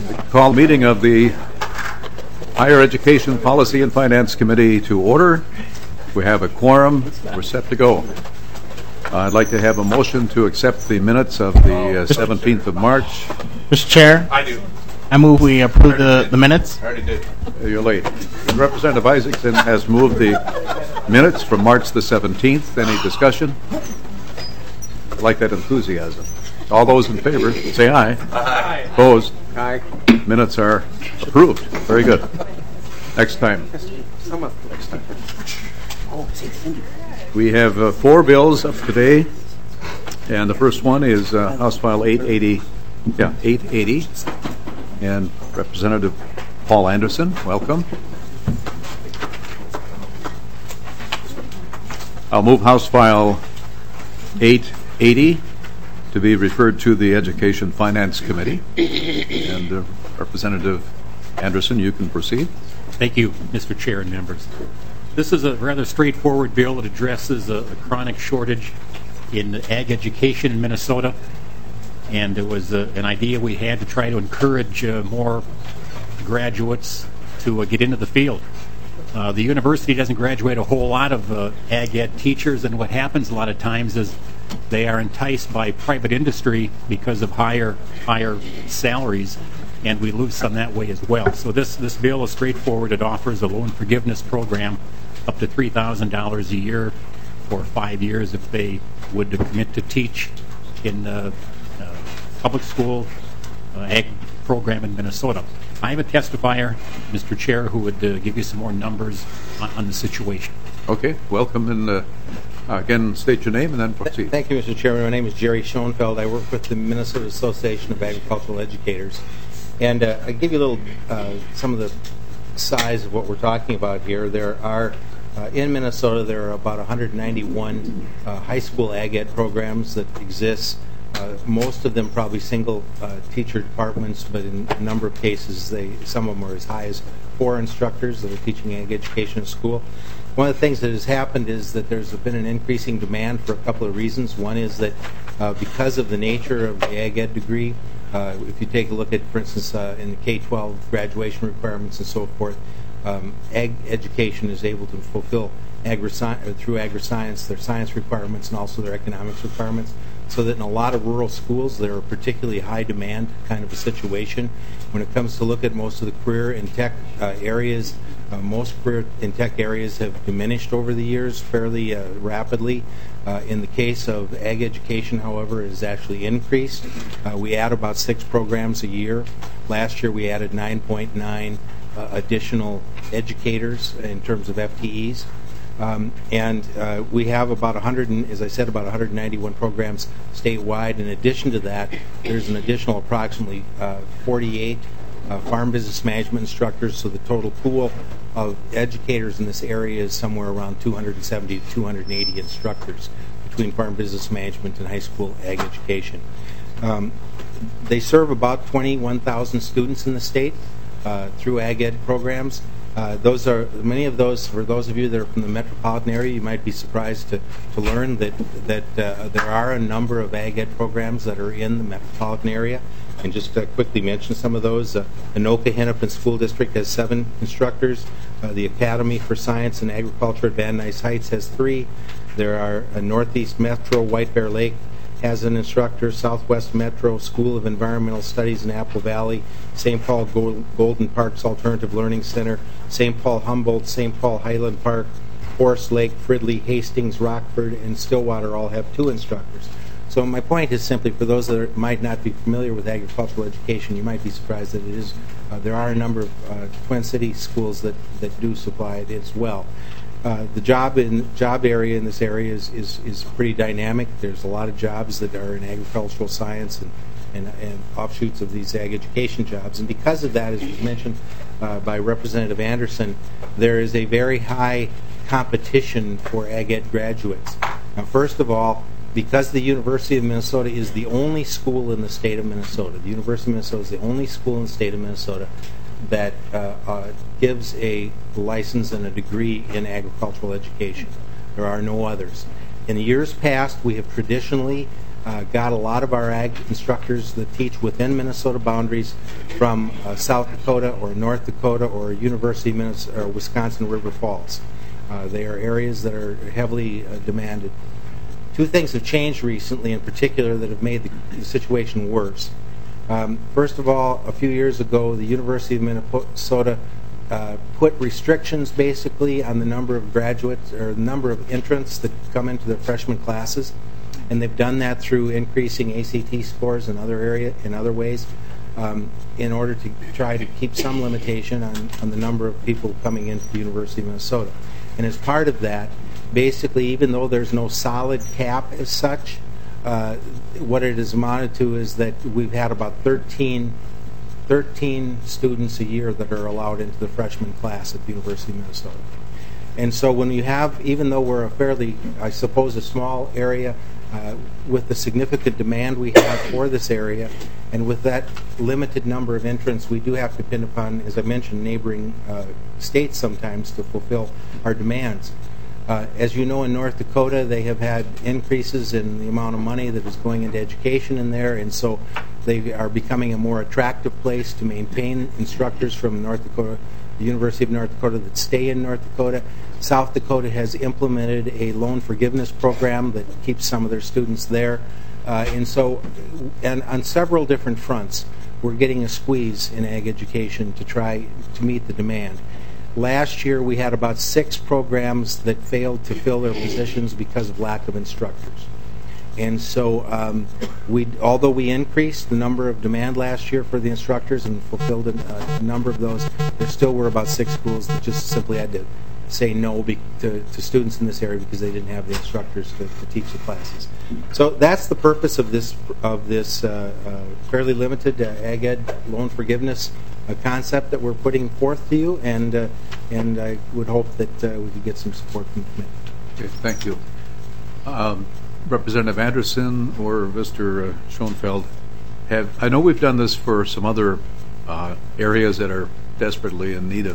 Call the meeting of the Higher Education Policy and Finance Committee to order. We have a quorum. We're set to go. I'd like to have a motion to accept the minutes of the 17th of March. Mr. Chair? I do. I move we approve the minutes. I already did. You're late. Representative Isaacson has moved the minutes from March the 17th. Any discussion? I like that enthusiasm. All those in favor, say aye. Aye. Opposed? Aye. Minutes are approved. Very good. Next time. We have 4 bills up today, and the first one is House File 880. Yeah, 880. And Representative Paul Anderson, welcome. I'll move House File 880 to be referred to the Education Finance Committee. And Representative Anderson, you can proceed. Thank you, Mr. Chair and members. This is a rather straightforward bill that addresses a chronic shortage in ag education in Minnesota. And it was an idea we had to try to encourage more graduates to get into the field. The university doesn't graduate a whole lot of ag ed teachers, and what happens a lot of times is they are enticed by private industry because of higher salaries, and we lose some that way as well. So this bill is straightforward. It offers a loan forgiveness program up to $3,000 a year for 5 years if they would commit to teach in public school ag program in Minnesota. I have a testifier, Mr. Chair, who would give you some more numbers on the situation. Okay, welcome, and again, state your name and then proceed. Thank you, Mr. Chairman. My name is Jerry Schoenfeld. I work with the Minnesota Association of Agricultural Educators. And I give you a little, some of the size of what we're talking about here. There are, in Minnesota, there are about 191 high school ag ed programs that exist. Most of them probably single teacher departments, but in a number of cases, some of them are as high as 4 instructors that are teaching ag education at school. One of the things that has happened is that there's been an increasing demand for a couple of reasons. One is that because of the nature of the ag ed degree, if you take a look at, for instance, in the K-12 graduation requirements and so forth, ag education is able to fulfill through agri-science their science requirements and also their economics requirements, so that in a lot of rural schools there are particularly high demand kind of a situation. When it comes to look at most of the career in tech areas, most career in tech areas have diminished over the years fairly rapidly. In the case of ag education, however, it has actually increased. We add about 6 programs a year. Last year we added 9.9 additional educators in terms of FTEs. And we have about 191 programs statewide. In addition to that, there's an additional approximately 48 farm business management instructors, so the total pool of educators in this area is somewhere around 270 to 280 instructors between farm business management and high school ag education. They serve about 21,000 students in the state through ag ed programs. Many of those, for those of you that are from the metropolitan area, you might be surprised to learn that there are a number of ag ed programs that are in the metropolitan area. And just to quickly mention some of those, Anoka Hennepin School District has 7 instructors. The Academy for Science and Agriculture at Van Nuys Heights has 3. There are Northeast Metro, White Bear Lake has an instructor, Southwest Metro School of Environmental Studies in Apple Valley, St. Paul Golden Parks Alternative Learning Center, St. Paul Humboldt, St. Paul Highland Park, Forest Lake, Fridley, Hastings, Rockford, and Stillwater all have 2 instructors. So my point is simply, for those that might not be familiar with agricultural education, you might be surprised that it is. There are a number of Twin City schools that do supply it as well. The job area in this area is pretty dynamic. There's a lot of jobs that are in agricultural science and offshoots of these ag education jobs. And because of that, as was mentioned by Representative Anderson, there is a very high competition for ag ed graduates. Now, first of all, because the University of Minnesota is the only school in the state of Minnesota, the University of Minnesota is the only school in the state of Minnesota that gives a license and a degree in agricultural education. There are no others. In the years past, we have traditionally got a lot of our ag instructors that teach within Minnesota boundaries from South Dakota or North Dakota or University of Minnesota or Wisconsin River Falls. They are areas that are heavily demanded. Two things have changed recently in particular that have made the situation worse. First of all, a few years ago, the University of Minnesota put restrictions basically on the number of graduates or the number of entrants that come into their freshman classes, and they've done that through increasing ACT scores in other ways in order to try to keep some limitation on the number of people coming into the University of Minnesota. And as part of that, basically, even though there's no solid cap as such, what it has amounted to is that we've had about 13 students a year that are allowed into the freshman class at the University of Minnesota. And so when you have, even though we're a fairly, I suppose, a small area, with the significant demand we have for this area, and with that limited number of entrants, we do have to depend upon, as I mentioned, neighboring states sometimes to fulfill our demands. As you know, in North Dakota, they have had increases in the amount of money that is going into education in there, and so they are becoming a more attractive place to maintain instructors from North Dakota, the University of North Dakota that stay in North Dakota. South Dakota has implemented a loan forgiveness program that keeps some of their students there. And on several different fronts, we're getting a squeeze in ag education to try to meet the demand. Last year, we had about 6 programs that failed to fill their positions because of lack of instructors. And so, although we increased the number of demand last year for the instructors and fulfilled a number of those, there still were about 6 schools that just simply had to say no to students in this area because they didn't have the instructors to teach the classes. So that's the purpose of this fairly limited ag ed loan forgiveness concept that we're putting forth to you, and I would hope that we could get some support from the committee. Okay, thank you. Representative Anderson or Mr. Schoenfeld, I know we've done this for some other areas that are desperately in need of,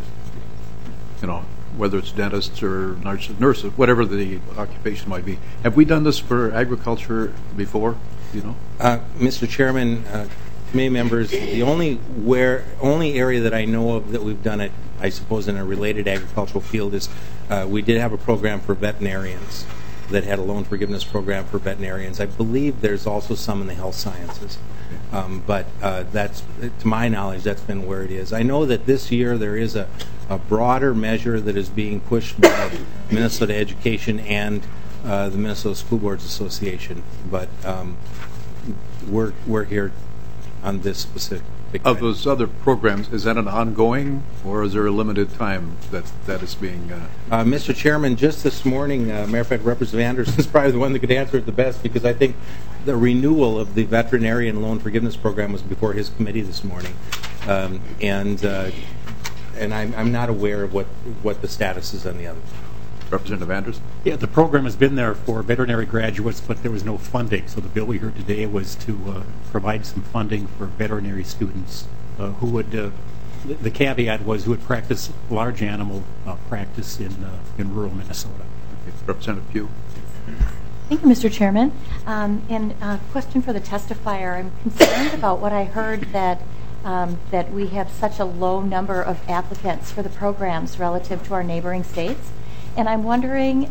whether it's dentists or nurses, whatever the occupation might be. Have we done this for agriculture before? Mr. Chairman, committee members, the only area that I know of that we've done it, I suppose, in a related agricultural field is we did have a program for veterinarians that had a loan forgiveness program for veterinarians. I believe there's also some in the health sciences. But that's, to my knowledge, that's been where it is. I know that this year there is a broader measure that is being pushed by Minnesota Education and the Minnesota School Boards Association. But we're here on this specific. Of those other programs, is that an ongoing, or is there a limited time that is being... Mr. Chairman, just this morning, matter of fact, Representative Anderson is probably the one that could answer it the best, because I think the renewal of the veterinarian loan forgiveness program was before his committee this morning. And I'm not aware of what the status is on the other. Representative Anderson? Yeah, the program has been there for veterinary graduates, but there was no funding. So the bill we heard today was to provide some funding for veterinary students who would, the caveat was who would practice large animal practice in rural Minnesota. Okay. Representative Pugh? Thank you, Mr. Chairman. And a question for the testifier. I'm concerned about what I heard that we have such a low number of applicants for the programs relative to our neighboring states. And I'm wondering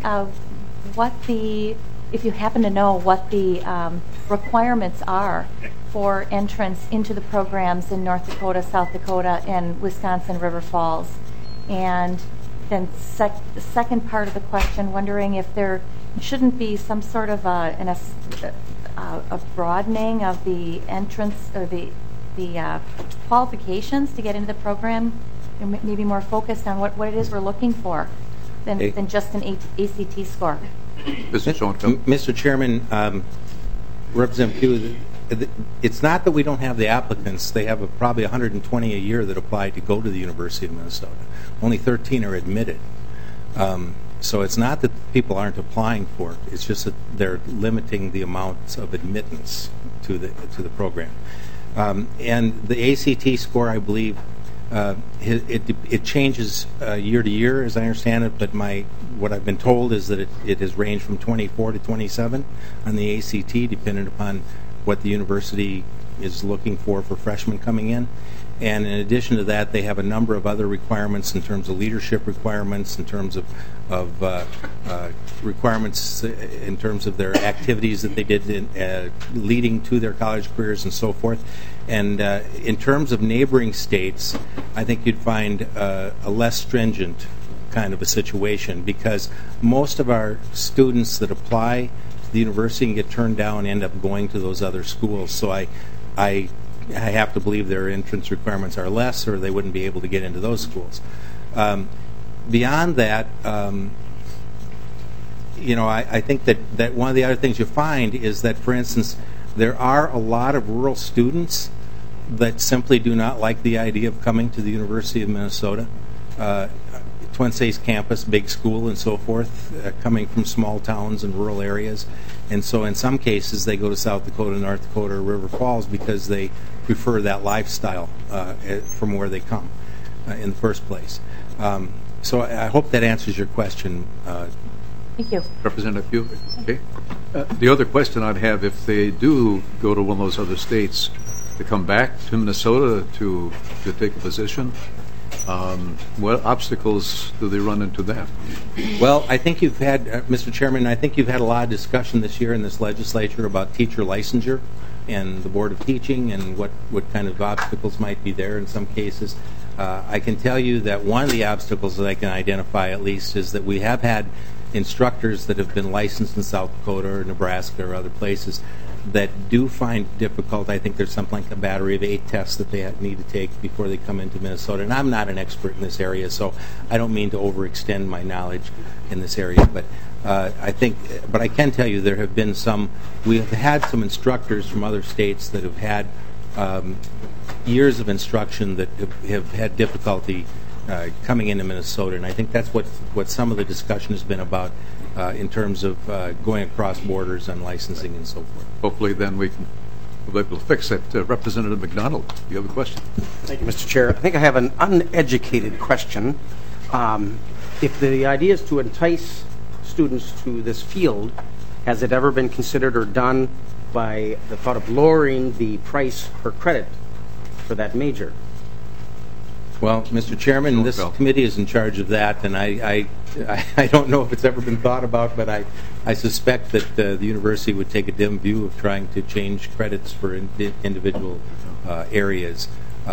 if you happen to know what the requirements are for entrance into the programs in North Dakota, South Dakota, and Wisconsin River Falls. And then the second part of the question, wondering if there shouldn't be some sort of a broadening of the entrance or the qualifications to get into the program, and maybe more focused on what it is we're looking for than just an ACT score. Mr. Schoenfeld? Mr. Chairman, Representative Pugh, it's not that we don't have the applicants. They have probably 120 a year that apply to go to the University of Minnesota. Only 13 are admitted. So it's not that people aren't applying for it. It's just that they're limiting the amounts of admittance to the program. And the ACT score, I believe, It changes year to year, as I understand it, but what I've been told is that it has ranged from 24 to 27 on the ACT, depending upon what the university is looking for freshmen coming in. And in addition to that, they have a number of other requirements in terms of leadership requirements, in terms of requirements in terms of their activities that they did leading to their college careers and so forth. And in terms of neighboring states, I think you'd find a less stringent kind of a situation, because most of our students that apply to the university and get turned down end up going to those other schools. So I have to believe their entrance requirements are less, or they wouldn't be able to get into those schools. Beyond that, I think that one of the other things you find is that, for instance, there are a lot of rural students that simply do not like the idea of coming to the University of Minnesota. Twin Cities campus, big school and so forth, coming from small towns and rural areas. And so in some cases they go to South Dakota, North Dakota, or River Falls because they prefer that lifestyle from where they come in the first place. So I hope that answers your question. Thank you. Representative Pugh? Okay. The other question I'd have, if they do go to one of those other states, to come back to Minnesota to take a position, what obstacles do they run into that? Well, I think you've had, Mr. Chairman, I think you've had a lot of discussion this year in this legislature about teacher licensure and the Board of Teaching and what kind of obstacles might be there in some cases. I can tell you that one of the obstacles that I can identify at least is that we have had instructors that have been licensed in South Dakota or Nebraska or other places that do find difficult. I think there's something like a battery of 8 tests that they need to take before they come into Minnesota. And I'm not an expert in this area, so I don't mean to overextend my knowledge in this area. But but I can tell you there have been we have had some instructors from other states that have had years of instruction that have had difficulty coming into Minnesota. And I think that's what some of the discussion has been about in terms of going across borders and licensing and so forth. Hopefully then we'll be able to fix it. Representative McDonald, you have a question? Thank you, Mr. Chair. I think I have an uneducated question. If the idea is to entice students to this field, has it ever been considered or done by the thought of lowering the price per credit for that major? Well, Mr. Chairman, this committee is in charge of that, and I don't know if it's ever been thought about, but I suspect that the university would take a dim view of trying to change credits for individual areas.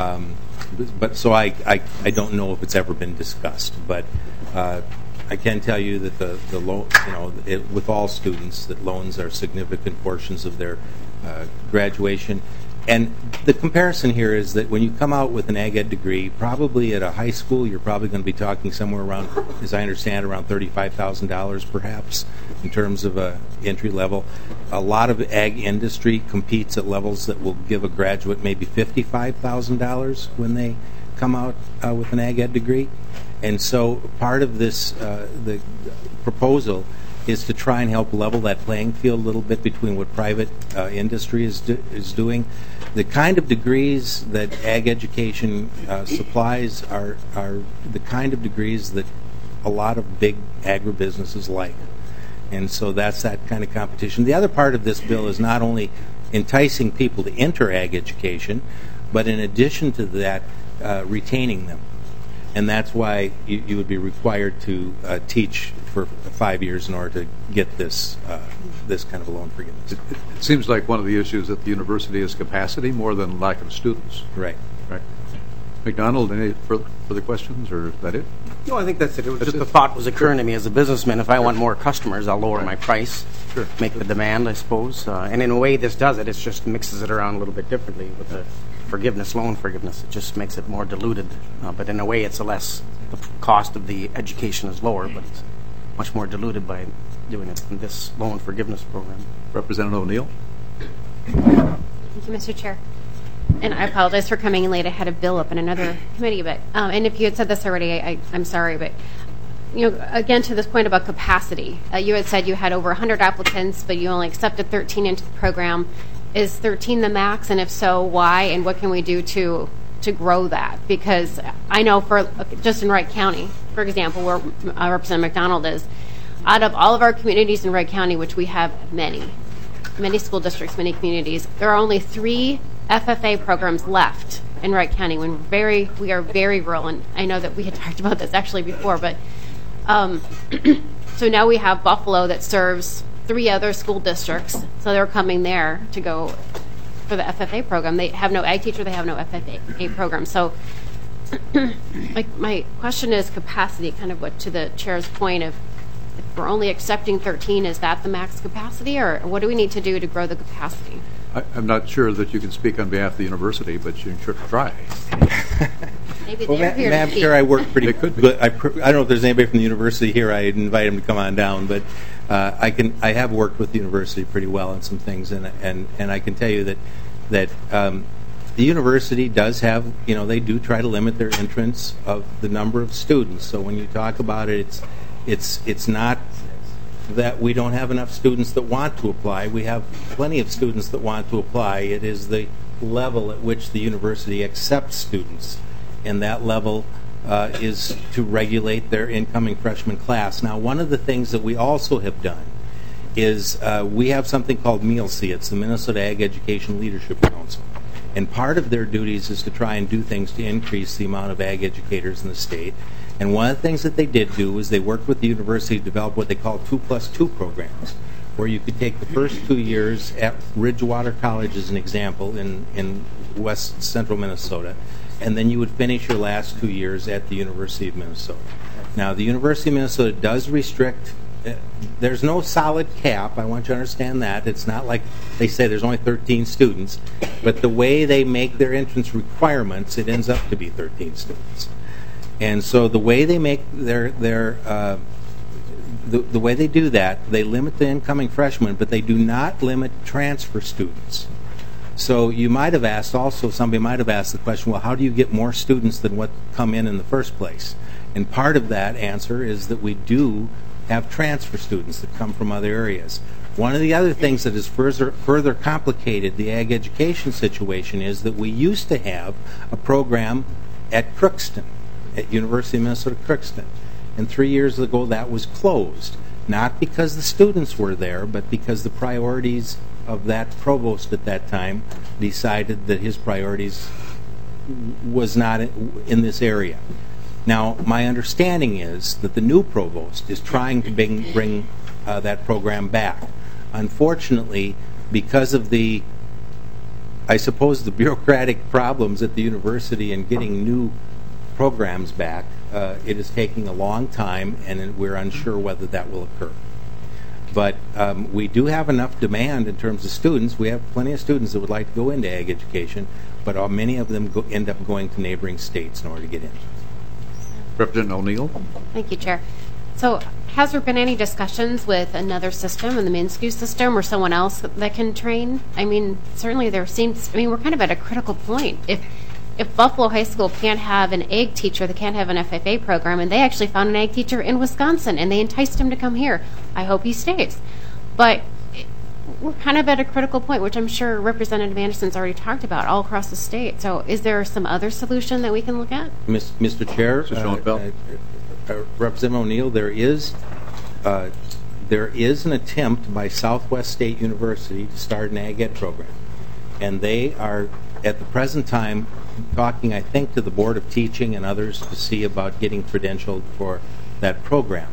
But so I don't know if it's ever been discussed, but I can tell you that the loan, with all students, that loans are significant portions of their graduation. And the comparison here is that when you come out with an ag ed degree, probably at a high school, you're probably going to be talking somewhere around, as I understand, around $35,000 perhaps in terms of entry level. A lot of ag industry competes at levels that will give a graduate maybe $55,000 when they come out with an ag ed degree. And so part of this, the proposal is to try and help level that playing field a little bit between what private industry is doing. The kind of degrees that ag education supplies are the kind of degrees that a lot of big agribusinesses like. And so that's that kind of competition. The other part of this bill is not only enticing people to enter ag education, but in addition to that, retaining them. And that's why you would be required to teach for 5 years in order to get this kind of a loan forgiveness. It seems like one of the issues at the university is capacity more than lack of students. Right. McDonald, any further questions, or is that it? No, I think that's it. It was just the thought was occurring to me as a businessman. If I want more customers, I'll lower my price, make the demand, I suppose. And in a way, this does it. It just mixes it around a little bit differently with the loan forgiveness. It just makes it more diluted. But in a way, the cost of the education is lower, but it's much more diluted by doing it in this loan forgiveness program. Representative O'Neill. Thank you, Mr. Chair. And I apologize for coming in late. I had a bill up in another committee, but and if you had said this already, I'm sorry, but again to this point about capacity, you had said you had over 100 applicants, but you only accepted 13 into the program. Is 13 the max, and if so, why? And what can we do to to grow that? Because I know for just in Wright County, for example, where Representative McDonald is, out of all of our communities in Wright County, which we have many school districts, many communities, there are only 3 FFA programs left in Wright County. When we are very rural, and I know that we had talked about this actually before, but so now we have Buffalo that serves 3 other school districts, so they're coming there to go for the FFA program. They have no ag teacher, they have no FFA program. So my question is capacity, kind of what to the chair's point of if we're only accepting 13, is that the max capacity, or what do we need to do to grow the capacity? I'm not sure that you can speak on behalf of the university, but you can try. Maybe Well, they're here to Madam speak. Chair, I work pretty It could be. good. I don't know if there's anybody from the university here. I'd invite him to come on down, but I have worked with the university pretty well on some things, and I can tell you that the university does have, they do try to limit their entrance of the number of students. So when you talk about it, it's not that we don't have enough students that want to apply. We have plenty of students that want to apply. It is the level at which the university accepts students, and that level is to regulate their incoming freshman class. Now, one of the things that we also have done is we have something called MEALC. It's the Minnesota Ag Education Leadership Council. And part of their duties is to try and do things to increase the amount of ag educators in the state. And one of the things that they did do is they worked with the university to develop what they call 2+2 programs, where you could take the first 2 years at Ridgewater College as an example in west central Minnesota, and then you would finish your last 2 years at the University of Minnesota. Now, the University of Minnesota does restrict. There's no solid cap. I want you to understand that. It's not like they say there's only 13 students, but the way they make their entrance requirements, it ends up to be 13 students. And so the way they make the way they do that, they limit the incoming freshmen, but they do not limit transfer students. So you might have asked also, somebody might have asked the question, well, how do you get more students than what come in the first place? And part of that answer is that we do have transfer students that come from other areas. One of the other things that has further complicated the ag education situation is that we used to have a program at Crookston, at University of Minnesota Crookston. And 3 years ago that was closed, not because the students were there, but because the priorities of that provost at that time decided that his priorities was not in this area. Now, my understanding is that the new provost is trying to bring that program back. Unfortunately, because of the bureaucratic problems at the university in getting new programs back, it is taking a long time, and we're unsure whether that will occur. But we do have enough demand in terms of students. We have plenty of students that would like to go into ag education, but many of them end up going to neighboring states in order to get in. Representative O'Neill. Thank you, Chair. So has there been any discussions with another system, in the MnSCU system, or someone else that can train? I mean, certainly we're kind of at a critical point. If Buffalo High School can't have an ag teacher, they can't have an FFA program, and they actually found an ag teacher in Wisconsin, and they enticed him to come here. I hope he stays. But we're kind of at a critical point, which I'm sure Representative Anderson's already talked about, all across the state. So is there some other solution that we can look at? Mr. Chair, Mr. Schoenfeld. Representative O'Neill, there is an attempt by Southwest State University to start an ag ed program. And they are, at the present time, talking, I think, to the Board of Teaching and others to see about getting credentialed for that program.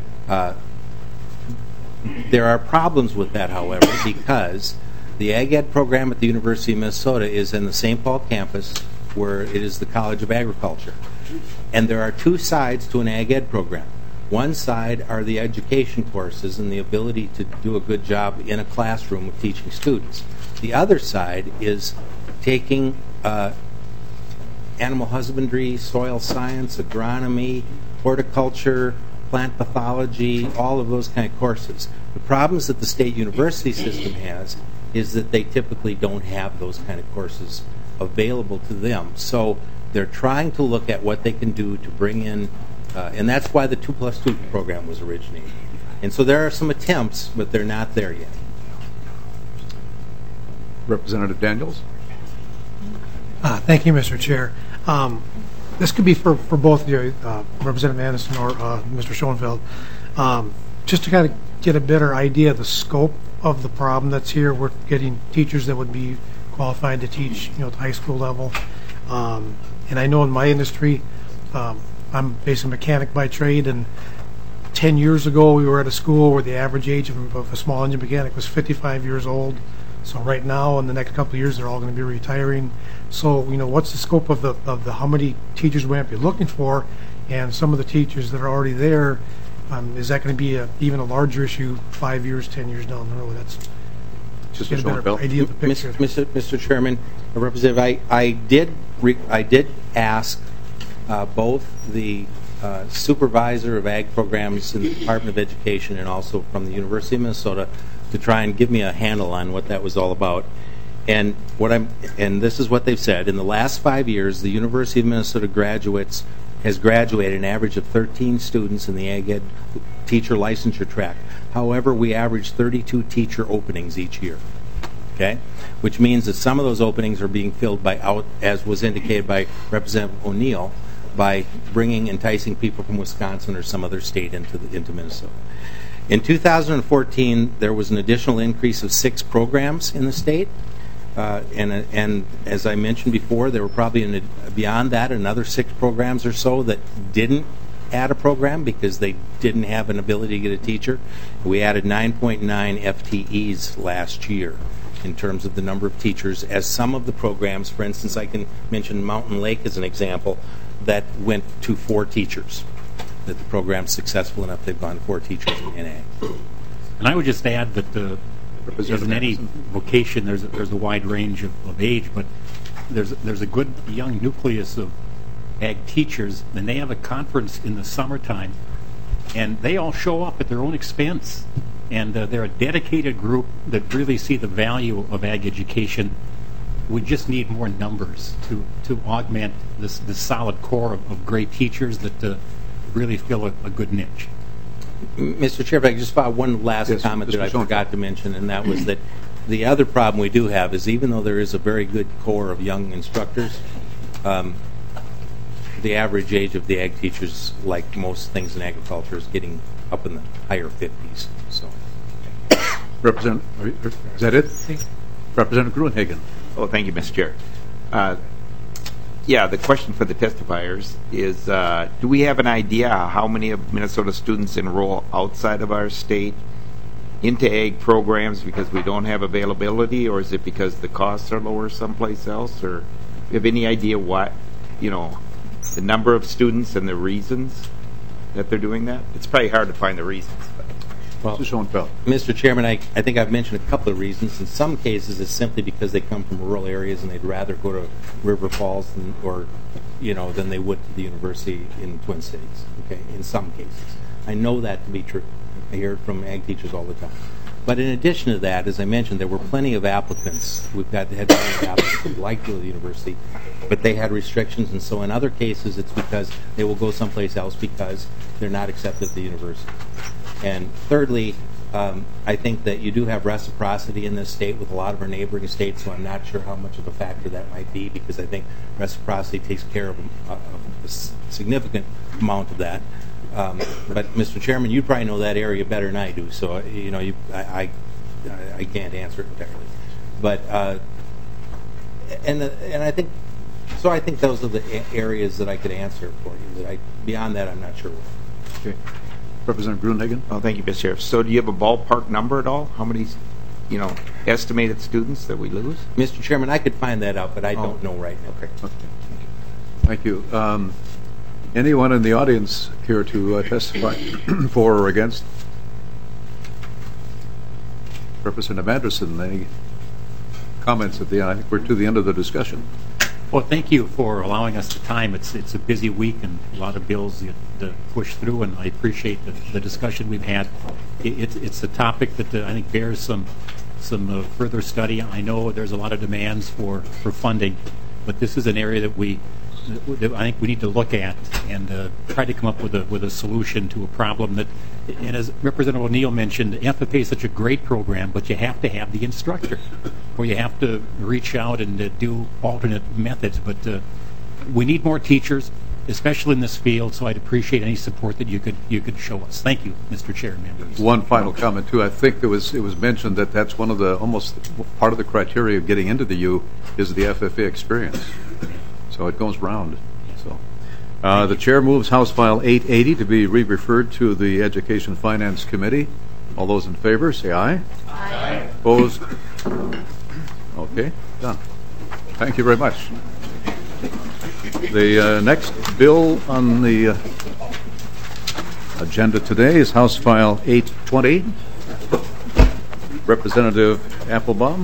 There are problems with that, however, because the Ag Ed program at the University of Minnesota is in the St. Paul campus, where it is the College of Agriculture. And there are two sides to an Ag Ed program. One side are the education courses and the ability to do a good job in a classroom with teaching students. The other side is taking animal husbandry, soil science, agronomy, horticulture, plant pathology, all of those kind of courses. The problems that the state university system has is that they typically don't have those kind of courses available to them. So they're trying to look at what they can do to bring in, and that's why the 2+2 program was originated. And so there are some attempts, but they're not there yet. Representative Daniels. Thank you, Mr. Chair. This could be for both of you, Representative Anderson or Mr. Schoenfeld. Just to kind of get a better idea of the scope of the problem that's here. We're getting teachers that would be qualified to teach, at the high school level. And I know in my industry, I'm basically a mechanic by trade, and 10 years ago we were at a school where the average age of a small engine mechanic was 55 years old. So right now, in the next couple of years, they're all going to be retiring. So, what's the scope of the how many teachers we might be looking for, and some of the teachers that are already there, is that going to be even a larger issue 5 years, 10 years down the road? That's just get a better idea of the picture. Mr. Chairman, Representative, I did ask both the supervisor of ag programs in the Department of Education and also from the University of Minnesota to try and give me a handle on what that was all about. And this is what they've said. In the last 5 years, the University of Minnesota has graduated an average of 13 students in the ag ed teacher licensure track. However, we average 32 teacher openings each year. Okay? Which means that some of those openings are being filled as was indicated by Representative O'Neill, by enticing people from Wisconsin or some other state into Minnesota. In 2014, there was an additional increase of 6 programs in the state. And as I mentioned before, there were probably beyond that another 6 programs or so that didn't add a program because they didn't have an ability to get a teacher. We added 9.9 FTEs last year in terms of the number of teachers, as some of the programs, for instance, I can mention Mountain Lake as an example, that went to 4 teachers. That the program's successful enough, they've gone to 4 teachers in ag. And I would just add that as in any vocation, there's a wide range of age, but there's a good young nucleus of ag teachers, and they have a conference in the summertime, and they all show up at their own expense, and they're a dedicated group that really see the value of ag education. We just need more numbers to augment this solid core of great teachers that really fill a good niche. Mr. Chair, if I could just file one last comment that I forgot to mention, and that was that the other problem we do have is even though there is a very good core of young instructors, the average age of the ag teachers, like most things in agriculture, is getting up in the higher 50s. So, is that it? Representative Gruenhagen. Oh, thank you, Mr. Chair. Yeah, the question for the testifiers is, do we have an idea how many of Minnesota students enroll outside of our state into ag programs because we don't have availability, or is it because the costs are lower someplace else, or do you have any idea what, the number of students and the reasons that they're doing that? It's probably hard to find the reasons. Well, Mr. Chairman, I think I've mentioned a couple of reasons. In some cases, it's simply because they come from rural areas and they'd rather go to River Falls than they would to the university in Twin Cities. Okay, in some cases, I know that to be true. I hear it from ag teachers all the time. But in addition to that, as I mentioned, there were plenty of applicants. Had plenty of applicants who'd like to go to the university, but they had restrictions, and so in other cases, it's because they will go someplace else because they're not accepted at the university. And thirdly, I think that you do have reciprocity in this state with a lot of our neighboring states, so I'm not sure how much of a factor that might be, because I think reciprocity takes care of a significant amount of that. But Mr. Chairman, you probably know that area better than I do, so I can't answer it entirely. But and I think so. I think those are the areas that I could answer for you. Beyond that, I'm not sure. Okay. Representative Gruenhagen. Oh, thank you, Mr. Sheriff. So do you have a ballpark number at all? How many, estimated students that we lose? Mr. Chairman, I could find that out, but I don't know right now. Okay. Thank you. Anyone in the audience here to testify for or against? Representative Anderson, any comments at the end? I think we're to the end of the discussion. Well, thank you for allowing us the time. It's a busy week and a lot of bills to push through, and I appreciate the discussion we've had. It's a topic that I think bears some further study. I know there's a lot of demands for funding, but this is an area that I think we need to look at and try to come up with a solution to a problem that, and as Representative O'Neill mentioned, FFA is such a great program, but you have to have the instructor, or you have to reach out and do alternate methods. But we need more teachers, especially in this field, so I'd appreciate any support that you could show us. Thank you, Mr. Chair and members. One final comment, too. I think it was mentioned that that's one of the, almost part of the criteria of getting into the U is the FFA experience. So it goes round. So the chair moves House File 880 to be re-referred to the Education Finance Committee. All those in favor, say aye. Aye. Opposed? Okay, done. Thank you very much. The next bill on the agenda today is House File 820. Representative Applebaum.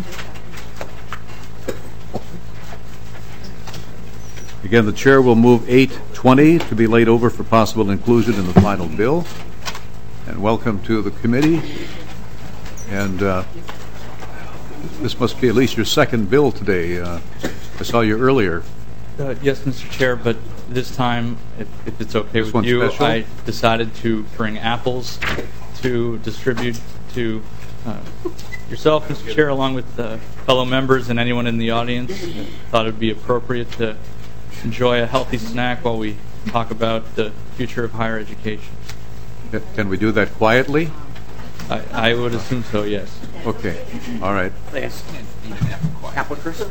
Again, the chair will move 820 to be laid over for possible inclusion in the final bill. And welcome to the committee. And this must be at least your second bill today. I saw you earlier. Yes, Mr. Chair, but this time, if it's okay with you, special? I decided to bring apples to distribute to yourself, Mr. Chair, along with fellow members and anyone in the audience. I thought it would be appropriate to enjoy a healthy snack while we talk about the future of higher education. Can we do that quietly? I would assume so, yes. Okay. All right. Yes. Apple crisp?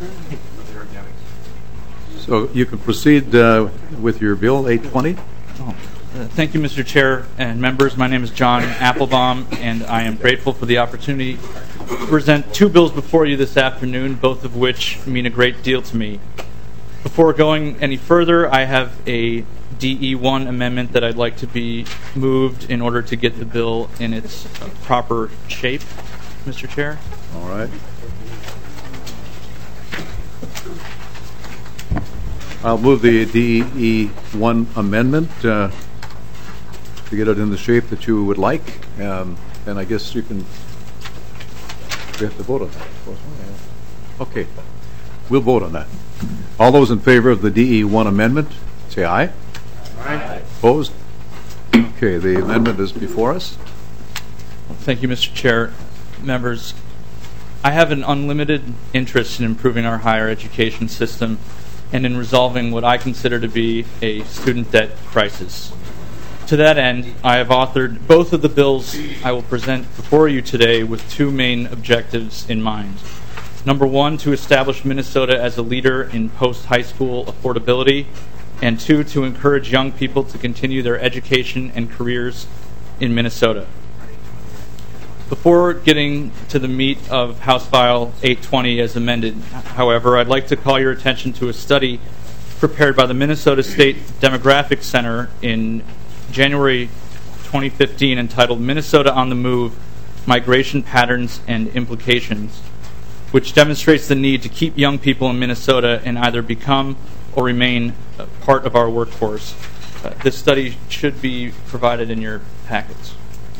So you can proceed with your bill, 820. Thank you, Mr. Chair and members. My name is John Applebaum, and I am grateful for the opportunity to present two bills before you this afternoon, both of which mean a great deal to me. Before going any further, I have a DE1 amendment that I'd like to be moved in order to get the bill in its proper shape, Mr. Chair. All right. I'll move the DE1 amendment to get it in the shape that you would like. And I guess you can... We have to vote on that. Okay. We'll vote on that. All those in favor of the DE1 amendment, say aye. Aye. Opposed? Okay, the amendment is before us. Thank you, Mr. Chair. Members, I have an unlimited interest in improving our higher education system and in resolving what I consider to be a student debt crisis. To that end, I have authored both of the bills I will present before you today with two main objectives in mind. Number one, to establish Minnesota as a leader in post-high school affordability, and two, to encourage young people to continue their education and careers in Minnesota. Before getting to the meat of House File 820 as amended, however, I'd like to call your attention to a study prepared by the Minnesota State Demographic Center in January 2015 entitled Minnesota on the Move, Migration Patterns and Implications, which demonstrates the need to keep young people in Minnesota and either become or remain part of our workforce. This study should be provided in your packets.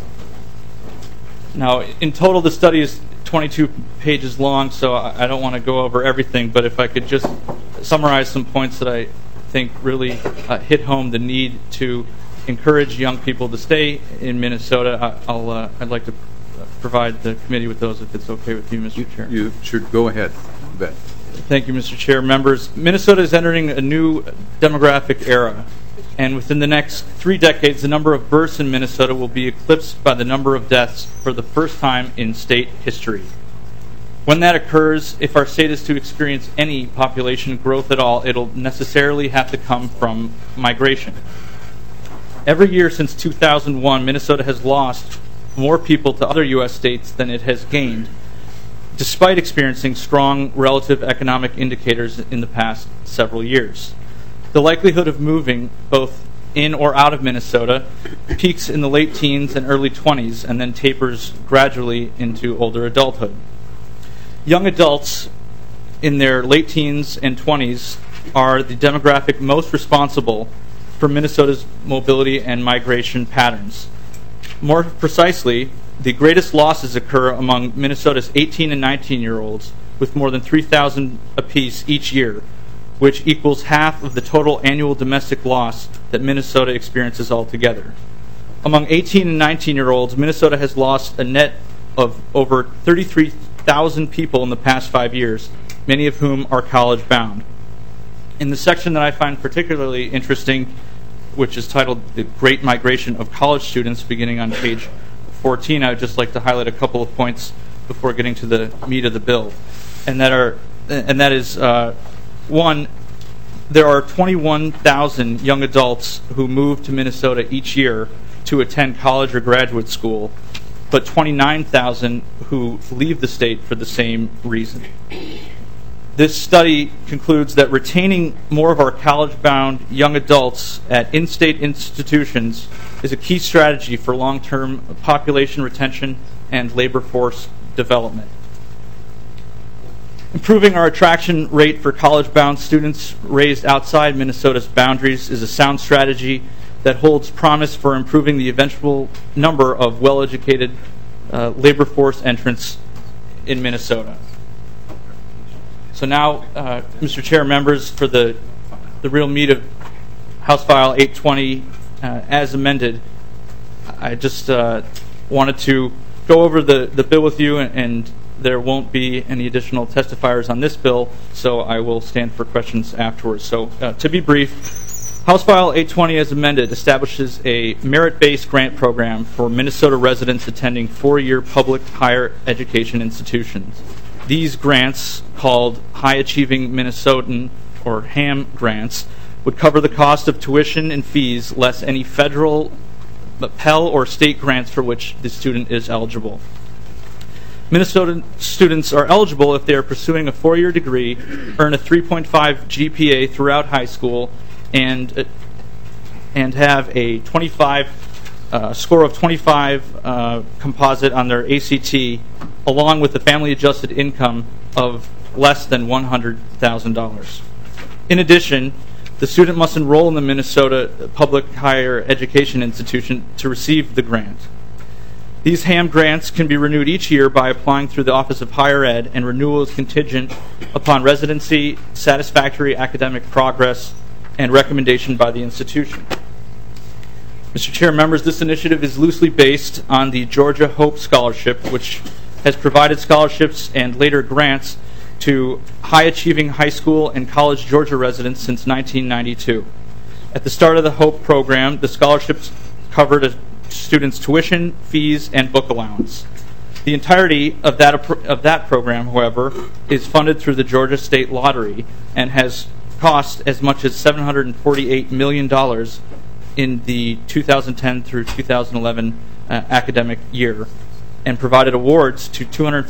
Now, in total, the study is 22 pages long, so I don't want to go over everything, but if I could just summarize some points that I think really hit home the need to encourage young people to stay in Minnesota, I'd like to provide the committee with those if it's okay with you, Mr. Chair. You should go ahead, Ben. Thank you, Mr. Chair. Members, Minnesota is entering a new demographic era, and within the next 3 decades, the number of births in Minnesota will be eclipsed by the number of deaths for the first time in state history. When that occurs, if our state is to experience any population growth at all, it'll necessarily have to come from migration. Every year since 2001, Minnesota has lost more people to other U.S. states than it has gained, despite experiencing strong relative economic indicators in the past several years. The likelihood of moving both in or out of Minnesota peaks in the late teens and early 20s and then tapers gradually into older adulthood. Young adults in their late teens and 20s are the demographic most responsible for Minnesota's mobility and migration patterns. More precisely, the greatest losses occur among Minnesota's 18 and 19-year-olds, with more than 3,000 apiece each year, which equals half of the total annual domestic loss that Minnesota experiences altogether. Among 18 and 19-year-olds, Minnesota has lost a net of over 33,000 people in the past 5 years, many of whom are college-bound. In the section that I find particularly interesting, which is titled The Great Migration of College Students, beginning on page 14, I would just like to highlight a couple of points before getting to the meat of the bill. And that is, one, there are 21,000 young adults who move to Minnesota each year to attend college or graduate school, but 29,000 who leave the state for the same reason. This study concludes that retaining more of our college-bound young adults at in-state institutions is a key strategy for long-term population retention and labor force development. Improving our attraction rate for college-bound students raised outside Minnesota's boundaries is a sound strategy that holds promise for improving the eventual number of well-educated labor force entrants in Minnesota. So now, Mr. Chair, members, for the real meat of House File 820 as amended, I just wanted to go over the bill with you, and there won't be any additional testifiers on this bill, so I will stand for questions afterwards. So to be brief, House File 820 as amended establishes a merit-based grant program for Minnesota residents attending four-year public higher education institutions. These grants, called High Achieving Minnesotan, or HAM grants, would cover the cost of tuition and fees less any federal, Pell, or state grants for which the student is eligible. Minnesota students are eligible if they are pursuing a four-year degree, earn a 3.5 GPA throughout high school, and have a score of 25 composite on their ACT, along with a family-adjusted income of less than $100,000. In addition, the student must enroll in the Minnesota Public Higher Education Institution to receive the grant. These HAM grants can be renewed each year by applying through the Office of Higher Ed, and renewal is contingent upon residency, satisfactory academic progress, and recommendation by the institution. Mr. Chair, members, this initiative is loosely based on the Georgia Hope Scholarship, which has provided scholarships and later grants to high-achieving high school and college Georgia residents since 1992. At the start of the Hope program, the scholarships covered a students' tuition, fees, and book allowance. The entirety of that program, however, is funded through the Georgia State Lottery and has cost as much as $748 million in the 2010 through 2011 academic year, and provided awards to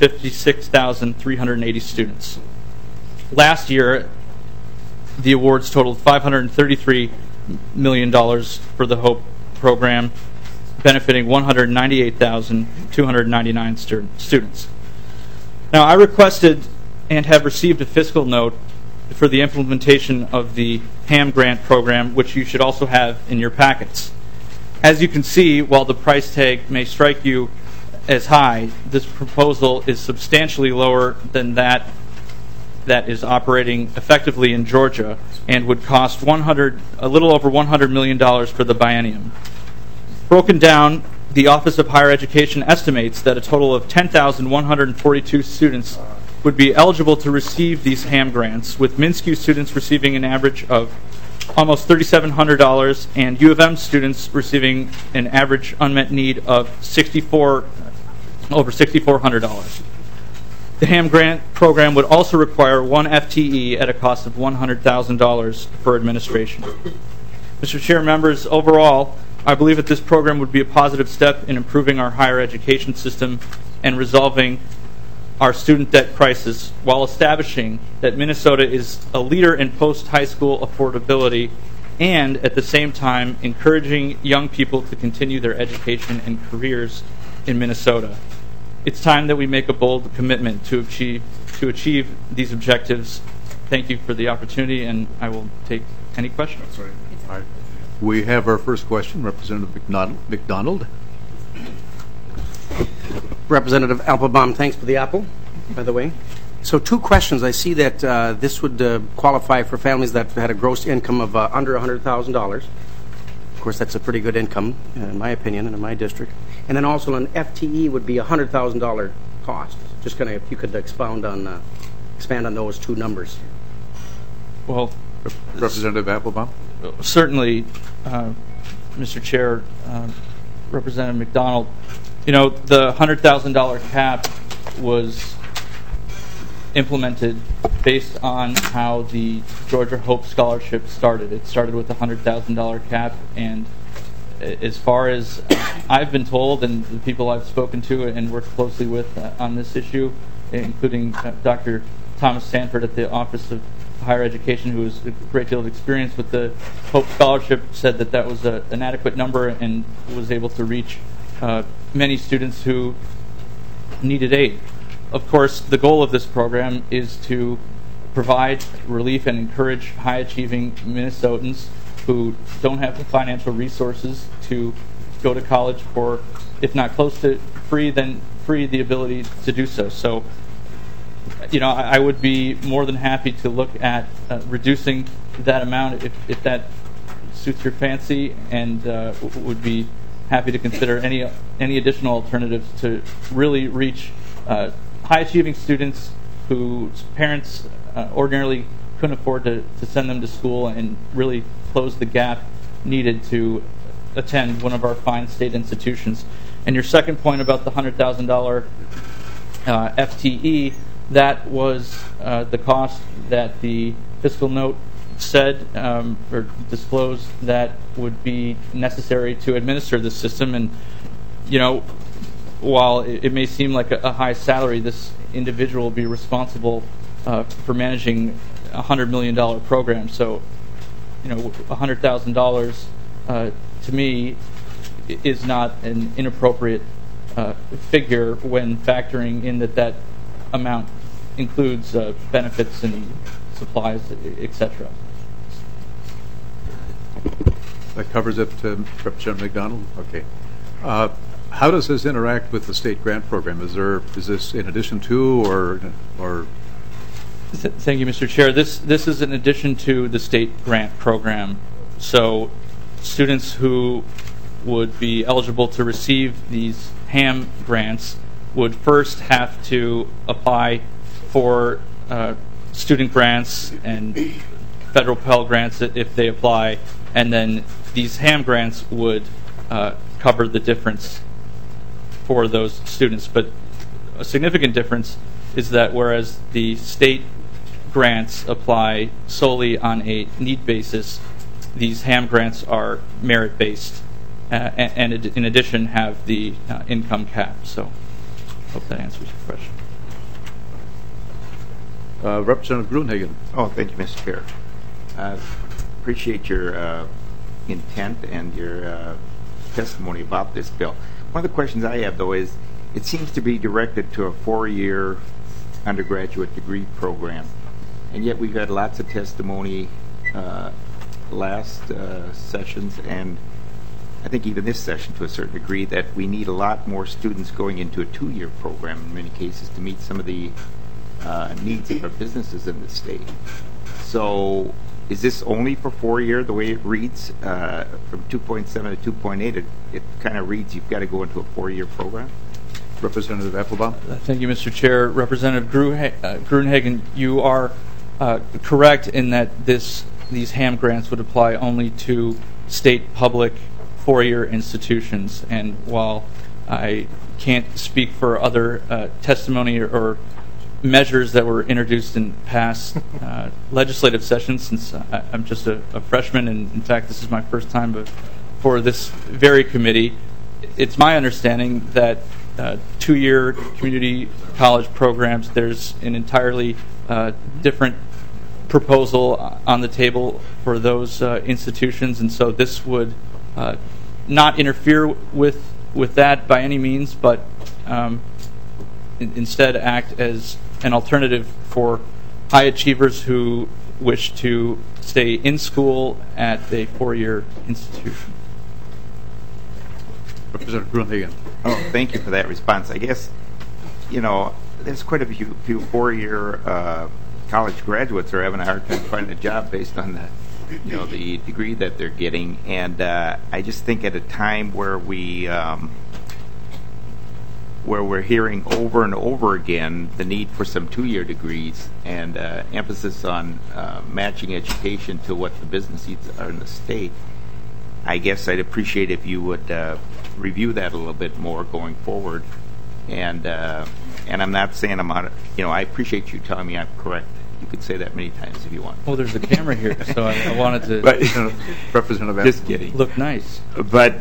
256,380 students. Last year, the awards totaled $533 million for the Hope program, benefiting 198,299 students. Now, I requested and have received a fiscal note for the implementation of the HAM grant program, which you should also have in your packets. As you can see, while the price tag may strike you as high, this proposal is substantially lower than that is operating effectively in Georgia, and would cost a little over $100 million for the biennium. Broken down, the Office of Higher Education estimates that a total of 10,142 students would be eligible to receive these HAM grants, with MnSCU students receiving an average of almost $3,700 and U of M students receiving an average unmet need of over $6,400. The HAM grant program would also require one FTE at a cost of $100,000 for administration. Mr. Chair, members, overall, I believe that this program would be a positive step in improving our higher education system and resolving our student debt crisis, while establishing that Minnesota is a leader in post-high school affordability, and at the same time encouraging young people to continue their education and careers in Minnesota. It's time that we make a bold commitment to achieve these objectives. Thank you for the opportunity, and I will take any questions. All right. We have our first question, Representative McDonald. Representative Applebaum, thanks for the apple, by the way. So 2 questions. I see that this would qualify for families that had a gross income of under $100,000. Of course, that's a pretty good income, in my opinion, and in my district. And then also an FTE would be a $100,000 cost. Just kind of, if you could expand on those 2 numbers. Well, Representative Applebaum? Certainly, Mr. Chair, Representative McDonald, the $100,000 cap was implemented based on how the Georgia Hope Scholarship started. It started with a $100,000 cap, and as far as I've been told, and the people I've spoken to and worked closely with on this issue, including Dr. Thomas Sanford at the Office of Higher Education, who has a great deal of experience with the Hope Scholarship, said that that was an adequate number and was able to reach many students who needed aid. Of course, the goal of this program is to provide relief and encourage high-achieving Minnesotans who don't have the financial resources to go to college for, if not close to free, then free the ability to do so. So, I would be more than happy to look at reducing that amount if that suits your fancy, and would be happy to consider any additional alternatives to really reach high-achieving students whose parents ordinarily couldn't afford to send them to school, and really close the gap needed to attend one of our fine state institutions. And your second point about the $100,000 FTE, that was the cost that the fiscal note said or disclosed that would be necessary to administer this system. And while it may seem like a high salary, this individual will be responsible for managing a $100 million program. So, $100,000 to me is not an inappropriate figure when factoring in that amount includes benefits and supplies, etc. That covers it, Representative McDonald? Okay. How does this interact with the state grant program? Is this in addition to, or? Thank you, Mr. Chair. This is in addition to the state grant program. So students who would be eligible to receive these HAM grants would first have to apply for student grants and federal Pell Grants if they apply, and then these HAM grants would cover the difference for those students. But a significant difference is that whereas the state grants apply solely on a need basis, these HAM grants are merit-based, and in addition have the income cap. So I hope that answers your question. Representative Gruenhagen. Oh, thank you, Mr. Chair. Appreciate your intent and your testimony about this bill. One of the questions I have, though, is it seems to be directed to a 4-year undergraduate degree program, and yet we've had lots of testimony last sessions, and I think even this session to a certain degree, that we need a lot more students going into a 2-year program in many cases to meet some of the needs of our businesses in the state. So is this only for 4-year the way it reads? From 2.7 to 2.8, it kind of reads you've got to go into a 4-year program? Representative Applebaum. Thank you, Mr. Chair. Representative Gruenhagen, you are correct in that these HAM grants would apply only to state public 4-year institutions. And while I can't speak for other testimony or measures that were introduced in past legislative sessions, since I'm just a freshman, and in fact this is my first time before this very committee, it's my understanding that 2-year community college programs, there's an entirely different proposal on the table for those institutions, and so this would not interfere with that by any means, but instead act as an alternative for high achievers who wish to stay in school at a 4-year institution. Representative Gruenhagen. Oh, thank you for that response. I guess, there's quite a few 4-year college graduates are having a hard time finding a job based on the degree that they're getting, and I just think at a time where we where we're hearing over and over again the need for some 2-year degrees and emphasis on matching education to what the business needs are in the state. I guess I'd appreciate if you would review that a little bit more going forward. And I'm not saying I'm on. I appreciate you telling me I'm correct. You could say that many times if you want. Well, there's a camera here, so I wanted to Representative, just kidding. Look nice. But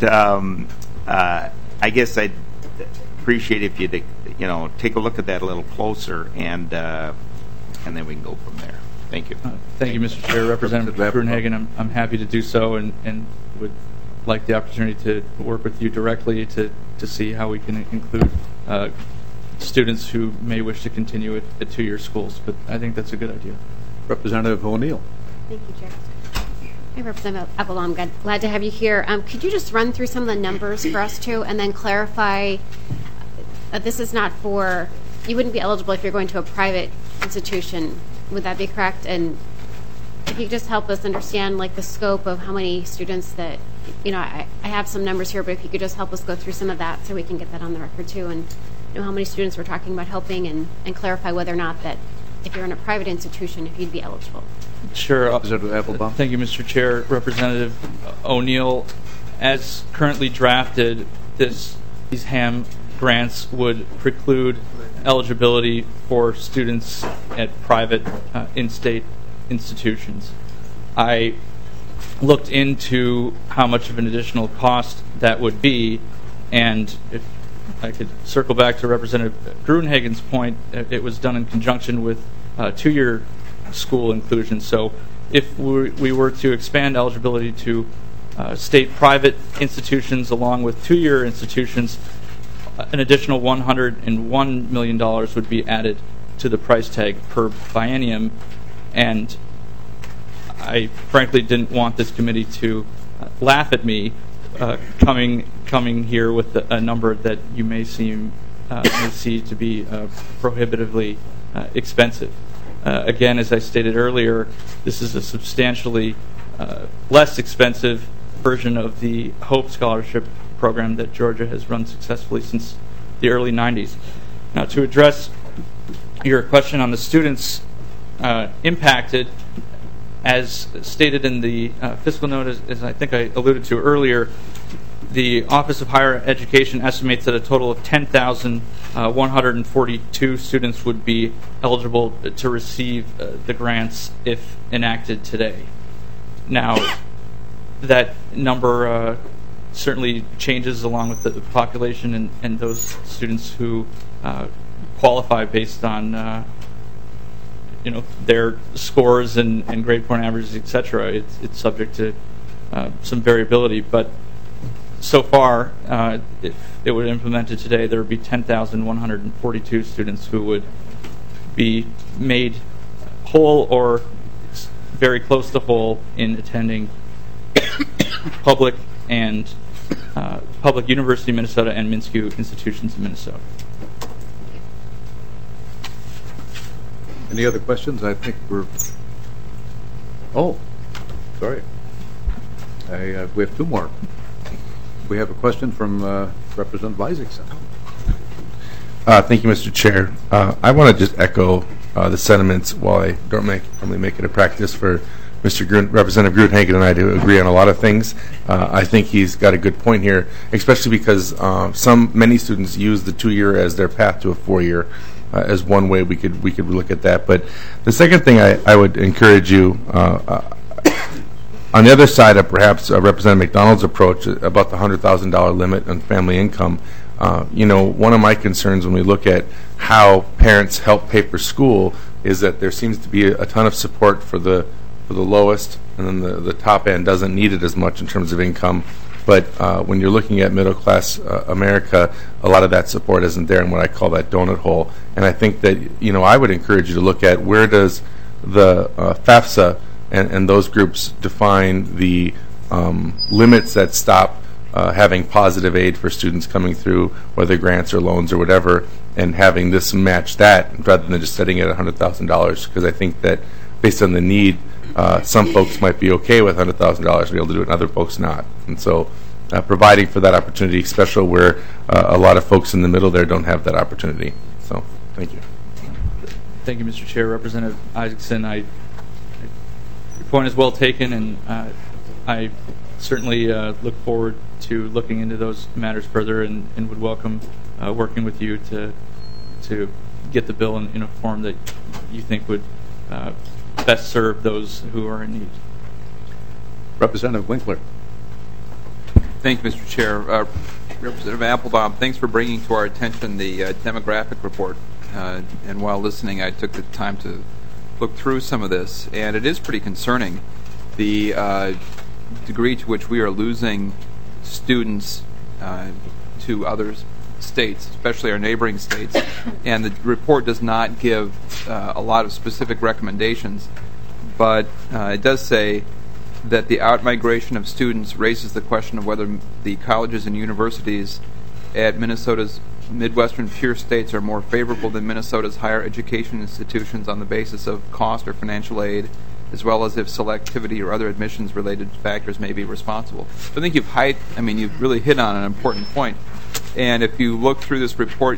I guess I'd appreciate if you'd take a look at that a little closer, and then we can go from there. Thank you. Thank you, Mr. Chair. Representative Gruenhagen, I'm happy to do so, and would like the opportunity to work with you directly to see how we can include students who may wish to continue at 2-year schools. But I think that's a good idea. Representative O'Neill. Thank you, Chair. Hi, Representative Applebaum. Glad to have you here. Could you just run through some of the numbers for us, too, and then clarify this is not for, you wouldn't be eligible if you're going to a private institution. Would that be correct? And if you could just help us understand, the scope of how many students that, I have some numbers here, but if you could just help us go through some of that so we can get that on the record, too, and how many students we're talking about helping and clarify whether or not that if you're in a private institution, if you'd be eligible. Sure. Representative Applebaum. Thank you, Mr. Chair. Representative O'Neill, as currently drafted, these HAM grants would preclude eligibility for students at private in-state institutions. I looked into how much of an additional cost that would be, and if I could circle back to Representative Gruenhagen's point, it was done in conjunction with 2-year school inclusion. So if we were to expand eligibility to state private institutions along with 2-year institutions, an additional $101 million would be added to the price tag per biennium, and I frankly didn't want this committee to laugh at me coming here with a number that you may see to be prohibitively expensive. Again, as I stated earlier, this is a substantially less expensive version of the Hope Scholarship program that Georgia has run successfully since the early 90s. Now, to address your question on the students impacted, as stated in the fiscal note, as I think I alluded to earlier, the Office of Higher Education estimates that a total of 10,142 students would be eligible to receive the grants if enacted today. Now, that number certainly changes along with the population and those students who qualify based on their scores and grade point averages, etc. It's subject to some variability, but so far, if it were implemented today, there would be 10,142 students who would be made whole or very close to whole in attending public University of Minnesota and MnSCU institutions in Minnesota. Any other questions? I think we're... Oh, sorry. We have 2 more. We have a question from Representative Isaacson. Thank you, Mr. Chair. I want to just echo the sentiments while I don't normally make it a practice for Representative Gruenhagen and I to agree on a lot of things. I think he's got a good point here, especially because many students use the 2-year as their path to a 4-year as one way we could look at that. But the second thing I would encourage you, on the other side of perhaps Representative McDonald's approach about the $100,000 limit on family income, one of my concerns when we look at how parents help pay for school is that there seems to be a ton of support for the lowest, and then the top end doesn't need it as much in terms of income. But when you're looking at middle class America, a lot of that support isn't there in what I call that donut hole. And I think that I would encourage you to look at where does the FAFSA and those groups define the limits that stop having positive aid for students coming through, whether grants or loans or whatever, and having this match that rather than just setting it at $100,000. Because I think that based on the need, some folks might be okay with $100,000 to be able to do it, and other folks not. And so providing for that opportunity, especially where a lot of folks in the middle there don't have that opportunity. So, thank you. Thank you, Mr. Chair. Representative Isaacson, your point is well taken, and I certainly look forward to looking into those matters further, and would welcome working with you to get the bill in a form that you think would best serve those who are in need. Representative Winkler. Thank you, Mr. Chair. Representative Applebaum, thanks for bringing to our attention the demographic report. And while listening, I took the time to look through some of this, and it is pretty concerning, the degree to which we are losing students to other states, especially our neighboring states. And the report does not give a lot of specific recommendations, but it does say that the out-migration of students raises the question of whether the colleges and universities at Minnesota's Midwestern peer states are more favorable than Minnesota's higher education institutions on the basis of cost or financial aid, as well as if selectivity or other admissions-related factors may be responsible. So I think you've really hit on an important point. And if you look through this report,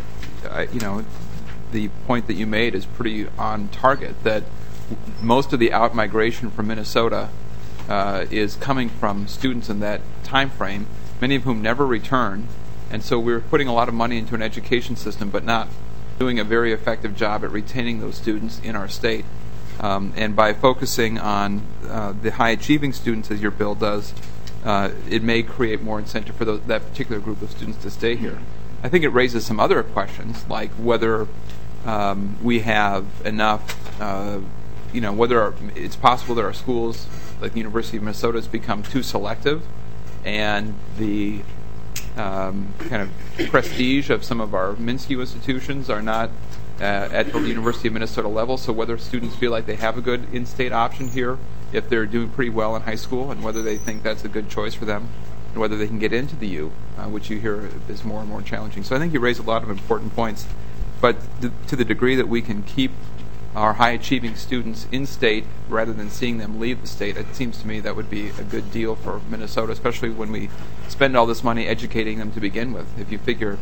the point that you made is pretty on target, that most of the out-migration from Minnesota is coming from students in that time frame, many of whom never return. And so we're putting a lot of money into an education system, but not doing a very effective job at retaining those students in our state. And by focusing on the high-achieving students, as your bill does, it may create more incentive for that particular group of students to stay here. I think it raises some other questions, like whether we have enough, whether it's possible that our schools, like the University of Minnesota, has become too selective, and the kind of prestige of some of our MNSCU institutions are not at the University of Minnesota level, so whether students feel like they have a good in-state option here if they're doing pretty well in high school, and whether they think that's a good choice for them, and whether they can get into the U, which you hear is more and more challenging. So I think you raise a lot of important points, but to the degree that we can keep our high-achieving students in-state rather than seeing them leave the state, it seems to me that would be a good deal for Minnesota, especially when we spend all this money educating them to begin with. If you figure,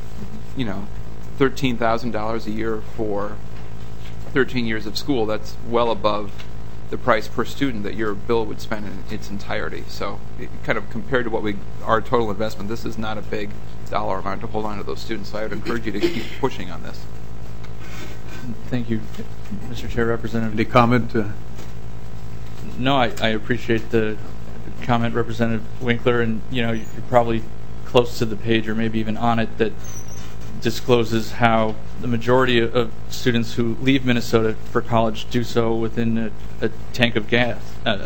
$13,000 a year for 13 years of school, that's well above the price per student that your bill would spend in its entirety. So kind of compared to our total investment, this is not a big dollar amount to hold on to those students. So I would encourage you to keep pushing on this. Thank you, Mr. Chair. Representative. Any comment? No, I appreciate the comment, Representative Winkler, and you're probably close to the page or maybe even on it that discloses how the majority of students who leave Minnesota for college do so within a tank of gas.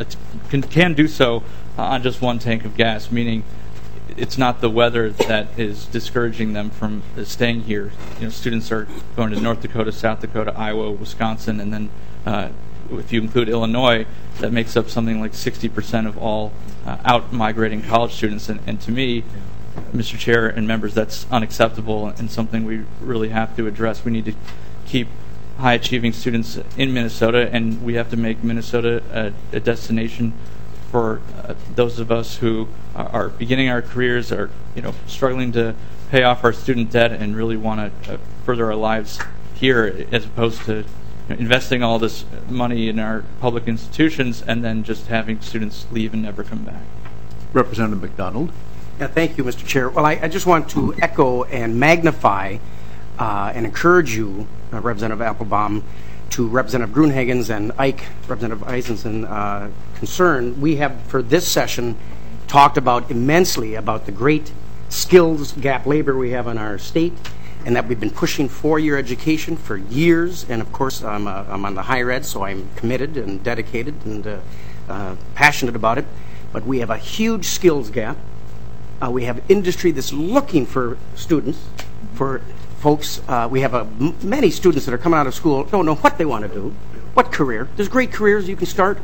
Can do so on just one tank of gas, meaning it's not the weather that is discouraging them from staying here. Students are going to North Dakota, South Dakota, Iowa, Wisconsin, and then if you include Illinois, that makes up something like 60% of all out-migrating college students. And to me, Mr. Chair and members, that's unacceptable and something we really have to address. We need to keep high-achieving students in Minnesota, and we have to make Minnesota a destination for those of us who are beginning our careers, are struggling to pay off our student debt, and really want to further our lives here, as opposed to investing all this money in our public institutions and then just having students leave and never come back. Representative McDonald. Yeah, thank you, Mr. Chair. Well, I just want to echo and magnify and encourage you, Representative Applebaum, to Representative Gruenhagen's and Representative Eisenson concern. We have, for this session, talked about immensely about the great skills gap labor we have in our state, and that we've been pushing four-year education for years. And of course, I'm on the higher ed, so I'm committed and dedicated and passionate about it. But we have a huge skills gap. We have industry that's looking for students, for folks. We have many students that are coming out of school, don't know what they want to do, what career. There's great careers you can start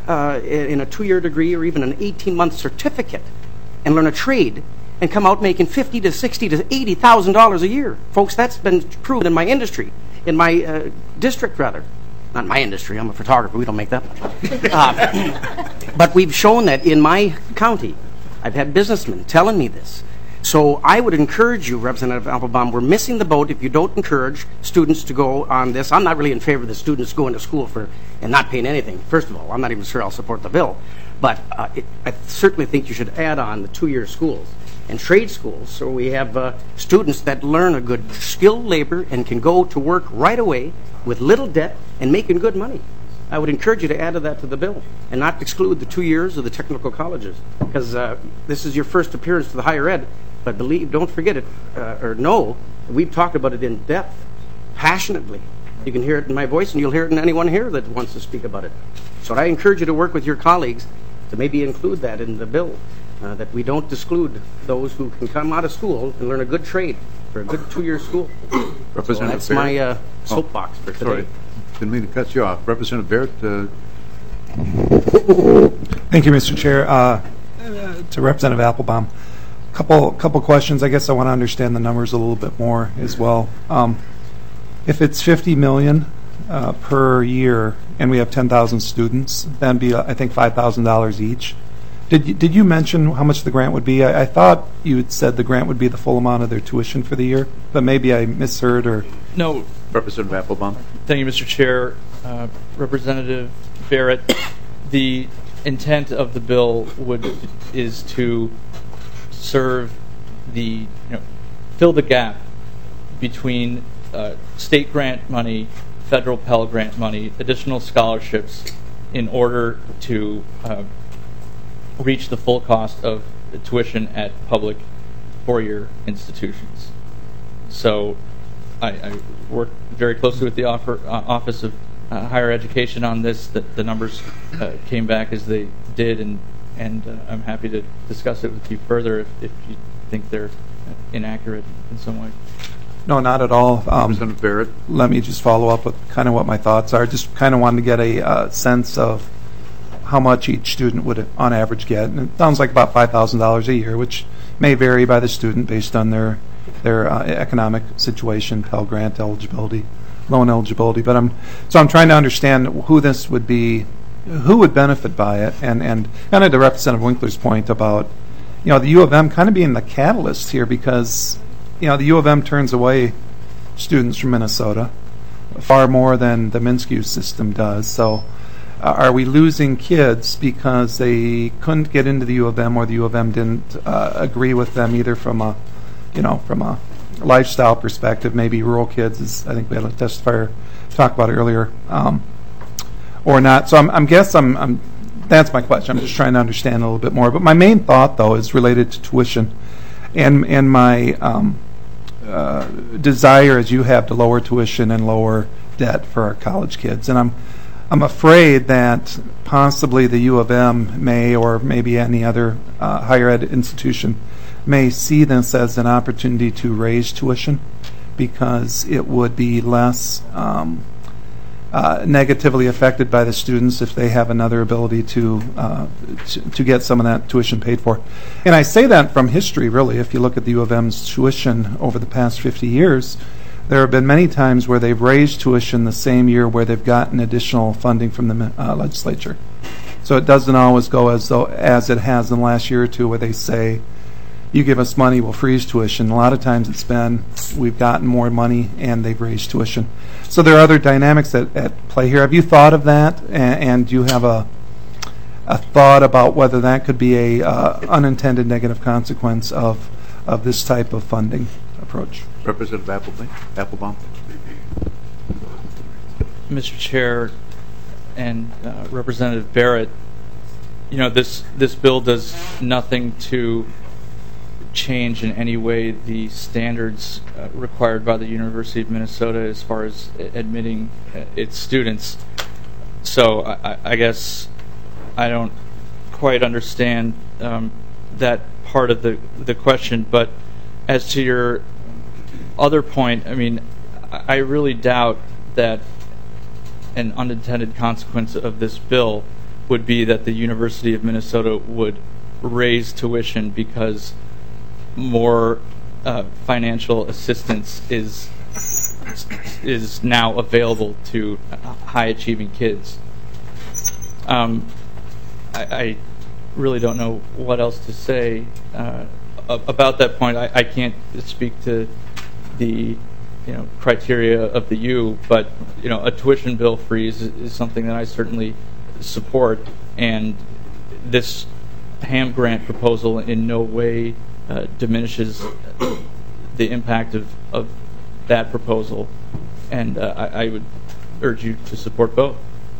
in a 2-year degree or even an 18-month certificate and learn a trade and come out making $50,000 to $60,000 to $80,000 a year. Folks, that's been proven in my industry, in my district rather. Not my industry, I'm a photographer, we don't make that much. But we've shown that in my county, I've had businessmen telling me this. So I would encourage you, Representative Applebaum, we're missing the boat if you don't encourage students to go on this. I'm not really in favor of the students going to school and not paying anything. First of all, I'm not even sure I'll support the bill. But I certainly think you should add on the 2-year schools and trade schools so we have students that learn a good skilled labor and can go to work right away with little debt and making good money. I would encourage you to add that to the bill and not exclude the 2 years of the technical colleges, because this is your first appearance to the higher ed. But don't forget it, we've talked about it in depth, passionately. You can hear it in my voice, and you'll hear it in anyone here that wants to speak about it. So I encourage you to work with your colleagues to maybe include that in the bill, that we don't exclude those who can come out of school and learn a good trade for a good 2-year school. So that's my soapbox for today. Sorry, didn't mean to cut you off. Representative Barrett. Thank you, Mr. Chair. To Representative Applebaum, couple questions. I guess I want to understand the numbers a little bit more as well. If it's $50 million per year and we have 10,000 students, that'd be I think $5,000 each. Did you mention how much the grant would be? I thought you had said the grant would be the full amount of their tuition for the year, but maybe I misheard or. No. Representative Applebaum. Thank you, Mr. Chair. Representative Barrett, the intent of the bill is to serve fill the gap between state grant money, federal Pell Grant money, additional scholarships in order to reach the full cost of tuition at public 4-year institutions. So I worked very closely with the Office of Higher Education on this. The numbers came back as they did, and I'm happy to discuss it with you further if you think they're inaccurate in some way. No, not at all. Representative Barrett. Let me just follow up with kind of what my thoughts are. Just kind of wanted to get a sense of how much each student would on average get. And it sounds like about $5,000 a year, which may vary by the student based on their economic situation, Pell Grant eligibility, loan eligibility. But I'm trying to understand who this would be, who would benefit by it, and kind of to Representative Winkler's point about the U of M kind of being the catalyst here, because the U of M turns away students from Minnesota far more than the Minsky system does. So are we losing kids because they couldn't get into the U of M, or the U of M didn't agree with them either from a lifestyle perspective, maybe rural kids, as I think we had a testifier talk about earlier, or not? So I'm that's my question. I'm just trying to understand a little bit more. But my main thought, though, is related to tuition and my desire, as you have, to lower tuition and lower debt for our college kids. And I'm afraid that possibly the U of M may, or maybe any other higher ed institution, may see this as an opportunity to raise tuition because it would be less negatively affected by the students if they have another ability to get some of that tuition paid for. And I say that from history, really. If you look at the U of M's tuition over the past 50 years, there have been many times where they've raised tuition the same year where they've gotten additional funding from the legislature. So it doesn't always go as it has in the last year or two, where they say, you give us money, we'll freeze tuition. A lot of times it's been, we've gotten more money and they've raised tuition. So there are other dynamics at play here. Have you thought of that? And do you have a thought about whether that could be a unintended negative consequence of this type of funding approach? Representative Applebaum. Mr. Chair and Representative Barrett, this bill does nothing to change in any way the standards required by the University of Minnesota as far as admitting its students. So I guess I don't quite understand that part of the question. But as to your other point, I really doubt that an unintended consequence of this bill would be that the University of Minnesota would raise tuition because more financial assistance is now available to high achieving kids. I really don't know what else to say about that point. I can't speak to the criteria of the U, but a tuition bill freeze is something that I certainly support, and this HAM grant proposal in no way diminishes the impact of that proposal, and I would urge you to support both.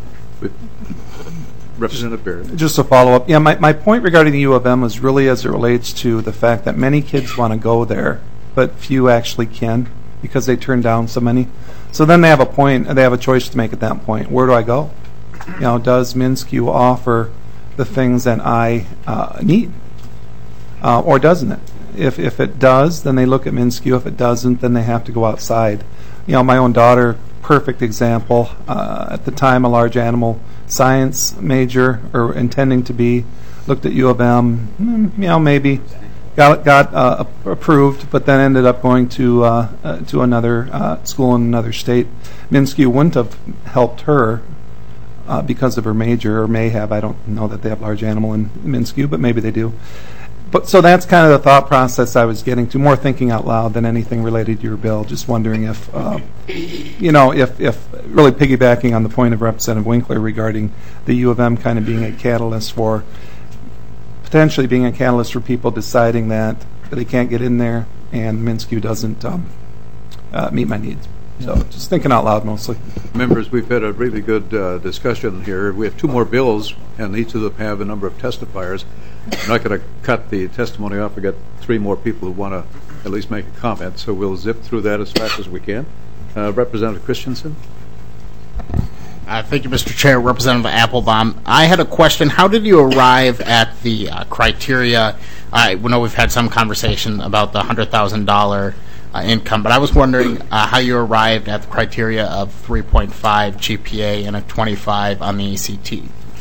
Representative Barrett. Just a follow-up. Yeah, my point regarding the U of M was really as it relates to the fact that many kids want to go there, but few actually can because they turn down so many. So then they have a choice to make at that point. Where do I go? Does MnSCU offer the things that I need, or doesn't it? If it does, then they look at MnSCU. If it doesn't, then they have to go outside. My own daughter, perfect example. At the time, a large animal science major, or intending to be, looked at U of M. Maybe got approved, but then ended up going to another school in another state. MnSCU wouldn't have helped her because of her major, or may have. I don't know that they have large animal in MnSCU, but maybe they do. But so that's kind of the thought process I was getting to, more thinking out loud than anything related to your bill. Just wondering if, if really piggybacking on the point of Representative Winkler regarding the U of M kind of being a catalyst for, potentially being a catalyst for people deciding that they can't get in there and MnSCU doesn't meet my needs. So just thinking out loud mostly. Members, we've had a really good discussion here. We have two more bills, and each of them have a number of testifiers. I'm not going to cut the testimony off. We've got three more people who want to at least make a comment, so we'll zip through that as fast as we can. Representative Christensen. Thank you, Mr. Chair. Representative Applebaum. I had a question. How did you arrive at the criteria? I know we've had some conversation about the $100,000 income, but I was wondering how you arrived at the criteria of 3.5 GPA and a 25 on the ACT.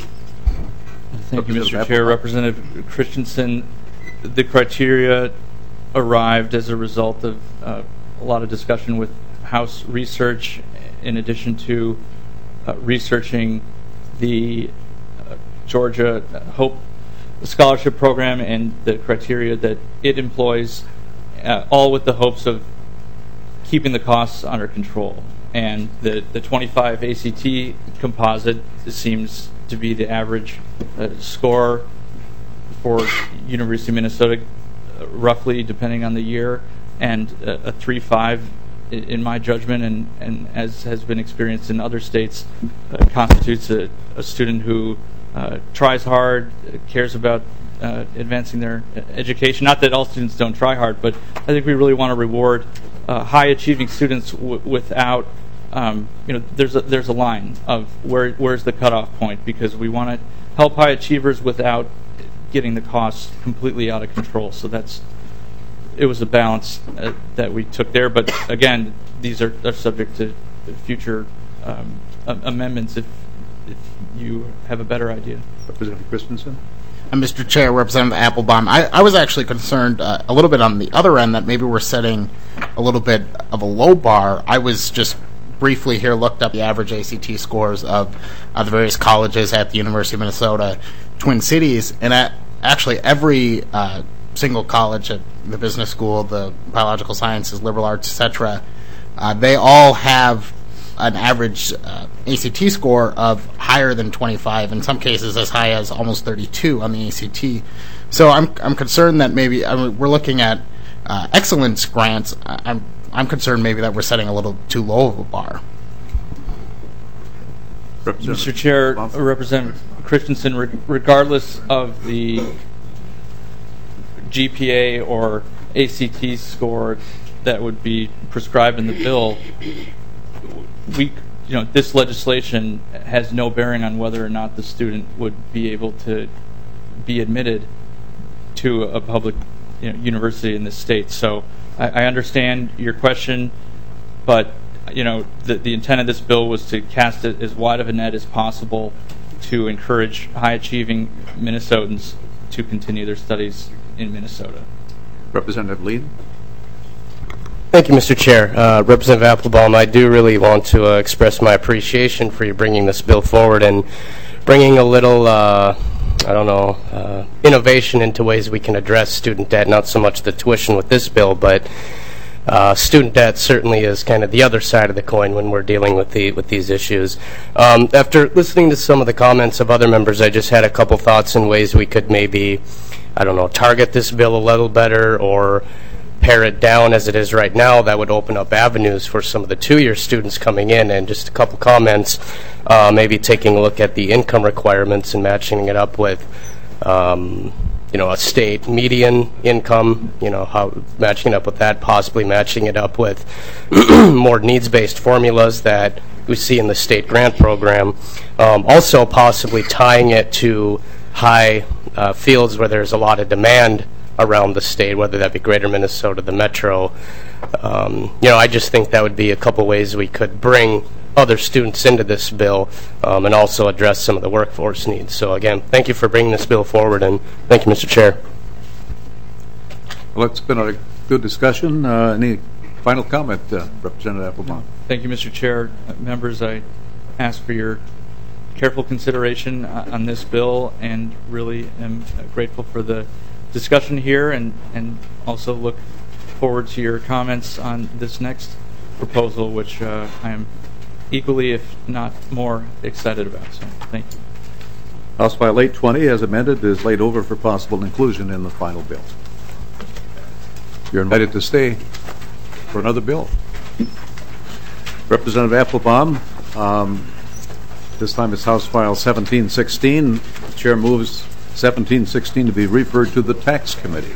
Thank you, Mr. Chair. Representative Christensen, the criteria arrived as a result of a lot of discussion with House research, in addition to researching the Georgia Hope Scholarship Program and the criteria that it employs, all with the hopes of keeping the costs under control. And the 25 ACT composite seems to be the average score for University of Minnesota, roughly, depending on the year, and a 3.5, in my judgment, and as has been experienced in other states, constitutes a student who tries hard, cares about advancing their education. Not that all students don't try hard, but I think we really want to reward high-achieving students without, there's a line of where's the cutoff point, because we want to help high achievers without getting the costs completely out of control. So it was a balance that we took there. But again, these are subject to future amendments if you have a better idea. Representative Christensen. Mr. Chair, Representative Applebaum, I was actually concerned a little bit on the other end that maybe we're setting a little bit of a low bar. I was just briefly here looked up the average ACT scores of the various colleges at the University of Minnesota Twin Cities, and actually every single college at the business school, the biological sciences, liberal arts, etc., they all have an average ACT score of higher than 25, in some cases as high as almost 32 on the ACT. So I'm concerned that maybe we're looking at excellence grants. I'm concerned maybe that we're setting a little too low of a bar. Mr. Chair, Representative Christensen, regardless of the GPA or ACT score that would be prescribed in the bill, this legislation has no bearing on whether or not the student would be able to be admitted to a public university in this state. So I understand your question, but the intent of this bill was to cast it as wide of a net as possible to encourage high-achieving Minnesotans to continue their studies in Minnesota. Representative Lee. Thank you, Mr. Chair. Representative Applebaum, I do really want to express my appreciation for you bringing this bill forward and bringing a little innovation into ways we can address student debt, not so much the tuition with this bill, but student debt certainly is kind of the other side of the coin when we're dealing with these issues. After listening to some of the comments of other members, I just had a couple thoughts in ways we could maybe, target this bill a little better or pare it down as it is right now. That would open up avenues for some of the two-year students coming in. And just a couple comments, maybe taking a look at the income requirements and matching it up with a state median income, matching up with that, possibly matching it up with more needs-based formulas that we see in the state grant program. Also possibly tying it to high fields where there's a lot of demand around the state, whether that be Greater Minnesota, the Metro. I just think that would be a couple ways we could bring other students into this bill and also address some of the workforce needs. So again, thank you for bringing this bill forward, and thank you, Mr. Chair. Well, it's been a good discussion. Any final comment, Representative Applebaum? Thank you, Mr. Chair. Members, I ask for your careful consideration on this bill and really am grateful for the discussion here and also look forward to your comments on this next proposal, which I am equally, if not more, excited about. So, thank you. House File 820, as amended, is laid over for possible inclusion in the final bill. You're invited to stay for another bill. Representative Applebaum, this time it's House File 1716. The Chair moves 1716 to be referred to the Tax Committee.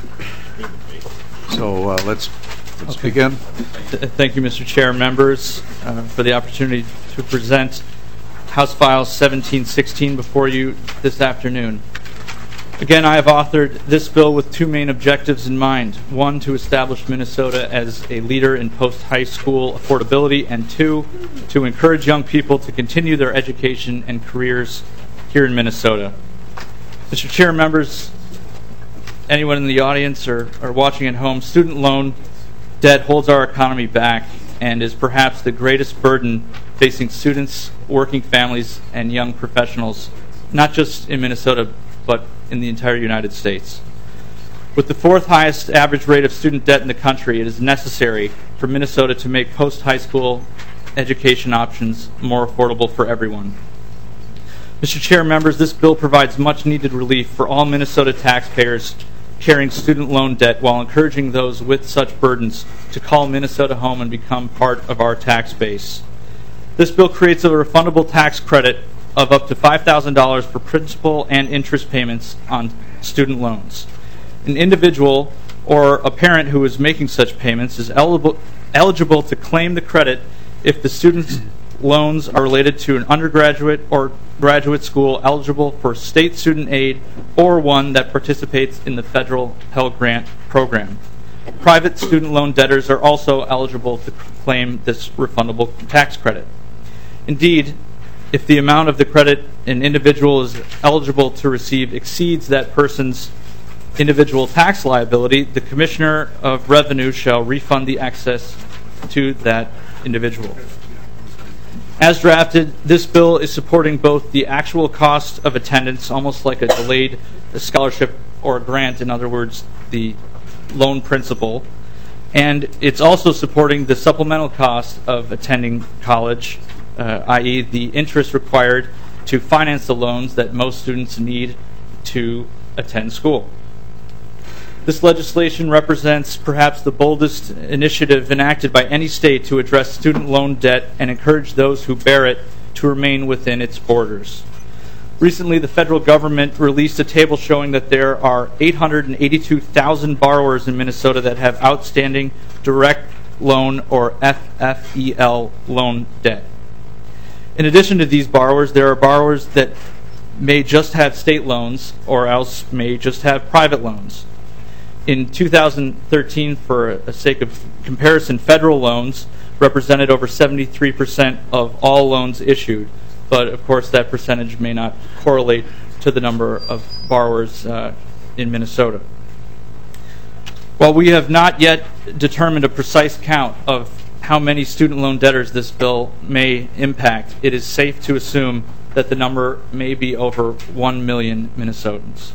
So let's begin. Thank you, Mr. Chair. Members, for the opportunity to present House File 1716 before you this afternoon. Again, I have authored this bill with two main objectives in mind. One, to establish Minnesota as a leader in post-high school affordability, and two, to encourage young people to continue their education and careers here in Minnesota. Mr. Chair, members, anyone in the audience or watching at home, student loan debt holds our economy back and is perhaps the greatest burden facing students, working families, and young professionals, not just in Minnesota, but in the entire United States. With the fourth highest average rate of student debt in the country, it is necessary for Minnesota to make post-high school education options more affordable for everyone. Mr. Chair, members, this bill provides much-needed relief for all Minnesota taxpayers carrying student loan debt while encouraging those with such burdens to call Minnesota home and become part of our tax base. This bill creates a refundable tax credit of up to $5,000 for principal and interest payments on student loans. An individual or a parent who is making such payments is eligible to claim the credit if the student's loans are related to an undergraduate or graduate school eligible for state student aid or one that participates in the federal Pell Grant program. Private student loan debtors are also eligible to claim this refundable tax credit. Indeed, if the amount of the credit an individual is eligible to receive exceeds that person's individual tax liability, the Commissioner of Revenue shall refund the excess to that individual. As drafted, this bill is supporting both the actual cost of attendance, almost like a delayed scholarship or a grant, in other words, the loan principal, and it's also supporting the supplemental cost of attending college, i.e. the interest required to finance the loans that most students need to attend school. This legislation represents perhaps the boldest initiative enacted by any state to address student loan debt and encourage those who bear it to remain within its borders. Recently, the federal government released a table showing that there are 882,000 borrowers in Minnesota that have outstanding direct loan or FFEL loan debt. In addition to these borrowers, there are borrowers that may just have state loans or else may just have private loans. In 2013, for a sake of comparison, federal loans represented over 73% of all loans issued, but of course that percentage may not correlate to the number of borrowers in Minnesota. While we have not yet determined a precise count of how many student loan debtors this bill may impact, it is safe to assume that the number may be over 1 million Minnesotans.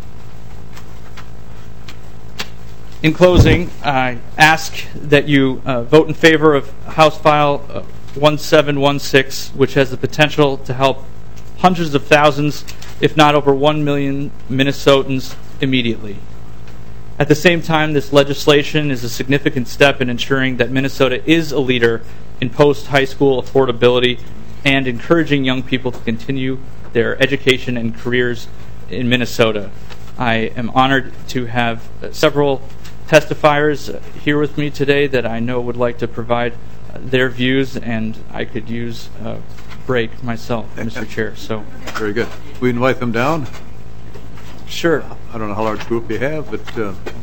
In closing, I ask that you vote in favor of House File 1716, which has the potential to help hundreds of thousands, if not over 1 million Minnesotans immediately. At the same time, this legislation is a significant step in ensuring that Minnesota is a leader in post-high school affordability and encouraging young people to continue their education and careers in Minnesota. I am honored to have several testifiers here with me today that I know would like to provide their views, and I could use a break myself, Mr. Chair. So very good. We invite them down. Sure. I don't know how large group you have, but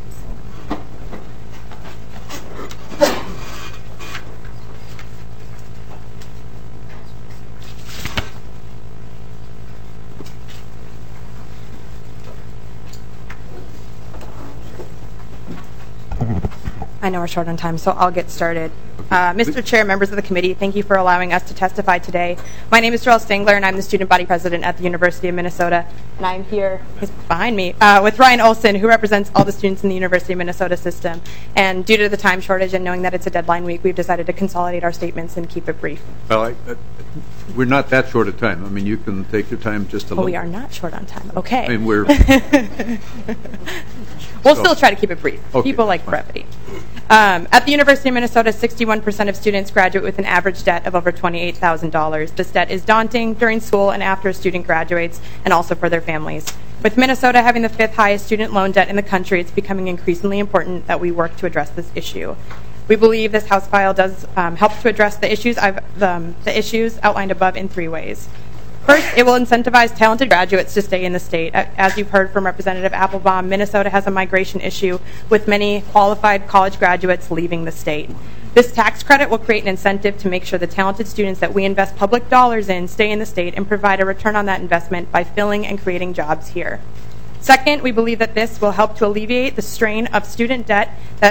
I know we're short on time, so I'll get started. Mr. Chair, members of the committee, thank you for allowing us to testify today. My name is Terrell Stengler, and I'm the student body president at the University of Minnesota. And I'm here, he's behind me, with Ryan Olson, who represents all the students in the University of Minnesota system. And due to the time shortage and knowing that it's a deadline week, we've decided to consolidate our statements and keep it brief. Well, we're not that short of time. I mean, you can take your time just a little. We are not short on time. Okay. I mean, we're. We'll still try to keep it brief. Okay, people like brevity. At the University of Minnesota, 61% of students graduate with an average debt of over $28,000. This debt is daunting during school and after a student graduates, and also for their families. With Minnesota having the 5th highest student loan debt in the country, it's becoming increasingly important that we work to address this issue. We believe this House file does help to address the issues outlined above in 3 ways. First, it will incentivize talented graduates to stay in the state. As you've heard from Representative Applebaum, Minnesota has a migration issue with many qualified college graduates leaving the state. This tax credit will create an incentive to make sure the talented students that we invest public dollars in stay in the state and provide a return on that investment by filling and creating jobs here. Second, we believe that this will help to alleviate the strain of student debt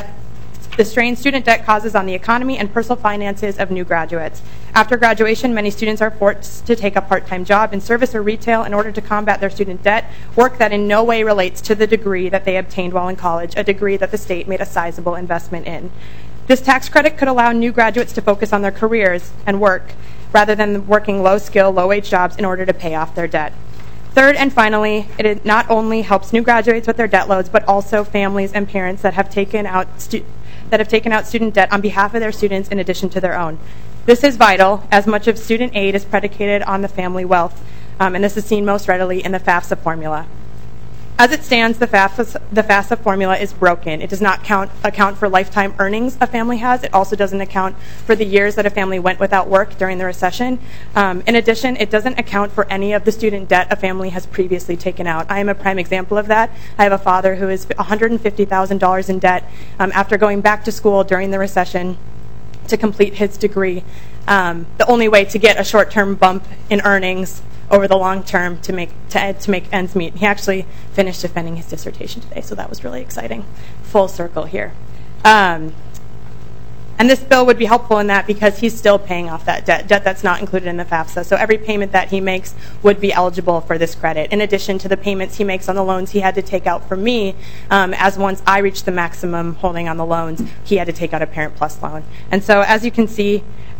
causes on the economy and personal finances of new graduates. After graduation, many students are forced to take a part-time job in service or retail in order to combat their student debt, work that in no way relates to the degree that they obtained while in college, a degree that the state made a sizable investment in. This tax credit could allow new graduates to focus on their careers and work rather than working low-skill, low-wage jobs in order to pay off their debt. Third and finally, it not only helps new graduates with their debt loads, but also families and parents that have taken out student debt on behalf of their students in addition to their own. This is vital, as much of student aid is predicated on the family wealth, and this is seen most readily in the FAFSA formula. As it stands, the FAFSA formula is broken. It does not account for lifetime earnings a family has. It also doesn't account for the years that a family went without work during the recession. In addition, it doesn't account for any of the student debt a family has previously taken out. I am a prime example of that. I have a father who is $150,000 in debt after going back to school during the recession to complete his degree. The only way to get a short-term bump in earnings over the long term to make ends meet. He actually finished defending his dissertation today, so that was really exciting. Full circle here. And this bill would be helpful in that because he's still paying off that debt that's not included in the FAFSA. So every payment that he makes would be eligible for this credit, in addition to the payments he makes on the loans he had to take out from me, as once I reached the maximum holding on the loans, he had to take out a Parent Plus loan. And so as you can see,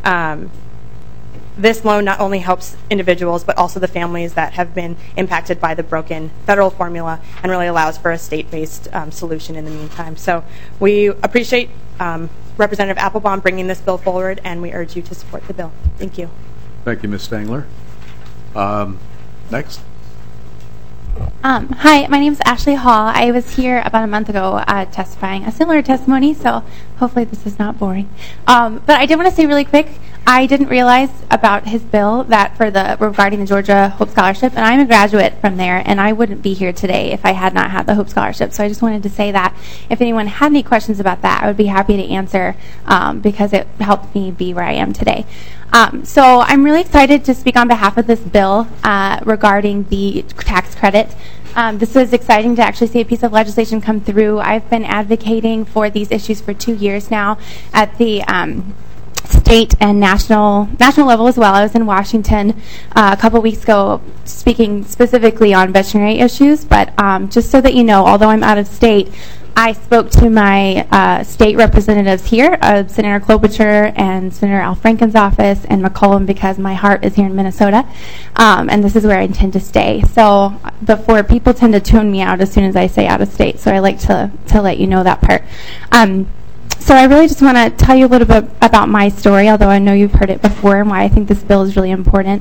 this loan not only helps individuals, but also the families that have been impacted by the broken federal formula and really allows for a state-based solution in the meantime. So we appreciate Representative Applebaum bringing this bill forward, and we urge you to support the bill. Thank you. Thank you, Ms. Stengler. Next. Hi, my name is Ashley Hall. I was here about a month ago testifying a similar testimony, so hopefully this is not boring. But I did want to say really quick, I didn't realize about his bill that regarding the Georgia Hope Scholarship, and I'm a graduate from there, and I wouldn't be here today if I had not had the Hope Scholarship. So I just wanted to say that if anyone had any questions about that, I would be happy to answer because it helped me be where I am today. So I'm really excited to speak on behalf of this bill regarding the tax credit. This was exciting to actually see a piece of legislation come through. I've been advocating for these issues for 2 years now at the state and national level as well. I was in Washington a couple weeks ago speaking specifically on veterinary issues, but just so that you know, although I'm out of state, I spoke to my state representatives here, Senator Klobuchar and Senator Al Franken's office in McCollum, because my heart is here in Minnesota, and this is where I intend to stay. So before, people tend to tune me out as soon as I say out of state, so I like to let you know that part. So I really just want to tell you a little bit about my story, although I know you've heard it before, and why I think this bill is really important.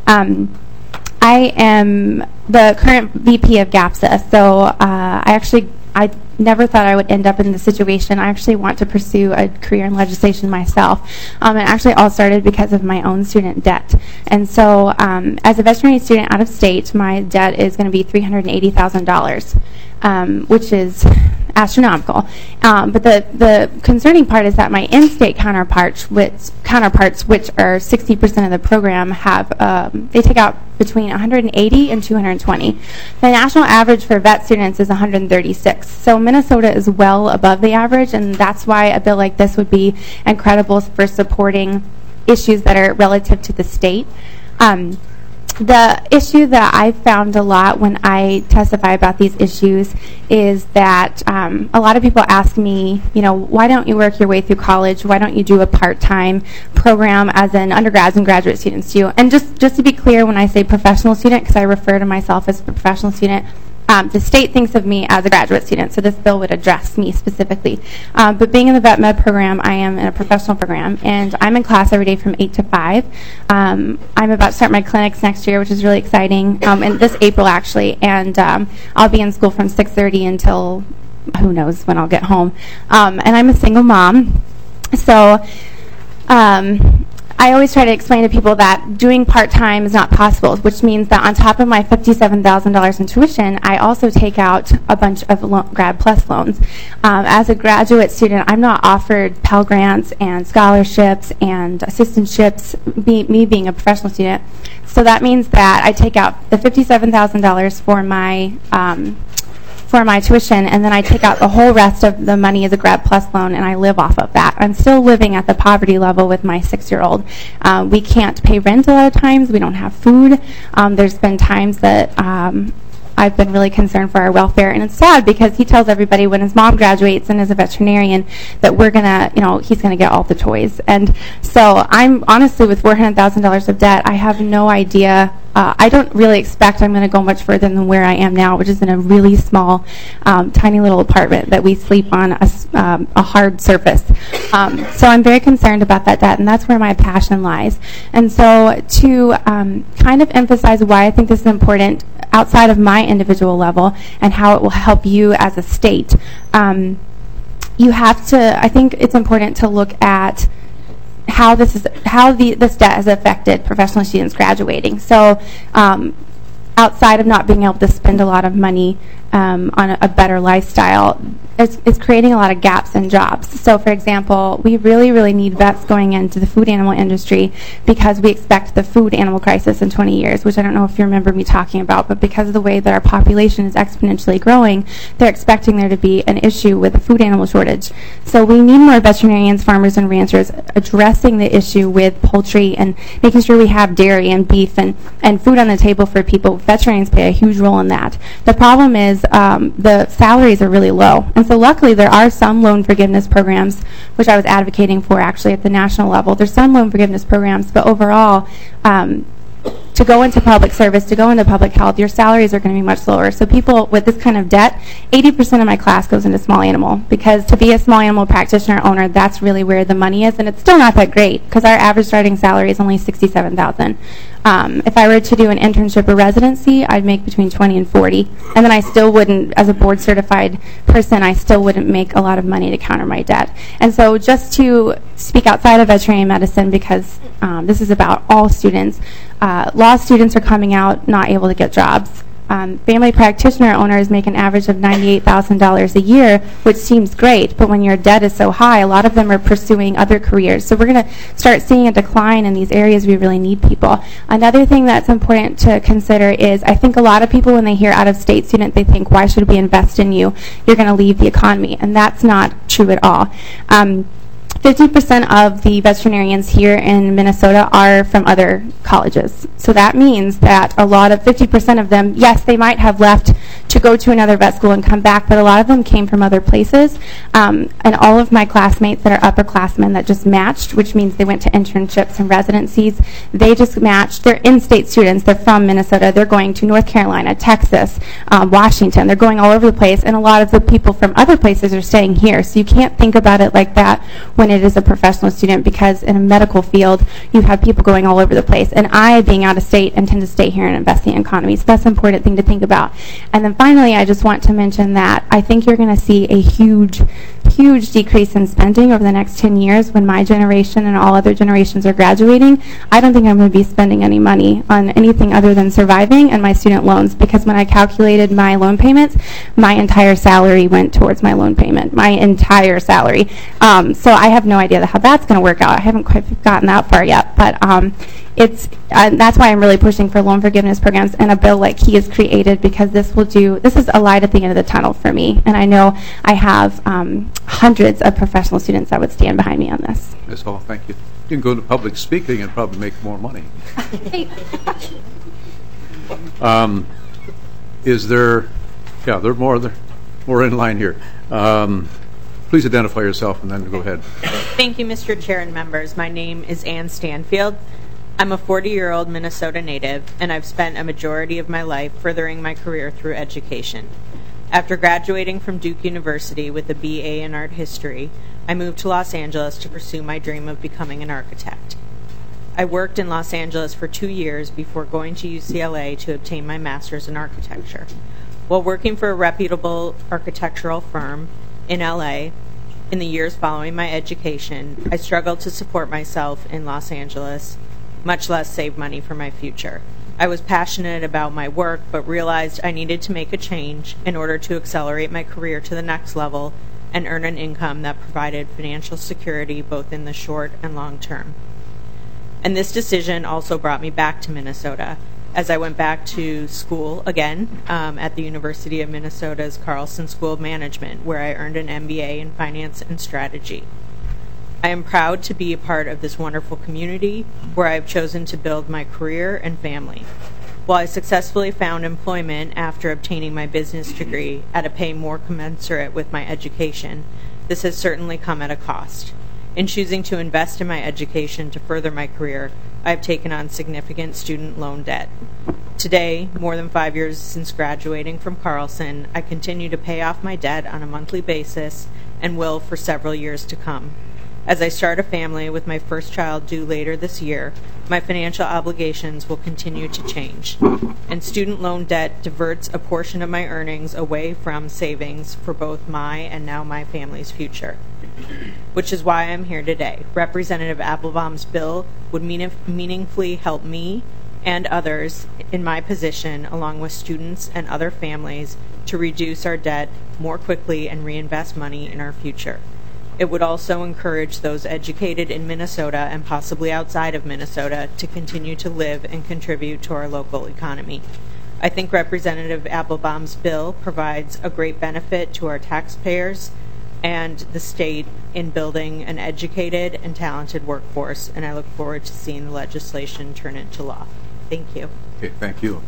I am the current VP of GAPSA, so I never thought I would end up in this situation. I actually want to pursue a career in legislation myself. And actually all started because of my own student debt. And so as a veterinary student out of state, my debt is going to be $380,000, which is astronomical. But the concerning part is that my in-state counterparts, which are 60% of the program, they take out between 180 and 220. The national average for vet students is 136. So Minnesota is well above the average, and that's why a bill like this would be incredible for supporting issues that are relative to the state. The issue that I've found a lot when I testify about these issues is that a lot of people ask me, why don't you work your way through college? Why don't you do a part-time program as an undergrads and graduate students do? And just to be clear, when I say professional student, because I refer to myself as a professional student, the state thinks of me as a graduate student, so this bill would address me specifically. But being in the vet med program, I am in a professional program, and I'm in class every day from 8 to 5. I'm about to start my clinics next year, which is really exciting, and this April actually, and I'll be in school from 6:30 until who knows when I'll get home. And I'm a single mom, so I always try to explain to people that doing part-time is not possible, which means that on top of my $57,000 in tuition, I also take out a bunch of Grad Plus loans. As a graduate student, I'm not offered Pell Grants and scholarships and assistantships, me being a professional student. So that means that I take out the $57,000 for my tuition, and then I take out the whole rest of the money as a Grad Plus loan, and I live off of that. I'm still living at the poverty level with my 6-year-old. We can't pay rent a lot of times. We don't have food. There's been times that I've been really concerned for our welfare, and it's sad because he tells everybody when his mom graduates and is a veterinarian that he's gonna get all the toys. And so I'm honestly, with $400,000 of debt, I have no idea. I don't really expect I'm going to go much further than where I am now, which is in a really small, tiny little apartment that we sleep on a hard surface. So I'm very concerned about that debt, and that's where my passion lies. And so to kind of emphasize why I think this is important outside of my individual level and how it will help you as a state, I think it's important to look at how this debt has affected professional students graduating. So outside of not being able to spend a lot of money on a better lifestyle, it's creating a lot of gaps in jobs. So, for example, we really, really need vets going into the food animal industry because we expect the food animal crisis in 20 years, which I don't know if you remember me talking about, but because of the way that our population is exponentially growing, they're expecting there to be an issue with the food animal shortage. So we need more veterinarians, farmers, and ranchers addressing the issue with poultry and making sure we have dairy and beef and food on the table for people. Veterinarians play a huge role in that. The problem is the salaries are really low. And so luckily there are some loan forgiveness programs, which I was advocating for actually at the national level. There's some loan forgiveness programs, but overall, to go into public service, to go into public health, your salaries are going to be much lower. So people with this kind of debt, 80% of my class goes into small animal, because to be a small animal practitioner owner, that's really where the money is, and it's still not that great because our average starting salary is only $67,000. If I were to do an internship or residency, I'd make between 20 and 40, and then I still wouldn't, as a board certified person, I still wouldn't make a lot of money to counter my debt. And so just to speak outside of veterinary medicine, because this is about all students, law students are coming out not able to get jobs. Family practitioner owners make an average of $98,000 a year, which seems great, but when your debt is so high, a lot of them are pursuing other careers. So we're going to start seeing a decline in these areas we really need people. Another thing that's important to consider is I think a lot of people, when they hear out-of-state student, they think, why should we invest in you? You're going to leave the economy, and that's not true at all. 50% of the veterinarians here in Minnesota are from other colleges. So that means that 50% of them, yes, they might have left to go to another vet school and come back, but a lot of them came from other places. And all of my classmates that are upperclassmen that just matched, which means they went to internships and residencies, they just matched. They're in-state students. They're from Minnesota. They're going to North Carolina, Texas, Washington. They're going all over the place, and a lot of the people from other places are staying here. So you can't think about it like that when it is a professional student, because in a medical field, you have people going all over the place. And I, being out of state, intend to stay here and invest in the economy. So that's an important thing to think about. And then finally, I just want to mention that I think you're going to see a huge decrease in spending over the next 10 years when my generation and all other generations are graduating. I don't think I'm going to be spending any money on anything other than surviving and my student loans, because when I calculated my loan payments, my entire salary went towards my loan payment, my entire salary. So I have no idea how that's going to work out. I haven't quite gotten that far yet, but that's why I'm really pushing for loan forgiveness programs and a bill like he has created, because this is a light at the end of the tunnel for me. And I know I have hundreds of professional students that would stand behind me on this. Ms. Hall, thank you. You can go to public speaking and probably make more money. Is there? Yeah, there are more in line here. Please identify yourself and then go ahead. Thank you, Mr. Chair and members. My name is Ann Stanfield. I'm a 40-year-old Minnesota native, and I've spent a majority of my life furthering my career through education. After graduating from Duke University with a BA in art history, I moved to Los Angeles to pursue my dream of becoming an architect. I worked in Los Angeles for 2 years before going to UCLA to obtain my master's in architecture. While working for a reputable architectural firm in LA, in the years following my education, I struggled to support myself in Los Angeles, much less save money for my future. I was passionate about my work, but realized I needed to make a change in order to accelerate my career to the next level and earn an income that provided financial security both in the short and long term. And this decision also brought me back to Minnesota, as I went back to school again at the University of Minnesota's Carlson School of Management, where I earned an MBA in Finance and Strategy. I am proud to be a part of this wonderful community where I have chosen to build my career and family. While I successfully found employment after obtaining my business degree at a pay more commensurate with my education, this has certainly come at a cost. In choosing to invest in my education to further my career, I have taken on significant student loan debt. Today, more than 5 years since graduating from Carlson, I continue to pay off my debt on a monthly basis and will for several years to come. As I start a family with my first child due later this year, my financial obligations will continue to change, and student loan debt diverts a portion of my earnings away from savings for both my and now my family's future. Which is why I'm here today. Representative Applebaum's bill would meaningfully help me and others in my position, along with students and other families, to reduce our debt more quickly and reinvest money in our future. It would also encourage those educated in Minnesota and possibly outside of Minnesota to continue to live and contribute to our local economy. I think Representative Applebaum's bill provides a great benefit to our taxpayers and the state in building an educated and talented workforce, and I look forward to seeing the legislation turn into law. Thank you. Okay, thank you.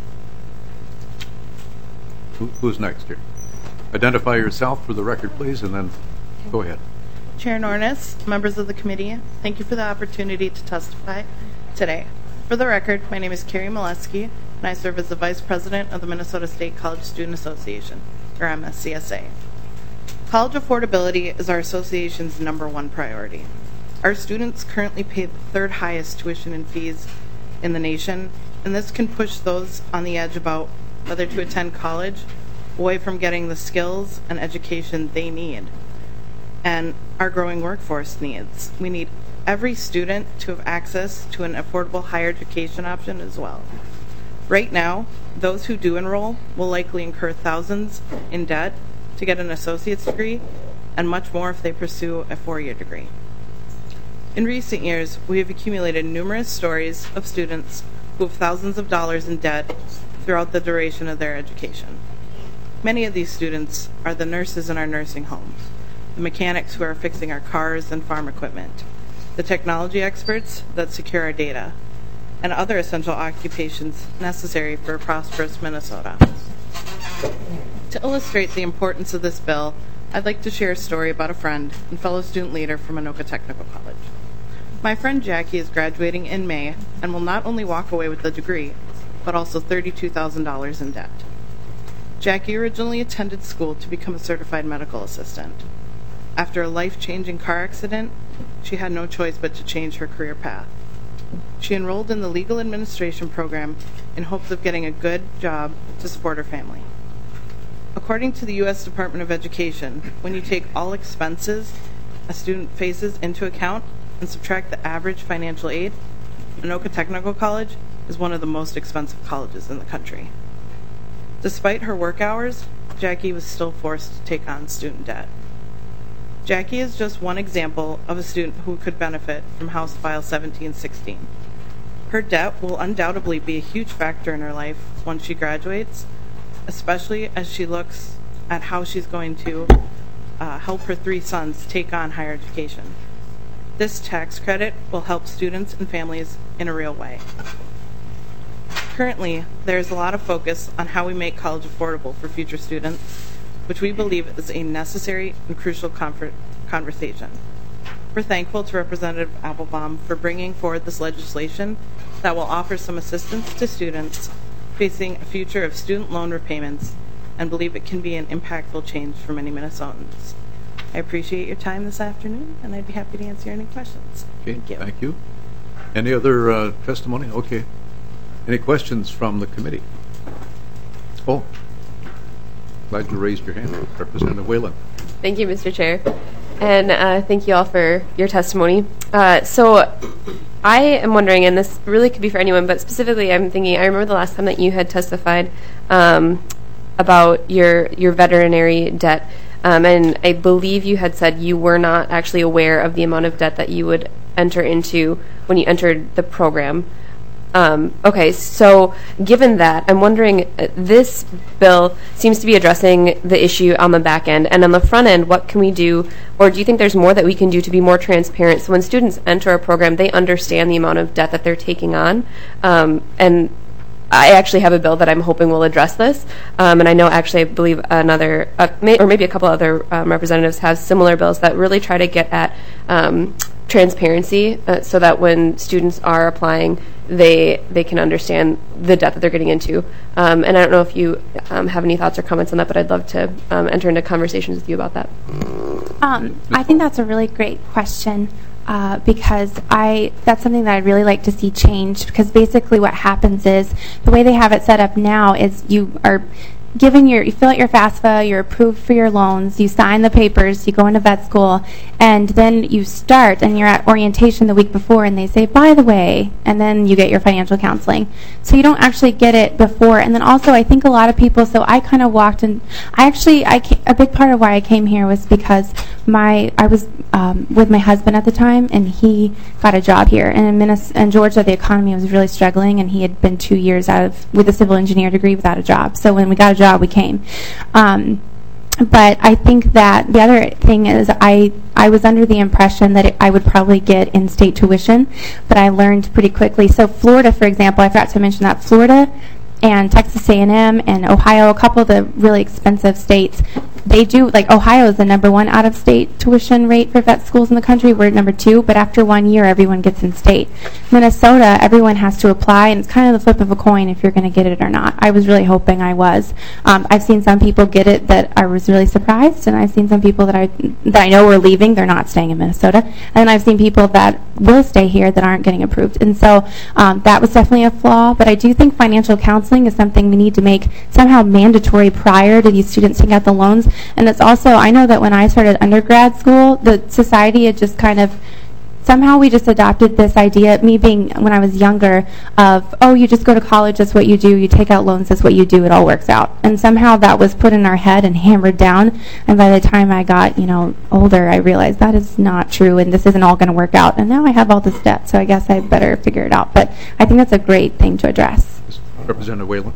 Who's next here? Identify yourself for the record, please, and then go ahead. Chair Nornes, members of the committee, thank you for the opportunity to testify today. For the record, my name is Carrie Molesky, and I serve as the Vice President of the Minnesota State College Student Association, or MSCSA. College affordability is our association's #1 priority. Our students currently pay the third highest tuition and fees in the nation, and this can push those on the edge about whether to attend college away from getting the skills and education they need and our growing workforce needs. We need every student to have access to an affordable higher education option as well. Right now, those who do enroll will likely incur thousands in debt to get an associate's degree and much more if they pursue a 4-year degree. In recent years, we have accumulated numerous stories of students who have thousands of dollars in debt throughout the duration of their education. Many of these students are the nurses in our nursing homes, the mechanics who are fixing our cars and farm equipment, the technology experts that secure our data, and other essential occupations necessary for a prosperous Minnesota. To illustrate the importance of this bill, I'd like to share a story about a friend and fellow student leader from Anoka Technical College. My friend Jackie is graduating in May and will not only walk away with a degree, but also $32,000 in debt. Jackie originally attended school to become a certified medical assistant. After a life-changing car accident, she had no choice but to change her career path. She enrolled in the legal administration program in hopes of getting a good job to support her family. According to the U.S. Department of Education, when you take all expenses a student faces into account and subtract the average financial aid, Anoka Technical College is one of the most expensive colleges in the country. Despite her work hours, Jackie was still forced to take on student debt. Jackie is just one example of a student who could benefit from House File 1716. Her debt will undoubtedly be a huge factor in her life once she graduates, especially as she looks at how she's going to help her 3 sons take on higher education. This tax credit will help students and families in a real way. Currently, there is a lot of focus on how we make college affordable for future students, which we believe is a necessary and crucial conversation. We're thankful to Representative Applebaum for bringing forward this legislation that will offer some assistance to students facing a future of student loan repayments and believe it can be an impactful change for many Minnesotans. I appreciate your time this afternoon, and I'd be happy to answer any questions. Okay, thank you. Any other testimony? Okay. Any questions from the committee? Oh, glad you raised your hand. Representative Whalen. Thank you, Mr. Chair. And thank you all for your testimony. So I am wondering, and this really could be for anyone, but specifically I'm thinking, I remember the last time that you had testified about your veterinary debt, and I believe you had said you were not actually aware of the amount of debt that you would enter into when you entered the program. Okay, so given that, I'm wondering, this bill seems to be addressing the issue on the back end, and on the front end, what can we do, or do you think there's more that we can do to be more transparent so when students enter a program, they understand the amount of debt that they're taking on? And I actually have a bill that I'm hoping will address this, and I know actually I believe another, or maybe a couple other representatives have similar bills that really try to get at transparency so that when students are applying, they can understand the debt that they're getting into. And I don't know if you have any thoughts or comments on that, but I'd love to enter into conversations with you about that. I think that's a really great question because that's something that I'd really like to see change, because basically what happens is the way they have it set up now is you fill out your FAFSA, you're approved for your loans, you sign the papers, you go into vet school, and then you start and you're at orientation the week before and they say, by the way, and then you get your financial counseling. So you don't actually get it before. And then also I think a lot of people, so I kind of walked in, a big part of why I came here was because I was with my husband at the time and he got a job here. And in Georgia, the economy was really struggling and he had been 2 years with a civil engineer degree without a job. So when we got a job, we came. But I think that the other thing is I was under the impression that I would probably get in-state tuition, but I learned pretty quickly. So Florida, for example, I forgot to mention that Florida and Texas A&M and Ohio, a couple of the really expensive states, they do, like Ohio is the #1 out-of-state tuition rate for vet schools in the country. We're at #2, but after 1 year, everyone gets in-state. Minnesota, everyone has to apply, and it's kind of the flip of a coin if you're going to get it or not. I was really hoping I was. I've seen some people get it that I was really surprised, and I've seen some people that I know are leaving. They're not staying in Minnesota. And I've seen people that will stay here that aren't getting approved. And so that was definitely a flaw, but I do think financial counseling is something we need to make somehow mandatory prior to these students taking out the loans. And it's also, I know that when I started undergrad school, the society had just kind of, somehow we just adopted this idea, me being, when I was younger, of, oh, you just go to college, that's what you do, you take out loans, that's what you do, it all works out. And somehow that was put in our head and hammered down, and by the time I got, older, I realized that is not true, and this isn't all going to work out. And now I have all this debt, so I guess I better figure it out. But I think that's a great thing to address. Representative Whalen.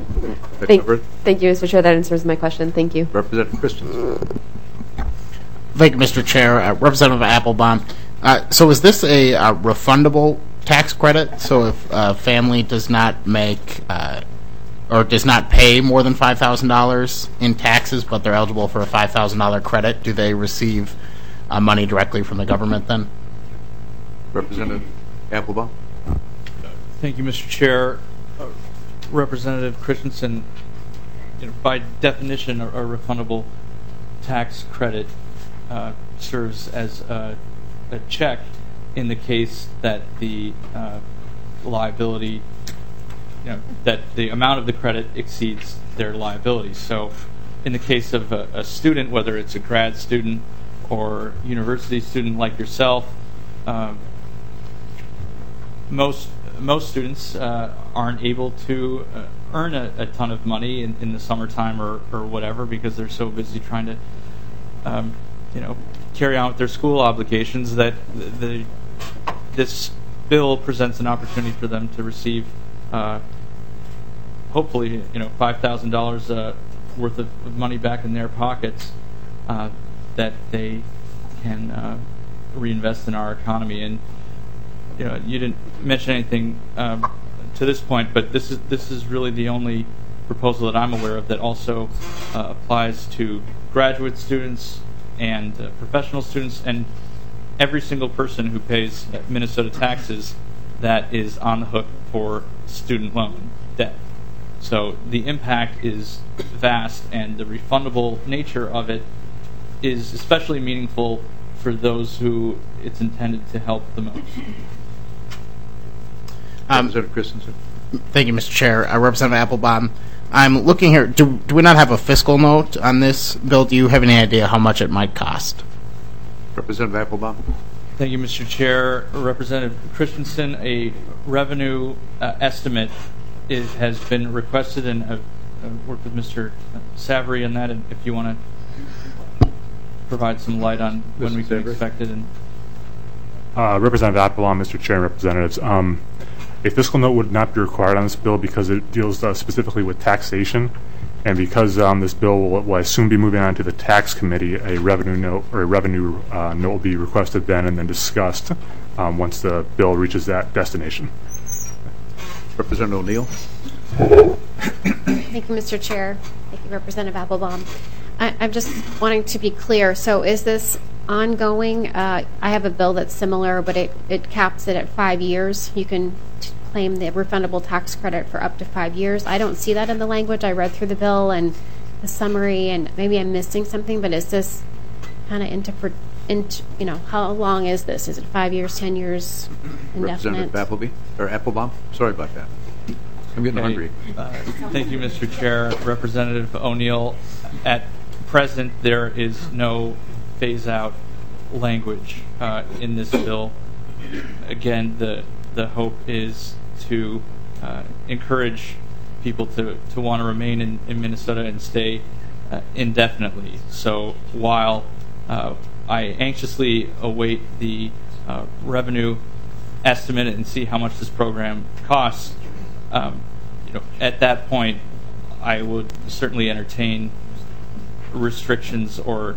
Thank you, Mr. Chair. That answers my question. Thank you. Representative Christensen. Thank you, Mr. Chair. Representative Applebaum. So is this a refundable tax credit? So if a family does not make or does not pay more than $5,000 in taxes, but they're eligible for a $5,000 credit, do they receive money directly from the government then? Representative Applebaum. Thank you, Mr. Chair. Representative Christensen, by definition, a refundable tax credit serves as a check in the case that the liability, that the amount of the credit exceeds their liability. So in the case of a student, whether it's a grad student or university student like yourself, most students aren't able to earn a ton of money in the summertime or whatever, because they're so busy trying to carry out their school obligations, that this bill presents an opportunity for them to receive hopefully $5,000 worth of money back in their pockets that they can reinvest in our economy. And you didn't mention anything to this point, but this is really the only proposal that I'm aware of that also applies to graduate students and professional students and every single person who pays Minnesota taxes that is on the hook for student loan debt. So the impact is vast, and the refundable nature of it is especially meaningful for those who it's intended to help the most. Representative Christensen. Thank you, Mr. Chair. Representative Applebaum, I'm looking here. Do we not have a fiscal note on this bill? Do you have any idea how much it might cost? Representative Applebaum. Thank you, Mr. Chair. Representative Christensen, a revenue estimate has been requested, and I've worked with Mr. Savory on that, and if you want to provide some light on when we can expect it. Representative Applebaum, Mr. Chair, and Representatives. A fiscal note would not be required on this bill because it deals specifically with taxation, and because this bill will, I assume, be moving on to the tax committee, a revenue note note will be requested then and then discussed once the bill reaches that destination. Representative O'Neill. Thank you, Mr. Chair. Thank you, Representative Applebaum. I'm just wanting to be clear. So is this ongoing? I have a bill that's similar, but it caps it at 5 years. You can claim the refundable tax credit for up to 5 years. I don't see that in the language. I read through the bill and the summary, and maybe I'm missing something, but is this kind of how long is this? Is it 5 years, 10 years, indefinite? Representative Applebaum. Sorry about that. I'm getting hungry. Thank you, Mr. Chair. Representative O'Neill, at present there is no phase-out language in this bill. Again, the hope is to encourage people to want to remain in Minnesota and stay indefinitely. So while I anxiously await the revenue estimate and see how much this program costs, at that point I would certainly entertain restrictions or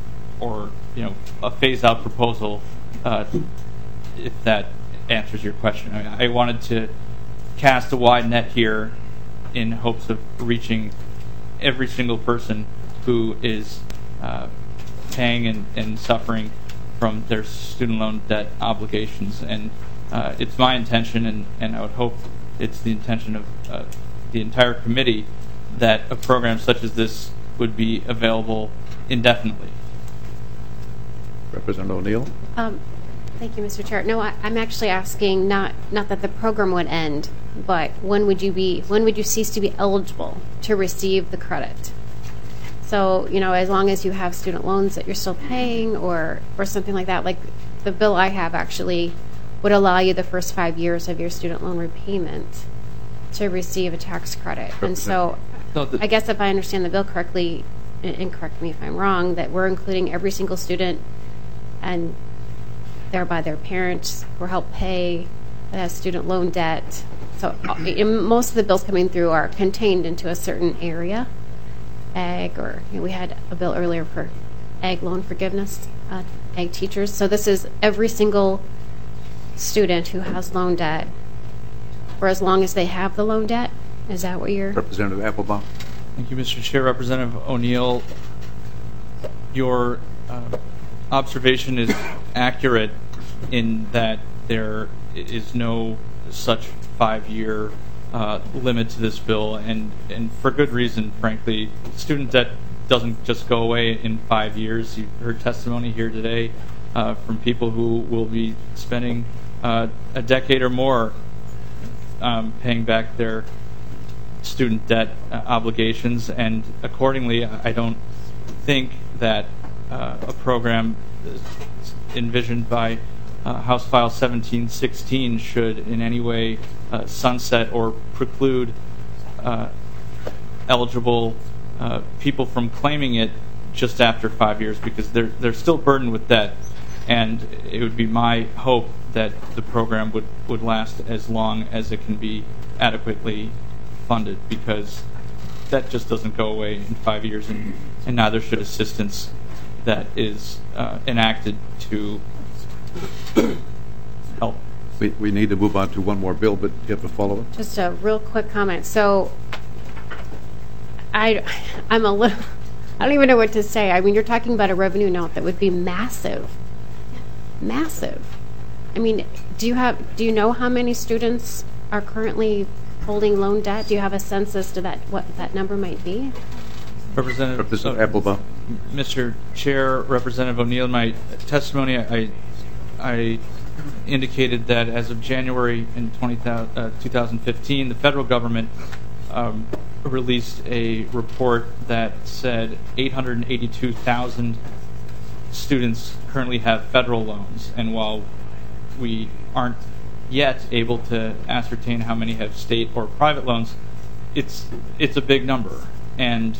a phase-out proposal if that answers your question. I wanted to cast a wide net here in hopes of reaching every single person who is paying and suffering from their student loan debt obligations. And it's my intention, and I would hope it's the intention of the entire committee, that a program such as this would be available indefinitely. Representative O'Neill. Thank you, Mr. Chair. No, I'm actually asking not that the program would end, but when would you cease to be eligible to receive the credit? So, as long as you have student loans that you're still paying or something like that, like the bill I have actually would allow you the first 5 years of your student loan repayment to receive a tax credit. And so I guess if I understand the bill correctly, and correct me if I'm wrong, that we're including every single student and thereby their parents who help pay that has student loan debt. So most of the bills coming through are contained into a certain area. Ag, or we had a bill earlier for ag loan forgiveness. ag teachers. So this is every single student who has loan debt, for as long as they have the loan debt. Is that what you're... Representative Applebaum. Thank you, Mr. Chair. Representative O'Neill, your observation is accurate in that there is no such 5-year limit to this bill, and for good reason, frankly. Student debt doesn't just go away in 5 years. You heard testimony here today from people who will be spending a decade or more paying back their student debt obligations, and accordingly, I don't think that a program envisioned by House File 1716 should in any way sunset or preclude eligible people from claiming it just after 5 years, because they're still burdened with debt, and it would be my hope that the program would last as long as it can be adequately funded, because that just doesn't go away in 5 years, and neither should assistance that is enacted to help. We need to move on to one more bill, but you have to follow it. Just a real quick comment. So I'm a little, I don't even know what to say. I mean, you're talking about a revenue note that would be massive. Massive. I mean, do you know how many students are currently holding loan debt? Do you have a sense as to what that number might be? Representative Applebaum. Mr. Chair, Representative O'Neill, in my testimony, I indicated that as of January in 2015, the federal government released a report that said 882,000 students currently have federal loans, and while we aren't yet able to ascertain how many have state or private loans, it's a big number, and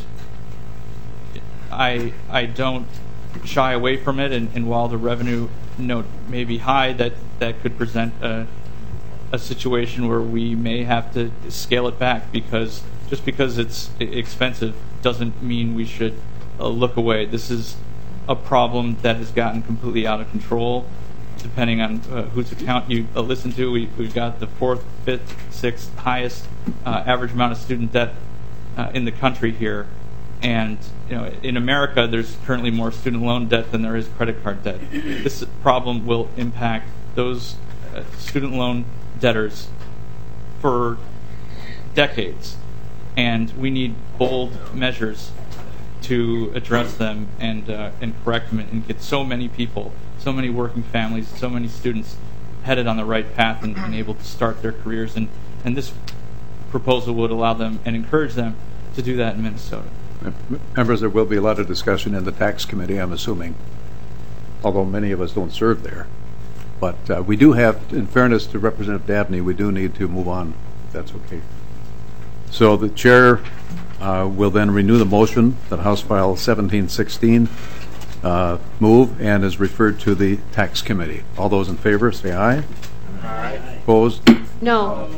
I don't shy away from it, and while the revenue note may be high, that could present a situation where we may have to scale it back, because just because it's expensive doesn't mean we should look away. This is a problem that has gotten completely out of control. Depending on whose account you listen to, we've got the 4th, 5th, 6th highest average amount of student debt in the country here. And in America, there's currently more student loan debt than there is credit card debt. This problem will impact those student loan debtors for decades, and we need bold measures to address them and correct them and get so many people, so many working families, so many students headed on the right path and able to start their careers. And this proposal would allow them and encourage them to do that in Minnesota. Members, there will be a lot of discussion in the tax committee, I'm assuming, although many of us don't serve there. But we do have, in fairness to Representative Dabney, we do need to move on, if that's okay. So the chair will then renew the motion that House File 1716 move and is referred to the tax committee. All those in favor, say aye. Aye. Opposed? No.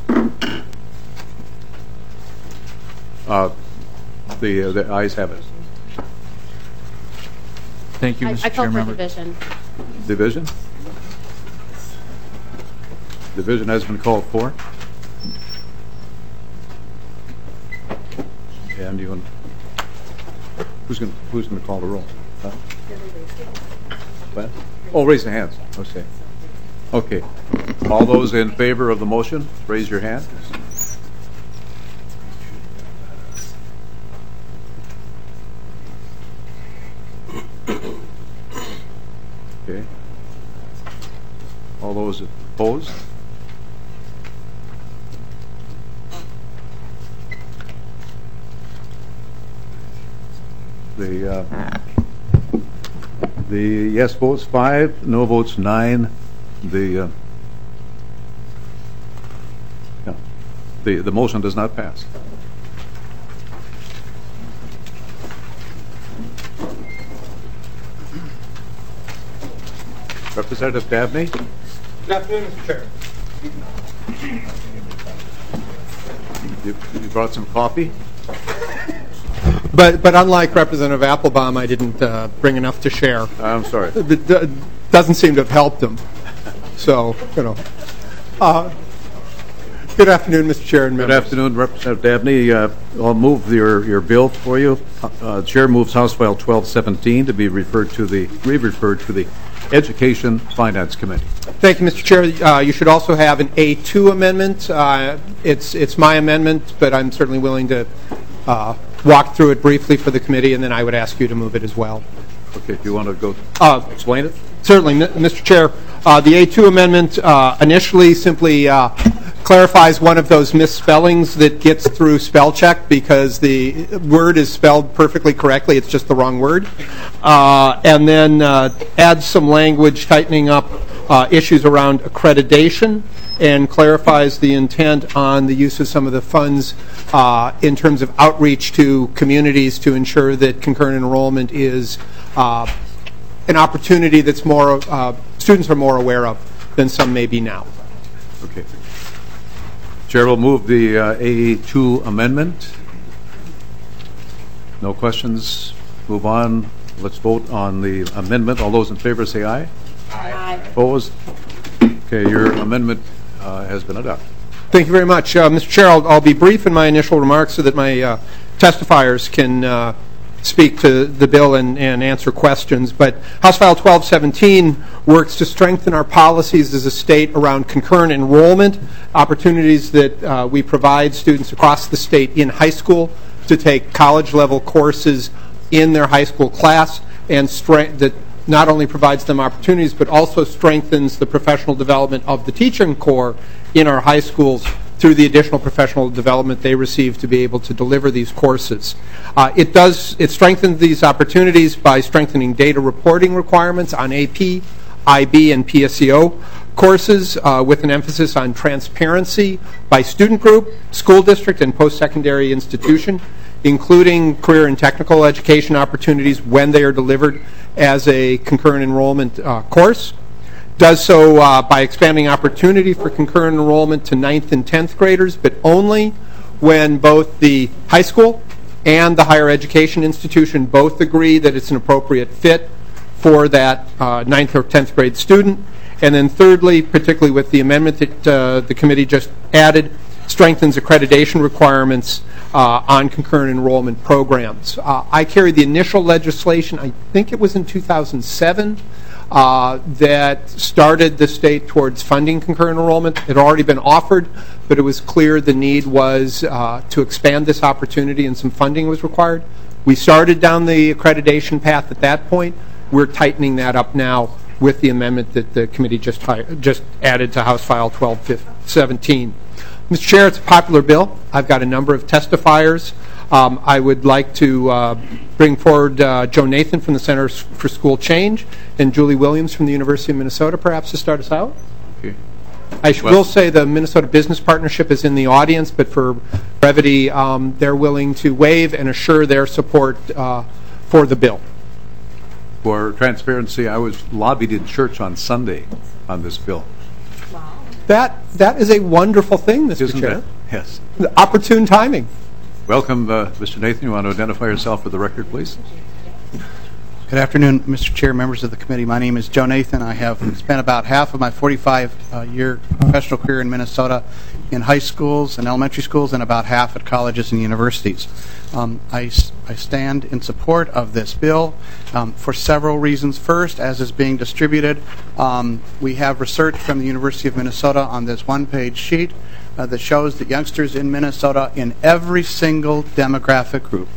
The ayes have it. Thank you, Mr. I call Chair. for division. Division? Division has been called for. And you want, who's going to call the roll? What? Oh, raise the hands. Okay. Okay. All those in favor of the motion, raise your hand. Okay. All those opposed? The yes votes 5, no votes 9. The motion does not pass. Representative Dabney. Good afternoon, Mr. Chair. You brought some coffee? But unlike Representative Applebaum, I didn't bring enough to share. I'm sorry. It doesn't seem to have helped him. So, good afternoon, Mr. Chair and members. Good afternoon, Representative Dabney. I'll move your bill for you. Chair moves House File 1217 to be re-referred to the Education Finance Committee. Thank you, Mr. Chair. You should also have an A2 amendment. It's my amendment, but I'm certainly willing to walk through it briefly for the committee, and then I would ask you to move it as well. Okay, if you want to go explain it? Certainly, Mr. Chair. The A2 amendment initially simply clarifies one of those misspellings that gets through spell check because the word is spelled perfectly correctly. It's just the wrong word. And then adds some language tightening up issues around accreditation and clarifies the intent on the use of some of the funds in terms of outreach to communities to ensure that concurrent enrollment is an opportunity that's more students are more aware of than some may be now. Okay. Chair will move the A2 amendment. No questions. Move on. Let's vote on the amendment. All those in favor say aye. Aye. Opposed? Okay, your amendment has been adopted. Thank you very much. Mr. Chair, I'll be brief in my initial remarks so that my testifiers can speak to the bill and answer questions. But House File 1217 works to strengthen our policies as a state around concurrent enrollment, opportunities that we provide students across the state in high school to take college-level courses in their high school class, and that not only provides them opportunities but also strengthens the professional development of the teaching corps in our high schools through the additional professional development they receive to be able to deliver these courses. It strengthens these opportunities by strengthening data reporting requirements on AP, IB, and PSEO courses with an emphasis on transparency by student group, school district, and post-secondary institution, including career and technical education opportunities when they are delivered as a concurrent enrollment course. Does so by expanding opportunity for concurrent enrollment to 9th and 10th graders, but only when both the high school and the higher education institution both agree that it's an appropriate fit for that 9th or 10th grade student. And then thirdly, particularly with the amendment that the committee just added, strengthens accreditation requirements on concurrent enrollment programs. I carried the initial legislation, I think it was in 2007, that started the state towards funding concurrent enrollment. It had already been offered, but it was clear the need was to expand this opportunity and some funding was required. We started down the accreditation path at that point. We're tightening that up now with the amendment that the committee just added to House File 1217. Mr. Chair, it's a popular bill. I've got a number of testifiers. I would like to bring forward Joe Nathan from the Center for School Change and Julie Williams from the University of Minnesota, perhaps to start us out. Okay. I will say the Minnesota Business Partnership is in the audience, but for brevity, they're willing to waive and assure their support for the bill. For transparency, I was lobbied in church on Sunday on this bill. Wow. That is a wonderful thing, Mr. Isn't Chair. it? Yes. Opportune timing. Welcome, Mr. Nathan. You want to identify yourself for the record, please? Good afternoon, Mr. Chair, members of the committee. My name is Joe Nathan. I have spent about half of my 45-year professional career in Minnesota in high schools and elementary schools and about half at colleges and universities. I stand in support of this bill for several reasons. First, as is being distributed, we have research from the University of Minnesota on this one-page sheet that shows that youngsters in Minnesota in every single demographic group,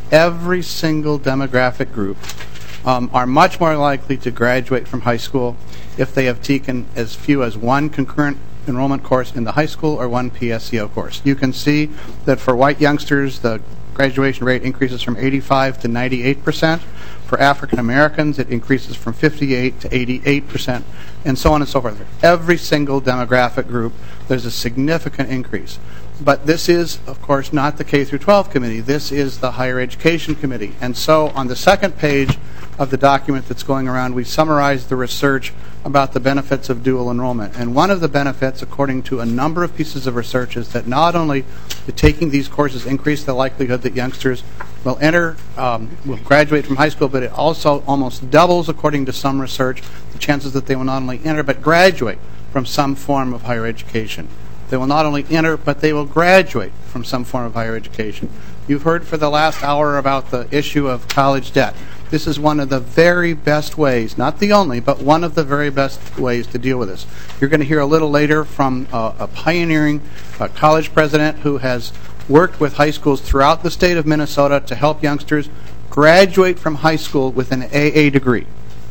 are much more likely to graduate from high school if they have taken as few as one concurrent enrollment course in the high school or one PSEO course. You can see that for white youngsters, the graduation rate increases from 85 to 98%. For African Americans, it increases from 58 to 88%, and so on and so forth. For every single demographic group, there's a significant increase. But this is, of course, not the K through 12 committee. This is the Higher Education Committee. And so on the second page of the document that's going around, we summarized the research about the benefits of dual enrollment. And one of the benefits, according to a number of pieces of research, is that not only do taking these courses increase the likelihood that youngsters will will graduate from high school, but it also almost doubles, according to some research, the chances that they will not only enter but graduate from some form of higher education. They will not only enter, but they will graduate from some form of higher education. You've heard for the last hour about the issue of college debt. This is one of the very best ways, not the only, but one of the very best ways to deal with this. You're going to hear a little later from a pioneering college president who has worked with high schools throughout the state of Minnesota to help youngsters graduate from high school with an AA degree.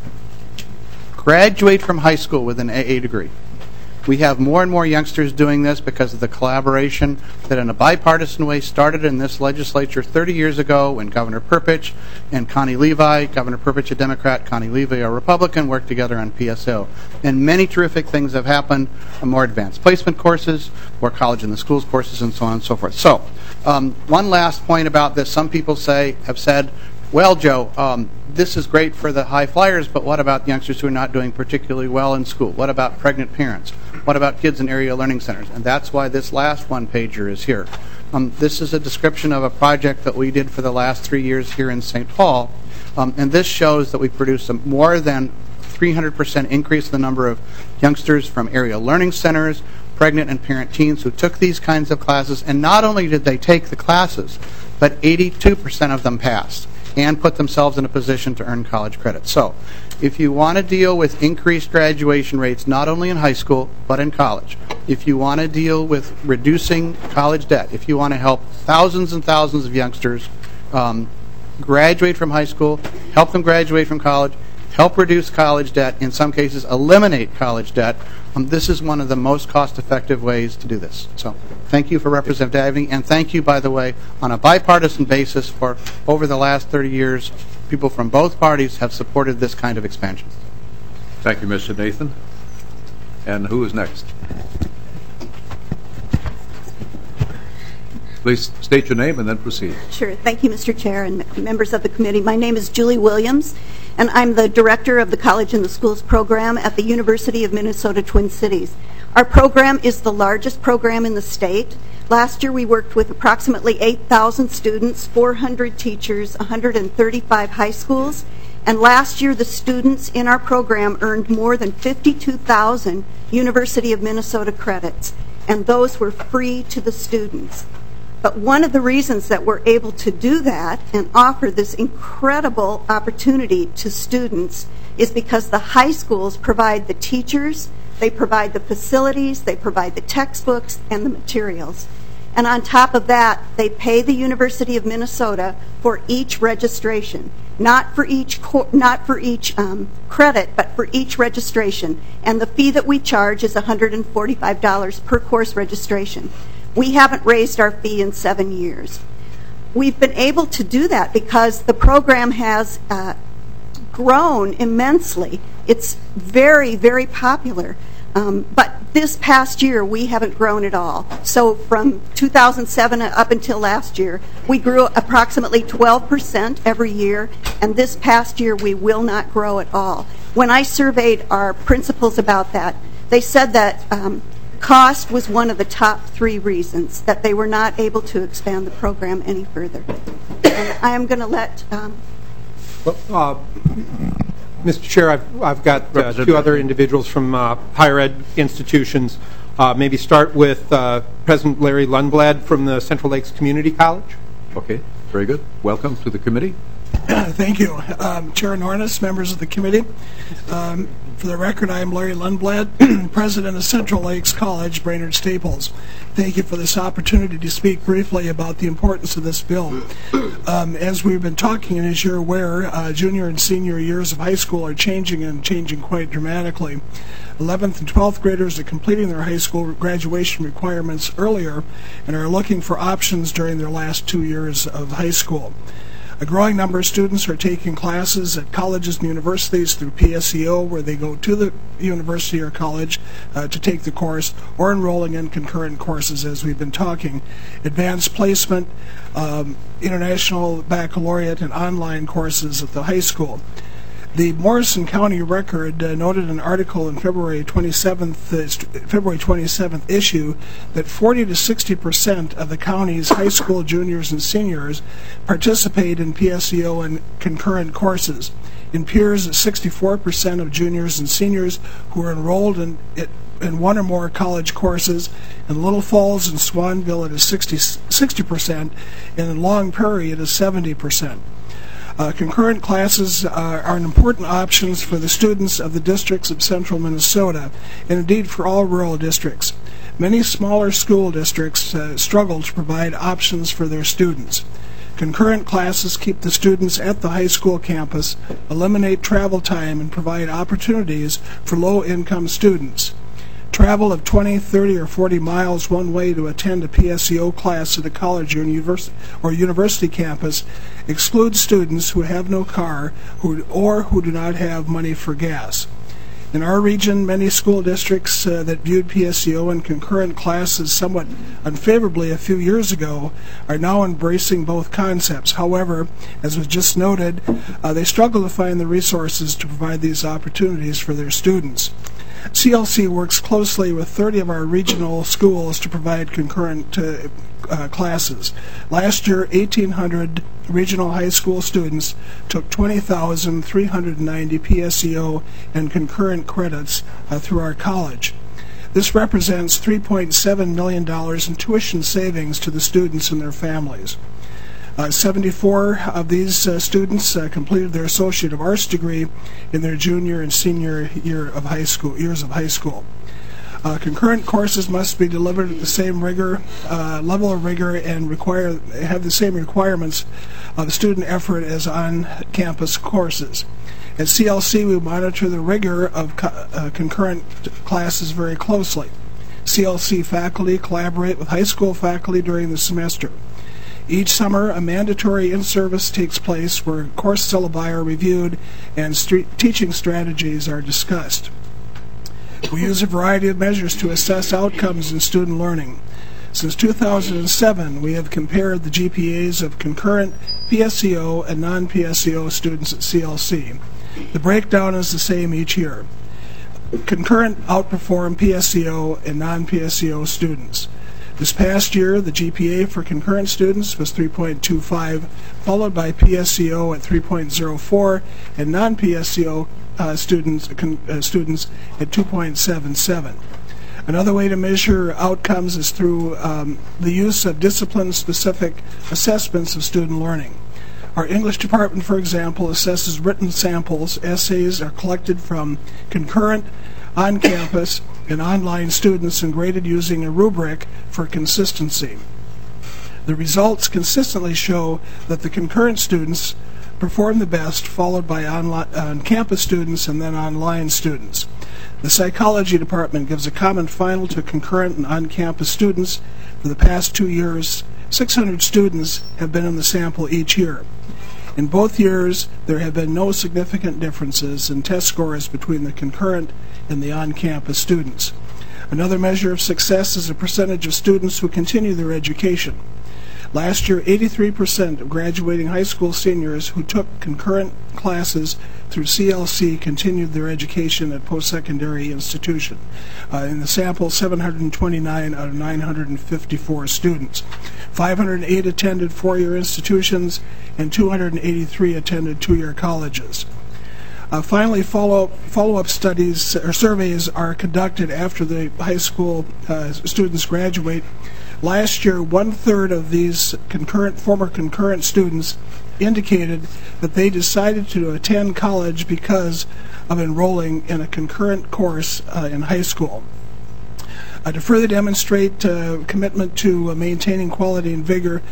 Graduate from high school with an AA degree. We have more and more youngsters doing this because of the collaboration that in a bipartisan way started in this legislature 30 years ago when Governor Perpich and Connie Levi, Governor Perpich a Democrat, Connie Levi a Republican, worked together on PSO. And many terrific things have happened, more advanced placement courses, more college in the schools courses, and so on and so forth. So, one last point about this. Some people have said, well, Joe, this is great for the high flyers, but what about youngsters who are not doing particularly well in school? What about pregnant parents? What about kids in area learning centers? And that's why this last one-pager is here. This is a description of a project that we did for the last 3 years here in St. Paul, and this shows that we produced a more than 300% increase in the number of youngsters from area learning centers, pregnant and parent teens who took these kinds of classes, and not only did they take the classes, but 82% of them passed and put themselves in a position to earn college credit. So, if you want to deal with increased graduation rates, not only in high school, but in college, if you want to deal with reducing college debt, if you want to help thousands and thousands of youngsters graduate from high school, help them graduate from college, help reduce college debt, in some cases eliminate college debt, this is one of the most cost-effective ways to do this. So thank you for Representative Davney, and thank you, by the way, on a bipartisan basis for over the last 30 years, people from both parties have supported this kind of expansion. Thank you, Mr. Nathan. And who is next? Please state your name and then proceed. Sure. Thank you, Mr. Chair and members of the committee. My name is Julie Williams, and I'm the director of the College in the Schools program at the University of Minnesota Twin Cities. Our program is the largest program in the state. Last year we worked with approximately 8,000 students, 400 teachers, 135 high schools, and last year the students in our program earned more than 52,000 University of Minnesota credits, and those were free to the students. But one of the reasons that we're able to do that and offer this incredible opportunity to students is because the high schools provide the teachers, they provide the facilities, they provide the textbooks and the materials. And on top of that, they pay the University of Minnesota for each registration, not for each credit, but for each registration. And the fee that we charge is $145 per course registration. We haven't raised our fee in 7 years. We've been able to do that because the program has grown immensely. It's very, very popular. But this past year, we haven't grown at all. So from 2007 up until last year, we grew approximately 12% every year, and this past year, we will not grow at all. When I surveyed our principals about that, they said that cost was one of the top 3 reasons that they were not able to expand the program any further. And I am going to let... Mr. Chair, I've got 2 other individuals from higher ed institutions. Maybe start with President Larry Lundblad from the Central Lakes Community College. Okay, very good. Welcome to the committee. Thank you. Chair Nornis, members of the committee. For the record, I am Larry Lundblad, President of Central Lakes College, Brainerd Staples. Thank you for this opportunity to speak briefly about the importance of this bill. As we've been talking, and as you're aware, junior and senior years of high school are changing and changing quite dramatically. 11th and 12th graders are completing their high school graduation requirements earlier and are looking for options during their last 2 years of high school. A growing number of students are taking classes at colleges and universities through PSEO, where they go to the university or college to take the course, or enrolling in concurrent courses, as we've been talking. Advanced placement, international baccalaureate, and online courses at the high school. The Morrison County Record noted an article in February 27th issue that 40 to 60% of the county's high school juniors and seniors participate in PSEO and concurrent courses. In Pierce, 64% of juniors and seniors who are enrolled in one or more college courses. In Little Falls and Swanville, it is 60%, and in Long Prairie, it is 70%. Concurrent classes are an important options for the students of the districts of central Minnesota, and indeed for all rural districts. Many smaller school districts struggle to provide options for their students. Concurrent classes keep the students at the high school campus, eliminate travel time, and provide opportunities for low-income students. Travel of 20, 30, or 40 miles one way to attend a PSEO class at a college or university campus excludes students who have no car or who do not have money for gas. In our region, many school districts that viewed PSEO and concurrent classes somewhat unfavorably a few years ago are now embracing both concepts. However, as was just noted, they struggle to find the resources to provide these opportunities for their students. CLC works closely with 30 of our regional schools to provide concurrent classes. Last year, 1,800 regional high school students took 20,390 PSEO and concurrent credits through our college. This represents $3.7 million in tuition savings to the students and their families. 74 of these students completed their Associate of Arts degree in their junior and senior years of high school. Concurrent courses must be delivered at the same level of rigor, and have the same requirements of student effort as on-campus courses. At CLC, we monitor the rigor of concurrent classes very closely. CLC faculty collaborate with high school faculty during the semester. Each summer, a mandatory in-service takes place where course syllabi are reviewed and teaching strategies are discussed. We use a variety of measures to assess outcomes in student learning. Since 2007, we have compared the GPAs of concurrent PSEO and non-PSEO students at CLC. The breakdown is the same each year. Concurrent outperform PSEO and non-PSEO students. This past year, the GPA for concurrent students was 3.25, followed by PSEO at 3.04, and non-PSEO students at 2.77. Another way to measure outcomes is through the use of discipline-specific assessments of student learning. Our English department, for example, assesses written samples. Essays are collected from concurrent, on-campus, and online students and graded using a rubric for consistency. The results consistently show that the concurrent students perform the best, followed by on-campus students and then online students. The psychology department gives a common final to concurrent and on-campus students. For the past 2 years, 600 students have been in the sample each year. In both years, there have been no significant differences in test scores between the concurrent and the on-campus students. Another measure of success is the percentage of students who continue their education. Last year, 83% of graduating high school seniors who took concurrent classes through CLC continued their education at post-secondary institution. In the sample, 729 out of 954 students. 508 attended four-year institutions, and 283 attended two-year colleges. Finally, follow-up studies or surveys are conducted after the high school students graduate. Last year, 1/3 of these former concurrent students indicated that they decided to attend college because of enrolling in a concurrent course in high school. To further demonstrate commitment to maintaining quality and rigor,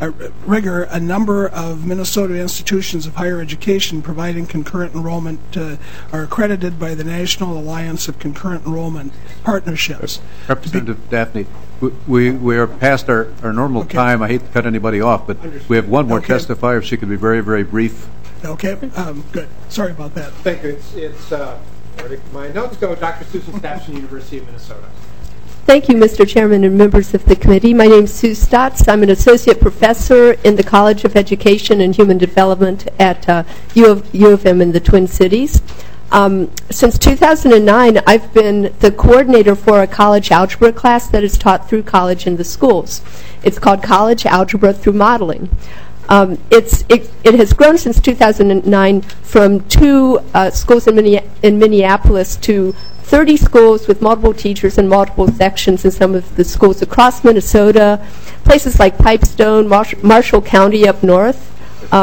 a number of Minnesota institutions of higher education providing concurrent enrollment are accredited by the National Alliance of Concurrent Enrollment Partnerships. Representative Daphne, we are past our normal time. I hate to cut anybody off, but we have one more testifier. If she could be very, very brief. Okay, good. Sorry about that. Thank you. It's where did my notes go? Dr. Susan Staffson, University of Minnesota. Thank you, Mr. Chairman and members of the committee. My name is Sue Stotts. I'm an associate professor in the College of Education and Human Development at U of M in the Twin Cities. Since 2009, I've been the coordinator for a college algebra class that is taught through college in the schools. It's called College Algebra Through Modeling. It has grown since 2009 from 2 schools in Minneapolis to 30 schools with multiple teachers and multiple sections in some of the schools across Minnesota, places like Pipestone, Marshall County up north,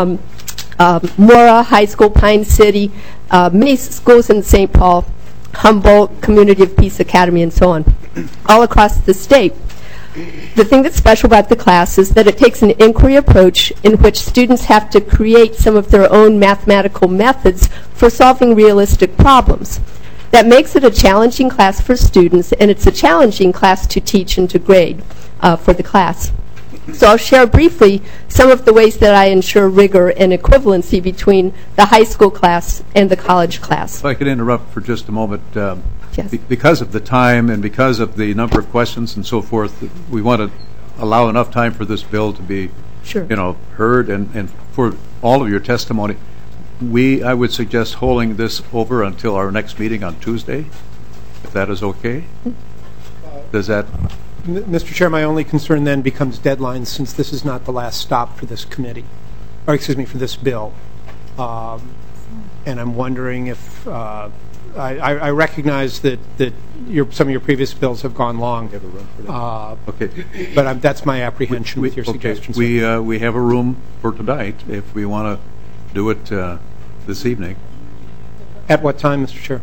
Mora High School, Pine City, many schools in St. Paul, Humboldt, Community of Peace Academy, and so on, all across the state. The thing that's special about the class is that it takes an inquiry approach in which students have to create some of their own mathematical methods for solving realistic problems. That makes it a challenging class for students, and it's a challenging class to teach and to grade for the class. So I'll share briefly some of the ways that I ensure rigor and equivalency between the high school class and the college class. If I could interrupt for just a moment. Yes. Because of the time and because of the number of questions and so forth, we want to allow enough time for this bill to be heard and for all of your testimony. I would suggest holding this over until our next meeting on Tuesday, if that is okay. Does that... Mr. Chair, my only concern then becomes deadlines, since this is not the last stop for this committee, or excuse me, for this bill. And I'm wondering if... I recognize that some of your previous bills have gone long. Okay. But that's my apprehension with your suggestions. We have a room for tonight if we want to do it this evening. At what time, Mr. Chair?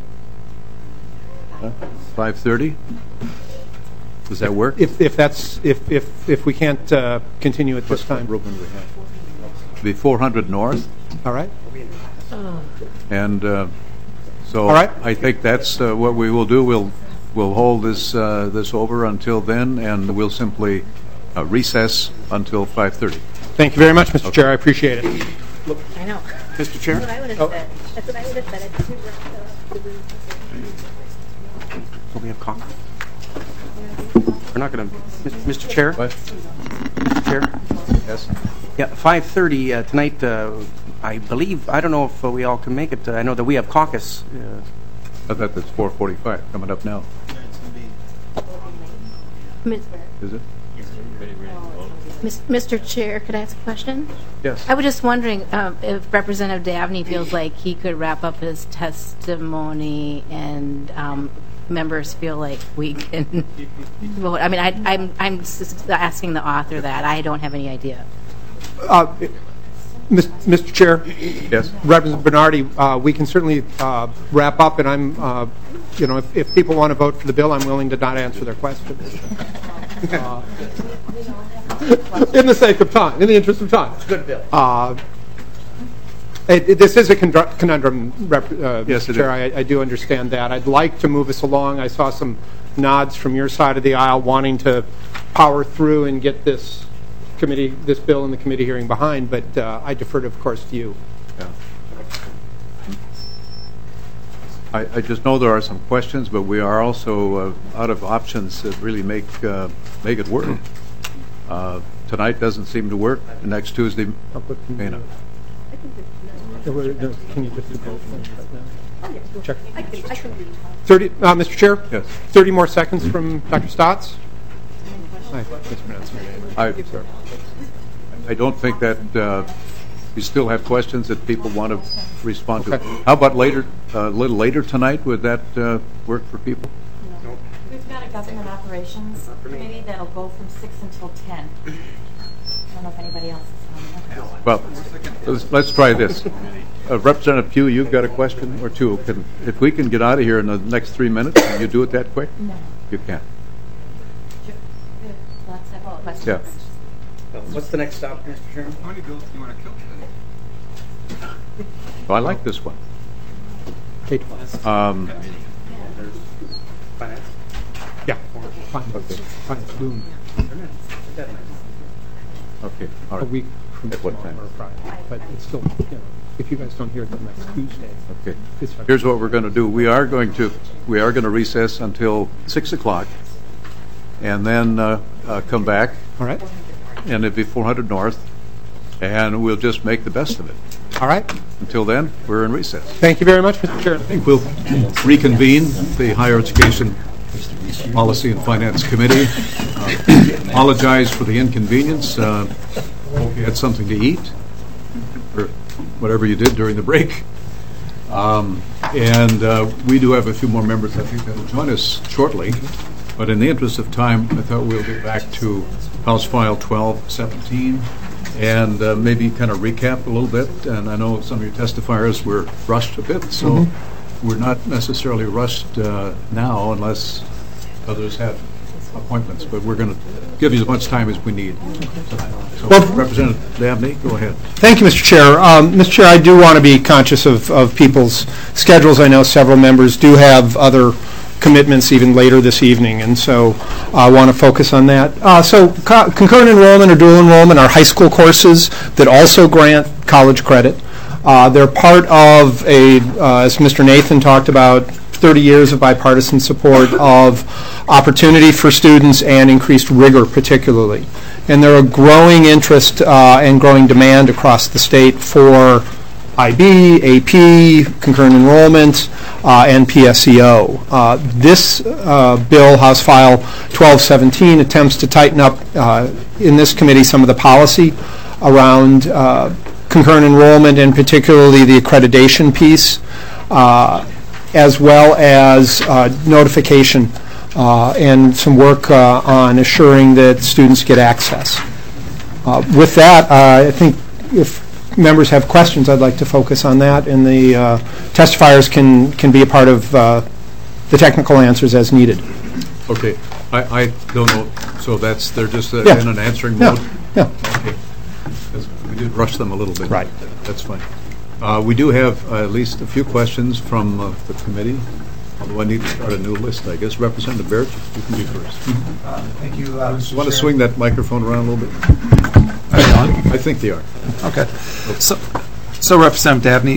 5:30. Does that work? If we can't continue at this time. Be 400 North. All right. And so all right. I think that's what we will do. We'll hold this over until then, and we'll simply recess until 5:30. Thank you very much, Mr. Chair. I appreciate it. I know. Mr. Chair? That's what I would have said. That's what I would have said. So we have coffee. We're not going to... Mr. Chair? What? Mr. Chair? Yes? Yeah, 5:30 tonight, I believe, I don't know if we all can make it. I know that we have caucus. I thought that's 4:45 coming up now. Is it? Mr. Chair, could I ask a question? Yes. I was just wondering if Representative Dabney feels like he could wrap up his testimony and members feel like we can vote. I mean, I'm just asking the author that. I don't have any idea. Mr. Chair? Yes. Representative Bernardi, we can certainly wrap up, and I'm, if people want to vote for the bill, I'm willing to not answer their questions. In the sake of time, in the interest of time. Good bill. This is a conundrum, yes, Mr. Chair. I do understand that. I'd like to move us along. I saw some nods from your side of the aisle wanting to power through and get this bill in the committee hearing behind, but I deferred, of course, to you. Yeah. I just know there are some questions, but we are also out of options that really make it work. Tonight doesn't seem to work. Next Tuesday may not. Can you just vote right now? Check. 30, Mr. Chair? Yes. 30 more seconds from Dr. Stotts. I don't think that you still have questions that people want to respond to. How about later, a little later tonight? Would that work for people? No. We've got a government operations committee that'll go from 6 until 10. I don't know if anybody else is on that. Well, let's try this. Representative Pugh, you've got a question or two. If we can get out of here in the next 3 minutes, can you do it that quick? No. You can. Yeah. What's the next stop, Mr. Chairman? How many bills do you want to kill today? Well, I like this one. Finance? Yeah. Finance. Boom. Okay. All right. A week from at what time? Or Friday. But it's still, if you guys don't hear it until next Tuesday. Okay. Here's what we're going to do. We are going to recess until 6 o'clock, and then come back. All right. And it'd be 400 North, and we'll just make the best of it. All right. Until then, we're in recess. Thank you very much, Mr. Chair. I think we'll reconvene the Higher Education Policy and Finance Committee. Apologize for the inconvenience. Hope you had something to eat, or whatever you did during the break. We do have a few more members, I think, that will join us shortly. But in the interest of time, I thought we'll get back to House File 1217 and maybe kind of recap a little bit. And I know some of your testifiers were rushed a bit, so we're not necessarily rushed now unless others have appointments. But we're going to give you as much time as we need. So, Representative Dabney, go ahead. Thank you, Mr. Chair. Mr. Chair, I do want to be conscious of people's schedules. I know several members do have other commitments even later this evening, and so I want to focus on that. Concurrent enrollment or dual enrollment are high school courses that also grant college credit. They're part of as Mr. Nathan talked about, 30 years of bipartisan support of opportunity for students and increased rigor particularly. And there are growing interest and growing demand across the state for IB, AP, concurrent enrollment, and PSEO. This bill, House File 1217, attempts to tighten up in this committee some of the policy around concurrent enrollment and particularly the accreditation piece, as well as notification and some work on assuring that students get access. With that, I think if members have questions, I'd like to focus on that, and the testifiers can be a part of the technical answers as needed. Okay. I don't know. So they're just in an answering mode? Yeah. Okay. We did rush them a little bit. Right. That's fine. We do have at least a few questions from the committee, although I need to start a new list, I guess. Representative Barrett, you can be first. Thank you, Mr. You want to swing that microphone around a little bit? Are they on? I think they are. Okay. So Representative Dabney,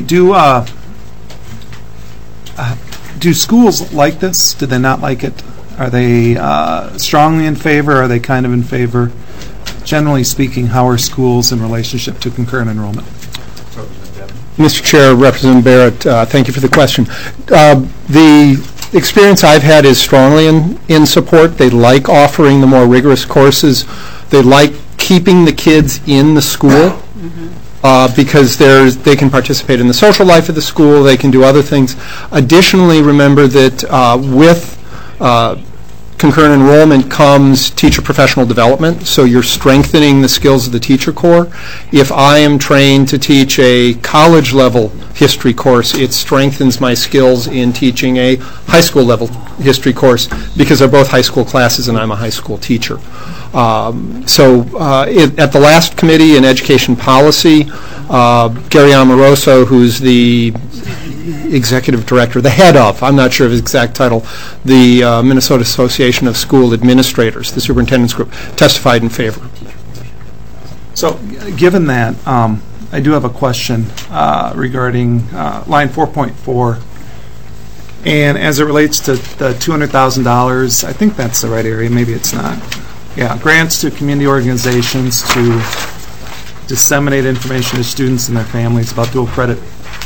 do schools like this? Do they not like it? Are they strongly in favor? Are they kind of in favor? Generally speaking, how are schools in relationship to concurrent enrollment? Mr. Chair, Representative Barrett, thank you for the question. The experience I've had is strongly in support. They like offering the more rigorous courses. They like keeping the kids in the school because they can participate in the social life of the school. They can do other things. Additionally, remember that with concurrent enrollment comes teacher professional development, so you're strengthening the skills of the teacher corps. If I am trained to teach a college level history course, it strengthens my skills in teaching a high school level history course because they're both high school classes and I'm a high school teacher. At the last committee in education policy, Gary Amoroso, who's the executive director, the head of, I'm not sure of his exact title, the Minnesota Association of School Administrators, the superintendent's group, testified in favor. So given that, I do have a question regarding line 4.4. And as it relates to the $200,000, I think that's the right area, maybe it's not. Yeah, grants to community organizations to disseminate information to students and their families about dual credit.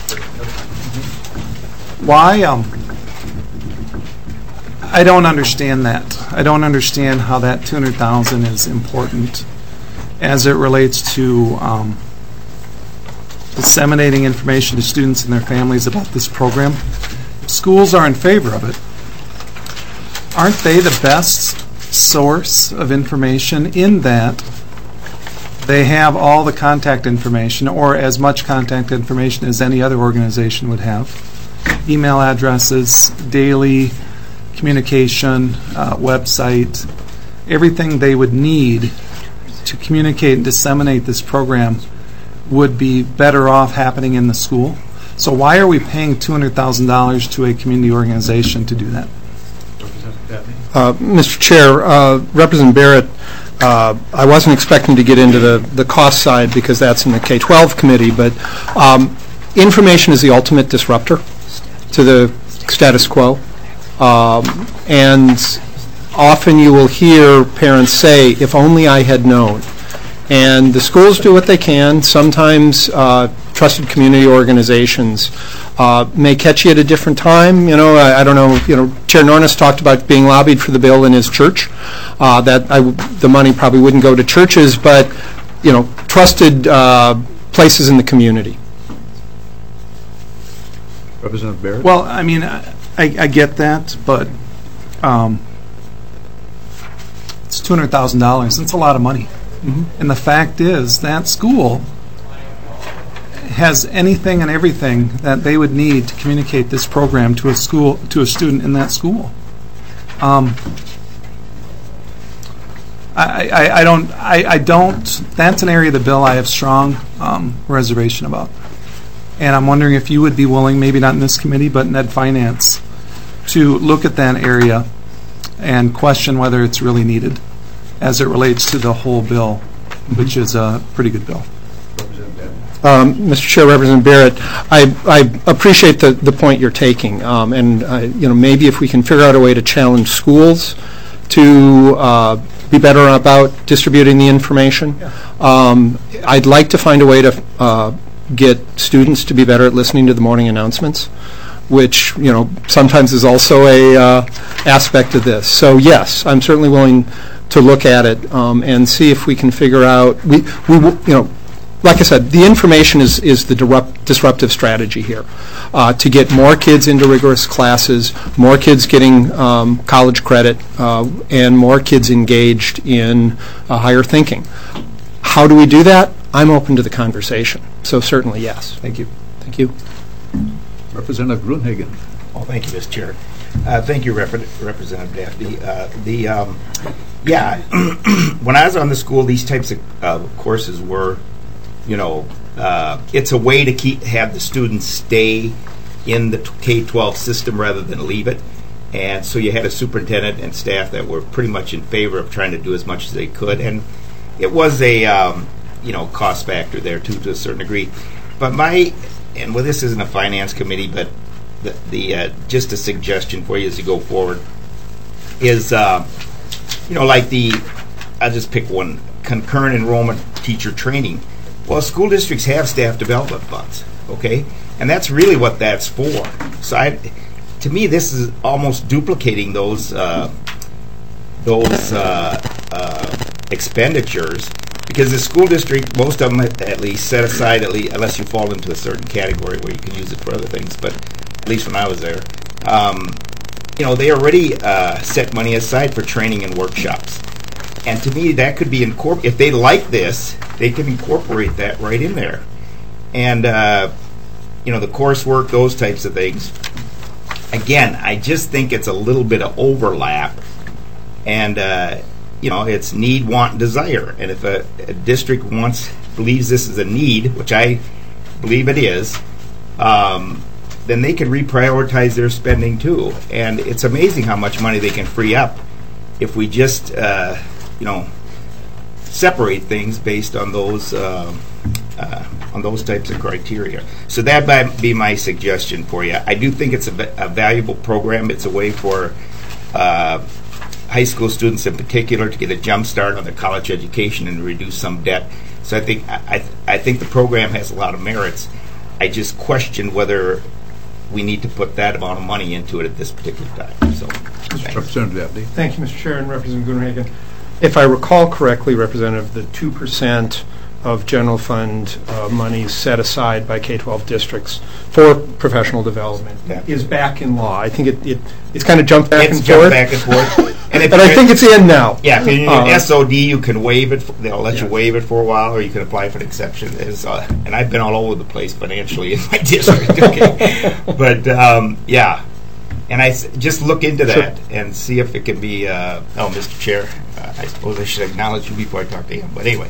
Why? I don't understand that. I don't understand how that $200,000 is important as it relates to disseminating information to students and their families about this program. Schools are in favor of it. Aren't they the best source of information in that they have all the contact information, or as much contact information as any other organization would have? Email addresses, daily communication, website, everything they would need to communicate and disseminate this program would be better off happening in the school. So why are we paying $200,000 to a community organization to do that? Mr. Chair, Representative Barrett, I wasn't expecting to get into the cost side because that's in the K-12 committee, but information is the ultimate disruptor to the status quo. And often you will hear parents say, if only I had known. And the schools do what they can. Sometimes trusted community organizations may catch you at a different time. I don't know. Chair Nornes talked about being lobbied for the bill in his church. The money probably wouldn't go to churches, but trusted places in the community. Representative Barrett? Well, I mean, I get that, but it's $200,000. That's a lot of money. Mm-hmm. And the fact is that school has anything and everything that they would need to communicate this program to a student in that school. I don't. That's an area of the bill I have strong reservation about. And I'm wondering if you would be willing, maybe not in this committee, but in Ed Finance, to look at that area and question whether it's really needed as it relates to the whole bill, which is a pretty good bill. Mr. Chair, Representative Barrett, I appreciate the point you're taking, and maybe if we can figure out a way to challenge schools to be better about distributing the information. I'd like to find a way to get students to be better at listening to the morning announcements, which sometimes is also a aspect of this. So yes, I'm certainly willing to look at it and see if we can figure out. Like I said, the information is the disruptive strategy here, to get more kids into rigorous classes, more kids getting college credit, and more kids engaged in higher thinking. How do we do that? I'm open to the conversation. So certainly, yes. Thank you. Thank you. Representative Gruenhagen. Oh, thank you, Mr. Chair. Thank you, Representative Daphne. When I was on the school, these types of courses were, it's a way to have the students stay in the K-12 system rather than leave it. And so you had a superintendent and staff that were pretty much in favor of trying to do as much as they could. And it was a, cost factor there, too, to a certain degree. But this isn't a finance committee, but just a suggestion for you as you go forward is, I'll just pick one, concurrent enrollment teacher training. Well, school districts have staff development funds, okay? And that's really what that's for. So to me, this is almost duplicating those expenditures, because the school district, most of them at least, set aside, unless you fall into a certain category where you can use it for other things, but at least when I was there, they already set money aside for training and workshops. And to me, that could be if they like this, they can incorporate that right in there. And, the coursework, those types of things. Again, I just think it's a little bit of overlap. And, it's need, want, and desire. And if a district believes this is a need, which I believe it is, then they can reprioritize their spending too. And it's amazing how much money they can free up if we just, separate things based on those types of criteria. So that might be my suggestion for you. I do think it's a valuable program. It's a way for high school students in particular to get a jump start on their college education and reduce some debt. So I think the program has a lot of merits. I just question whether we need to put that amount of money into it at this particular time. So, Representative Dabney. Thank you, Mr. Chair, and Representative Gruenhagen. If I recall correctly, Representative, the 2% of general fund money set aside by K-12 districts for professional development is back in law. I think it's kind of jumped back and forth. Jumped back and forth. But I think it's in now. Yeah, if you're in SOD, you can waive it. They'll let you waive it for a while, or you can apply for an exception. And I've been all over the place financially in my district. Okay, but and I just look into that and see if it can be. Mr. Chair, I suppose I should acknowledge you before I talk to him. But anyway,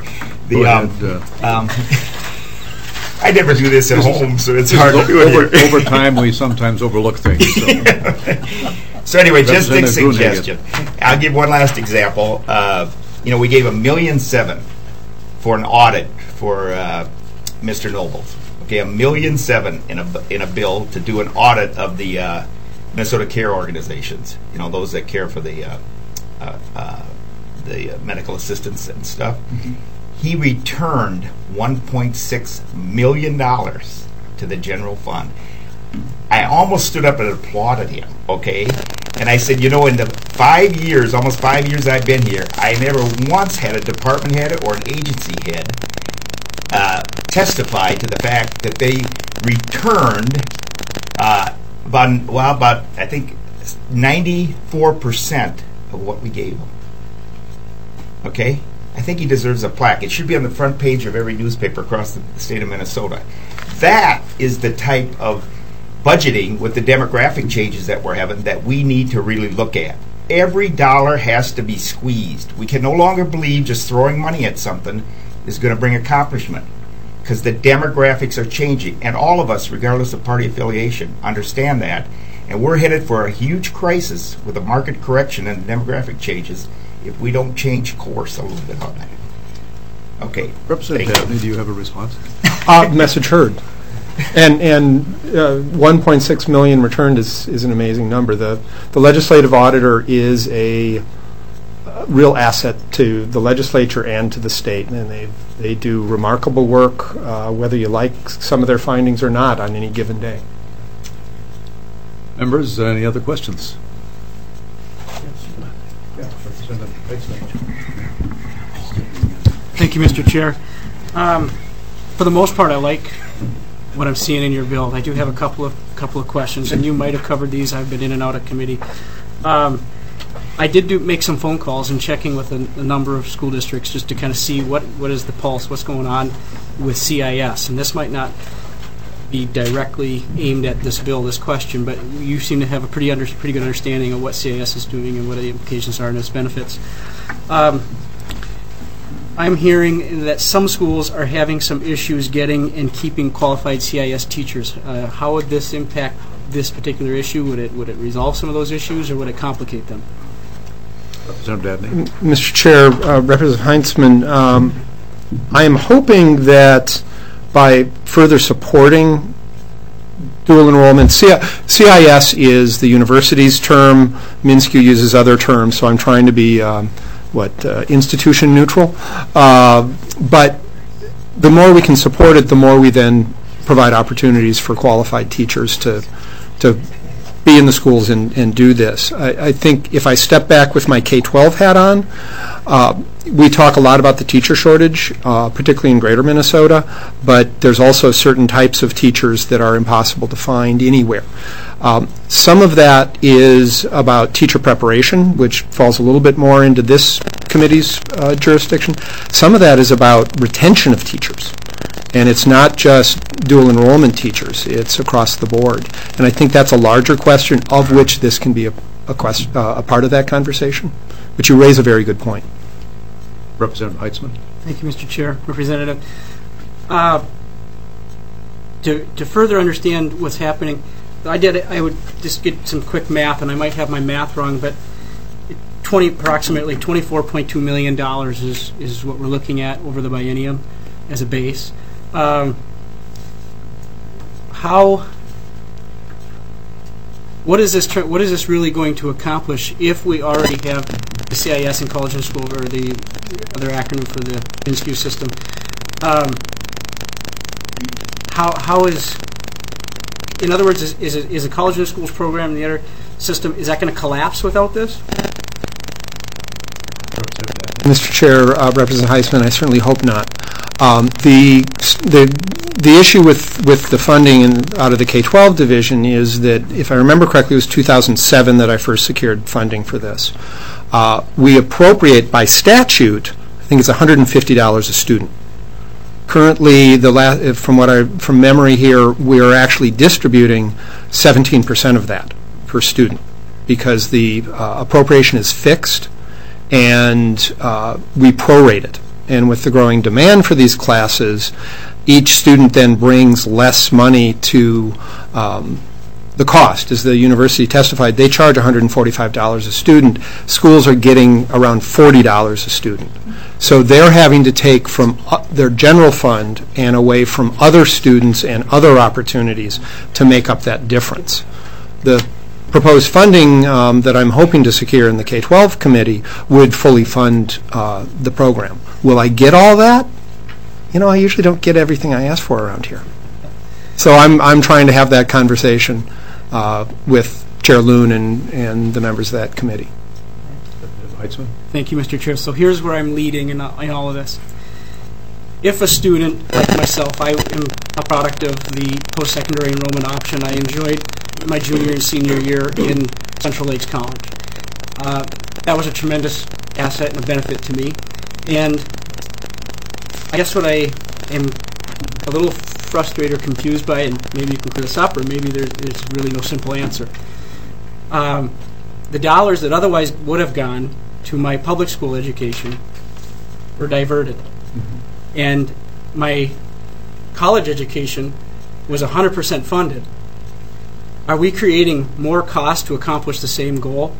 I never do this at home, so it's hard to do it. Over time, we sometimes overlook things. So anyway, just a suggestion. I'll give one last example. We gave $1.7 million for an audit for Mr. Nobles. Okay, $1.7 million in a bill to do an audit of the Minnesota Care organizations. Those that care for the the medical assistants and stuff. He returned $1.6 million to the general fund. I almost stood up and applauded him, okay? And I said, in the almost 5 years I've been here, I never once had a department head or an agency head testify to the fact that they returned about I think 94% of what we gave them. Okay? I think he deserves a plaque. It should be on the front page of every newspaper across the state of Minnesota. That is the type of budgeting with the demographic changes that we're having that we need to really look at. Every dollar has to be squeezed. We can no longer believe just throwing money at something is going to bring accomplishment, because the demographics are changing, and all of us, regardless of party affiliation, understand that, and we're headed for a huge crisis with a market correction and demographic changes if we don't change course a little bit on that. Okay. Representative Dabney, do you have a response? Message heard. And 1.6 million returned is an amazing number. The legislative auditor is a real asset to the legislature and to the state, and they do remarkable work, whether you like some of their findings or not, on any given day. Members, any other questions? Thank you, Mr. Chair. For the most part, I like what I'm seeing in your bill. I do have a couple of questions, and you might have covered these. I've been in and out of committee. I did make some phone calls and checking with a number of school districts just to kind of see what is the pulse, what's going on with CIS. And this might not be directly aimed at this bill, this question, but you seem to have a pretty good understanding of what CIS is doing and what the implications are and its benefits. I'm hearing that some schools are having some issues getting and keeping qualified CIS teachers. How would this impact this particular issue? Would it resolve some of those issues, or would it complicate them? Representative Dabney. Mr. Chair, Representative Heintzman, I am hoping that by further supporting dual enrollment, CIS is the university's term. MnSCU uses other terms, so I'm trying to be institution neutral. But the more we can support it, the more we then provide opportunities for qualified teachers to be in the schools and do this. I think if I step back with my K-12 hat on, we talk a lot about the teacher shortage, particularly in greater Minnesota, but there's also certain types of teachers that are impossible to find anywhere. Some of that is about teacher preparation, which falls a little bit more into this committee's jurisdiction. Some of that is about retention of teachers. And it's not just dual enrollment teachers, it's across the board. And I think that's a larger question, of which this can be a part of that conversation. But you raise a very good point. Representative Heitzman. Thank you, Mr. Chair. Representative, to further understand what's happening, I would just get some quick math, and I might have my math wrong, but approximately $24.2 million is what we're looking at over the biennium as a base. What is this really going to accomplish if we already have the CIS in college and school, or the other acronym for the MnSCU system? How is, in other words, is a college and schools program in the other system, is that going to collapse without this? Mr. Chair, Representative Heitzman, I certainly hope not. The issue with the funding out of the K-12 division is that, if I remember correctly, it was 2007 that I first secured funding for this. We appropriate by statute, I think it's $150 a student. Currently, from memory here, we are actually distributing 17% of that per student, because the appropriation is fixed and we prorate it. And with the growing demand for these classes, each student then brings less money to the cost. As the university testified, they charge $145 a student. Schools are getting around $40 a student. So they're having to take from their general fund and away from other students and other opportunities to make up that difference. The proposed funding that I'm hoping to secure in the K-12 committee would fully fund the program. Will I get all that? I usually don't get everything I ask for around here. So I'm trying to have that conversation with Chair Loon and the members of that committee. Thank you, Mr. Chair. So here's where I'm leading in all of this. If a student like myself, I am a product of the post-secondary enrollment option. I enjoyed my junior and senior year in Central Lakes College. That was a tremendous asset and a benefit to me. And I guess what I am a little frustrated or confused by, and maybe you can clear this up, or maybe there's really no simple answer. The dollars that otherwise would have gone to my public school education were diverted. And my college education was 100% funded. Are we creating more cost to accomplish the same goal?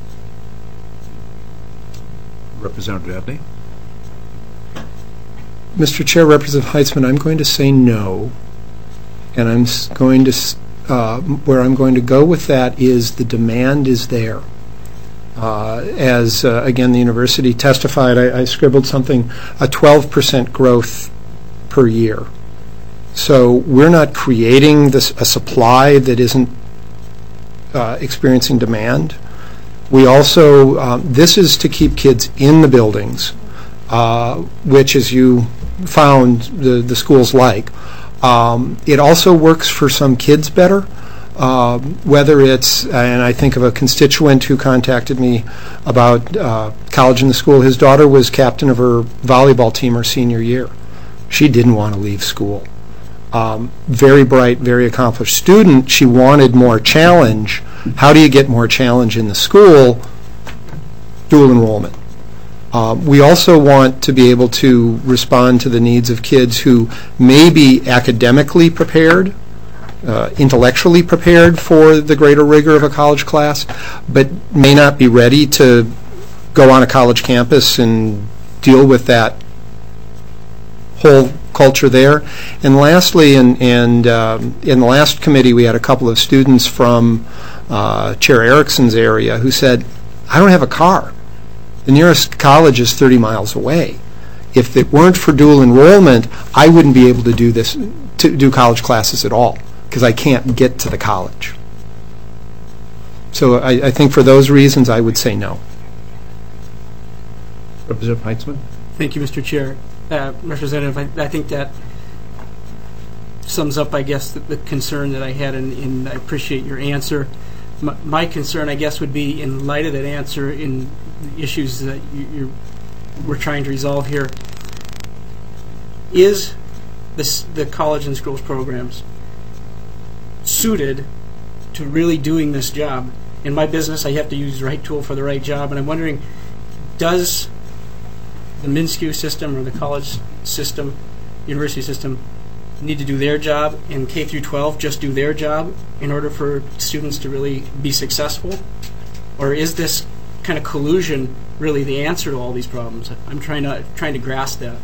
Representative Dabney. Mr. Chair, Representative Heitzman, I'm going to say no. And I'm going to where I'm going to go with that is the demand is there. As, again, the university testified, I scribbled something, a 12% growth per year. So we're not creating a supply that isn't experiencing demand. We also, this is to keep kids in the buildings, which, as you found, the schools like. It also works for some kids better. Whether it's, and I think of a constituent who contacted me about college in the school. His daughter was captain of her volleyball team her senior year. She didn't want to leave school. Very bright, very accomplished student. She wanted more challenge. How do you get more challenge in the school? Dual enrollment. We also want to be able to respond to the needs of kids who may be academically prepared, intellectually prepared for the greater rigor of a college class, but may not be ready to go on a college campus and deal with that whole culture there. And lastly, in the last committee, we had a couple of students from Chair Erickson's area who said, I don't have a car. The nearest college is 30 miles away. If it weren't for dual enrollment, I wouldn't be able to do college classes at all, because I can't get to the college. So I think for those reasons, I would say no. Representative Heitzman. Thank you, Mr. Chair. Representative, I think that sums up, I guess, the concern that I had, and I appreciate your answer. My concern, I guess, would be in light of that answer, in the issues that we're trying to resolve here, is the college and schools programs suited to really doing this job? In my business, I have to use the right tool for the right job, and I'm wondering, does the MnSCU system or the college system, university system, need to do their job, and K through 12 just do their job in order for students to really be successful? Or is this kind of collusion really the answer to all these problems? I'm trying to grasp that.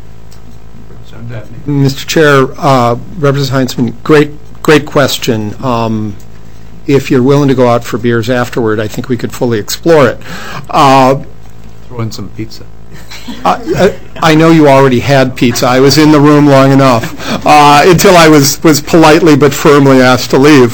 Mr. Chair, Representative Heitzman, great question. If you're willing to go out for beers afterward, I think we could fully explore it. Throw in some pizza. I know you already had pizza. I was in the room long enough until I was politely but firmly asked to leave.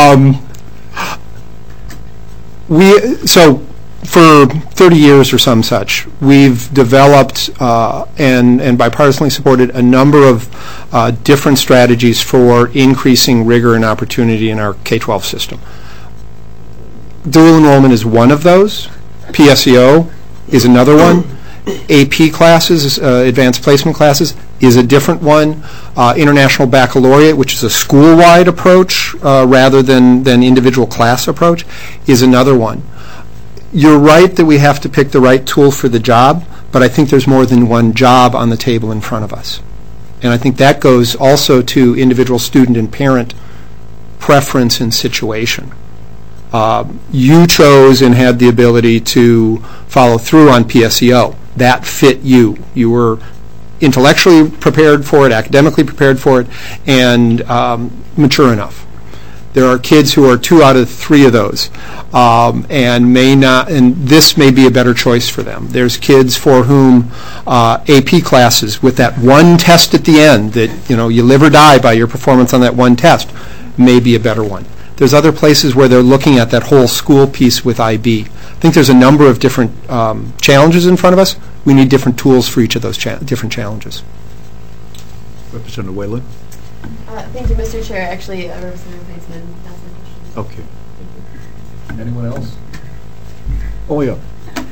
So for 30 years or some such, we've developed and bipartisanly supported a number of different strategies for increasing rigor and opportunity in our K-12 system. Dual enrollment is one of those. PSEO is another one. AP classes, advanced placement classes, is a different one. International Baccalaureate, which is a school-wide approach rather than individual class approach, is another one. You're right that we have to pick the right tool for the job, but I think there's more than one job on the table in front of us. And I think that goes also to individual student and parent preference and situation. You chose and had the ability to follow through on PSEO. That fit you. You were intellectually prepared for it, academically prepared for it, and mature enough. There are kids who are 2 out of 3 of those, and this may be a better choice for them. There's kids for whom AP classes with that one test at the end that you live or die by your performance on that one test may be a better one. There's other places where they're looking at that whole school piece with IB. I think there's a number of different challenges in front of us. We need different tools for each of those different challenges. Representative Whalen. Thank you, Mr. Chair. Actually, Representative Heisman asked my question. Okay. Anyone else? Oh, yeah.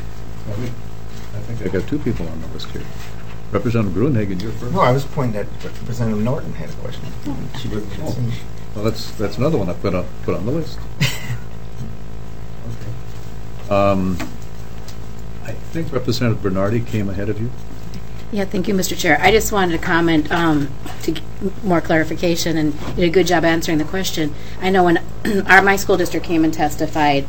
I think I got 2 people on the list here. Representative Gruenhagen, you're first. No, I was pointing at Representative Norton had a question. Well, that's another one I put on the list. Okay. I think Representative Bernardi came ahead of you. Yeah, thank you, Mr. Chair. I just wanted to comment to get more clarification, and you did a good job answering the question. I know when my school district came and testified,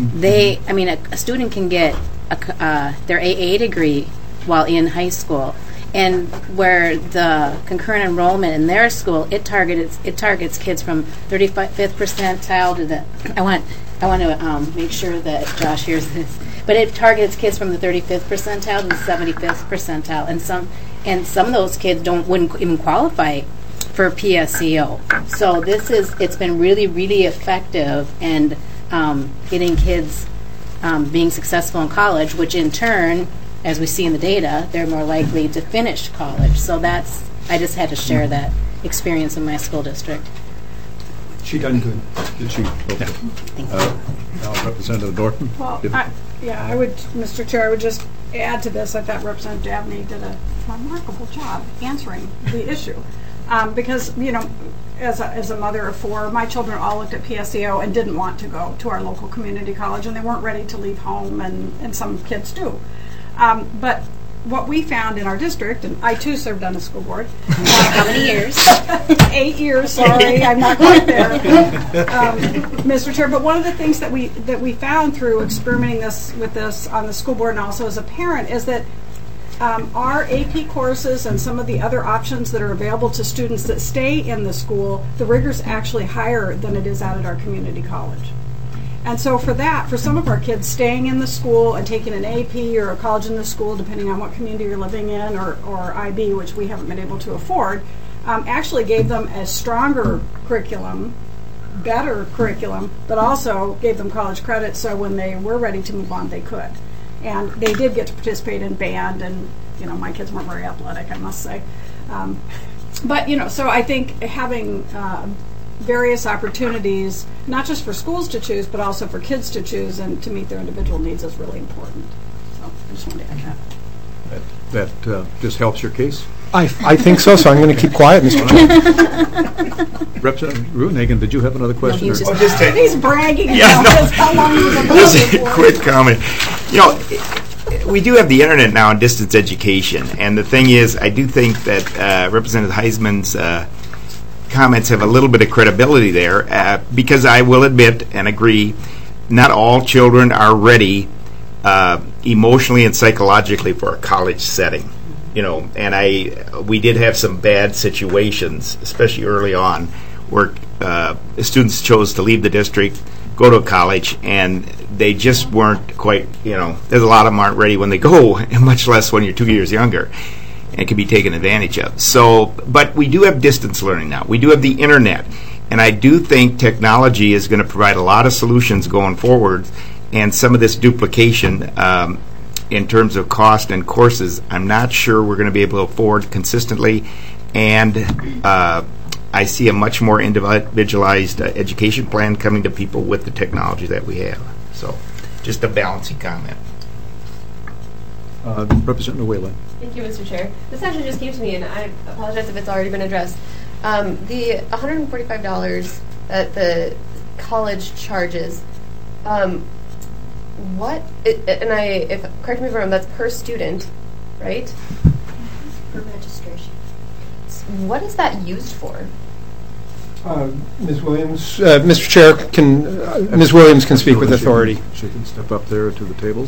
a student can get their AA degree while in high school, and where the concurrent enrollment in their school, it targets kids from 35th percentile to the. I want to make sure that Josh hears this. But it targets kids from the 35th percentile to the 75th percentile, and some of those kids wouldn't even qualify for PSEO. So it's been really, really effective and getting kids being successful in college, which in turn, as we see in the data, they're more likely to finish college. So I just had to share that experience in my school district. She done good. Did she? Okay. Thank you. Now, Representative Norton. Well, I would, Mr. Chair, I would just add to this. I thought Representative Dabney did a remarkable job answering the issue. Because, as a mother of 4, my children all looked at PSEO and didn't want to go to our local community college, and they weren't ready to leave home, and some kids do. But what we found in our district, and I too served on the school board. How many years? 8 years. Sorry, I'm not quite there, Mr. Chair. But one of the things that we found through experimenting with this on the school board and also as a parent is that our AP courses and some of the other options that are available to students that stay in the school, the rigor's actually higher than it is out at our community college. And so for some of our kids, staying in the school and taking an AP or a college in the school, depending on what community you're living in, or IB, which we haven't been able to afford, actually gave them a stronger curriculum, better curriculum, but also gave them college credit so when they were ready to move on, they could. And they did get to participate in band, and my kids weren't very athletic, I must say. But so I think having various opportunities, not just for schools to choose, but also for kids to choose and to meet their individual needs is really important. So I just wanted to add that. That just helps your case? I think so I'm going to keep quiet, Mr. Chair. Representative Gruenhagen, did you have another question? No, he's bragging about how long he was on Just a quick comment. We do have the internet now in distance education, and the thing is, I do think that Representative Heisman's comments have a little bit of credibility there, because I will admit and agree, not all children are ready emotionally and psychologically for a college setting. And we did have some bad situations, especially early on, where students chose to leave the district, go to a college, and they just weren't quite, there's a lot of them aren't ready when they go, much less when you're 2 years younger. And it can be taken advantage of. But we do have distance learning now. We do have the internet. And I do think technology is going to provide a lot of solutions going forward. And some of this duplication in terms of cost and courses, I'm not sure we're going to be able to afford consistently. And I see a much more individualized education plan coming to people with the technology that we have. So just a balancing comment. Representative Whalen. Thank you, Mr. Chair. This actually just came to me, and I apologize if it's already been addressed. The $145 that the college charges, correct me if I'm wrong, that's per student, right? Per registration. What is that used for? Ms. Williams, Mr. Chair, Ms. Williams can speak with authority. She can step up there to the table.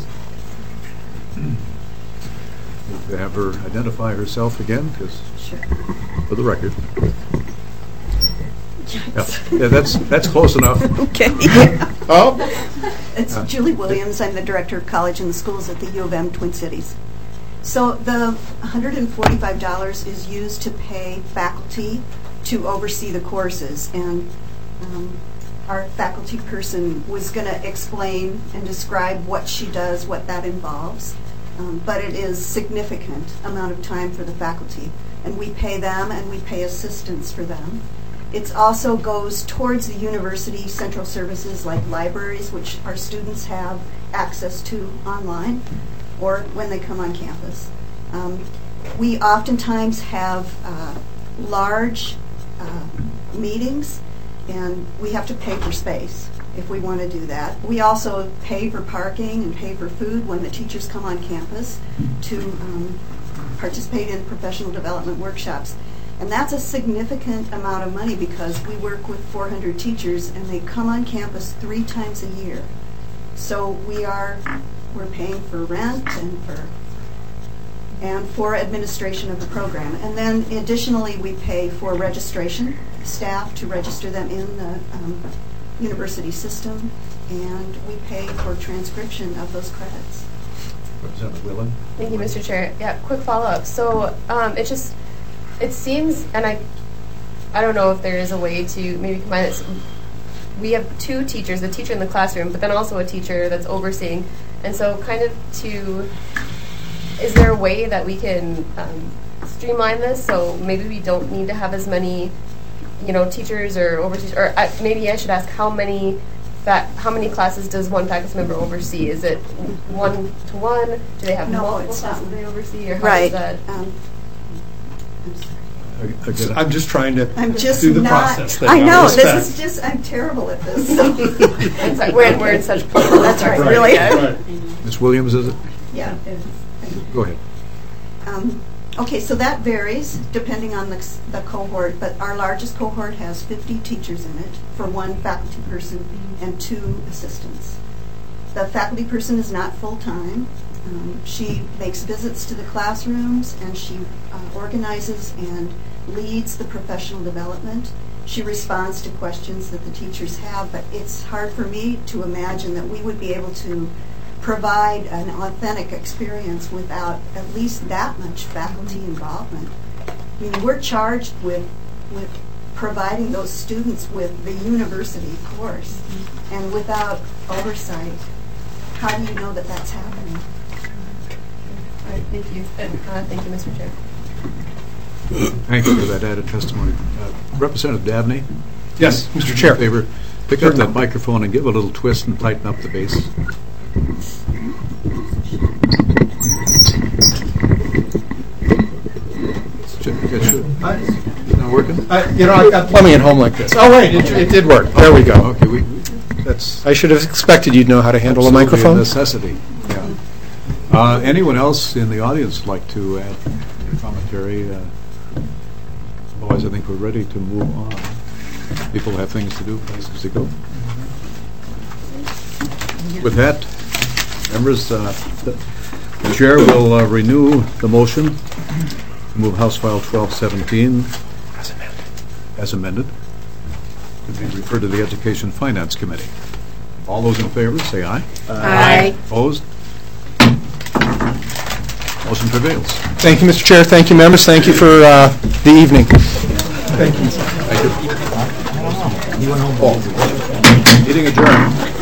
To have her identify herself again, because for the record. Yeah, that's close enough. Okay. Oh. It's Julie Williams. I'm the Director of College and Schools at the U of M Twin Cities. So the $145 is used to pay faculty to oversee the courses, and our faculty person was going to explain and describe what she does, what that involves. But it is significant amount of time for the faculty, and we pay them and we pay assistants for them. It also goes towards the university central services like libraries, which our students have access to online or when they come on campus. We oftentimes have large meetings, and we have to pay for space if we want to do that. We also pay for parking and pay for food when the teachers come on campus to participate in professional development workshops. And that's a significant amount of money because we work with 400 teachers and they come on campus 3 times a year. So we're paying for rent and for administration of the program. And then additionally we pay for registration, staff to register them in the university system, and we pay for transcription of those credits. Representative Whelan. Thank you, Mr. Chair. Yeah, quick follow-up. So it seems, and I don't know if there is a way to maybe combine this. We have 2 teachers, a teacher in the classroom, but then also a teacher that's overseeing. And so is there a way that we can streamline this so maybe we don't need to have as many teachers or overseers, or maybe I should ask how many classes does one faculty member oversee? Is it 1-to-1? Do they have multiple classes they oversee, or how right. is that? I'm just trying to do the process thing. I know, I'm terrible at this. So. We're in such trouble. That's right, really. Right. Ms. Williams, is it? Yeah. Go ahead. Okay, so that varies depending on the cohort, but our largest cohort has 50 teachers in it for 1 faculty person and 2 assistants. The faculty person is not full-time. She makes visits to the classrooms, and she organizes and leads the professional development. She responds to questions that the teachers have, but it's hard for me to imagine that we would be able to provide an authentic experience without at least that much faculty involvement. I mean, we're charged with providing those students with the university course, and without oversight, how do you know that that's happening? All right, thank you. Thank you, Mr. Chair. Thank you for that added testimony. Representative Dabney? Yes, Mr. Chair. Favor, pick up that microphone and give a little twist and tighten up the bass. It's not working? I've got plumbing at home like this. Oh, wait, it did work. There we go. Okay, I should have expected you'd know how to handle a microphone. A necessity. Yeah. Anyone else in the audience like to add commentary? Otherwise, I think we're ready to move on. People have things to do, places to go. With that, members, the chair will renew the motion to move House File 1217 as amended to be referred to the Education Finance Committee. All those in favor, say aye. Aye. Opposed? Motion prevails. Thank you, Mr. Chair. Thank you, members. Thank you for the evening. Thank you. Meeting adjourned.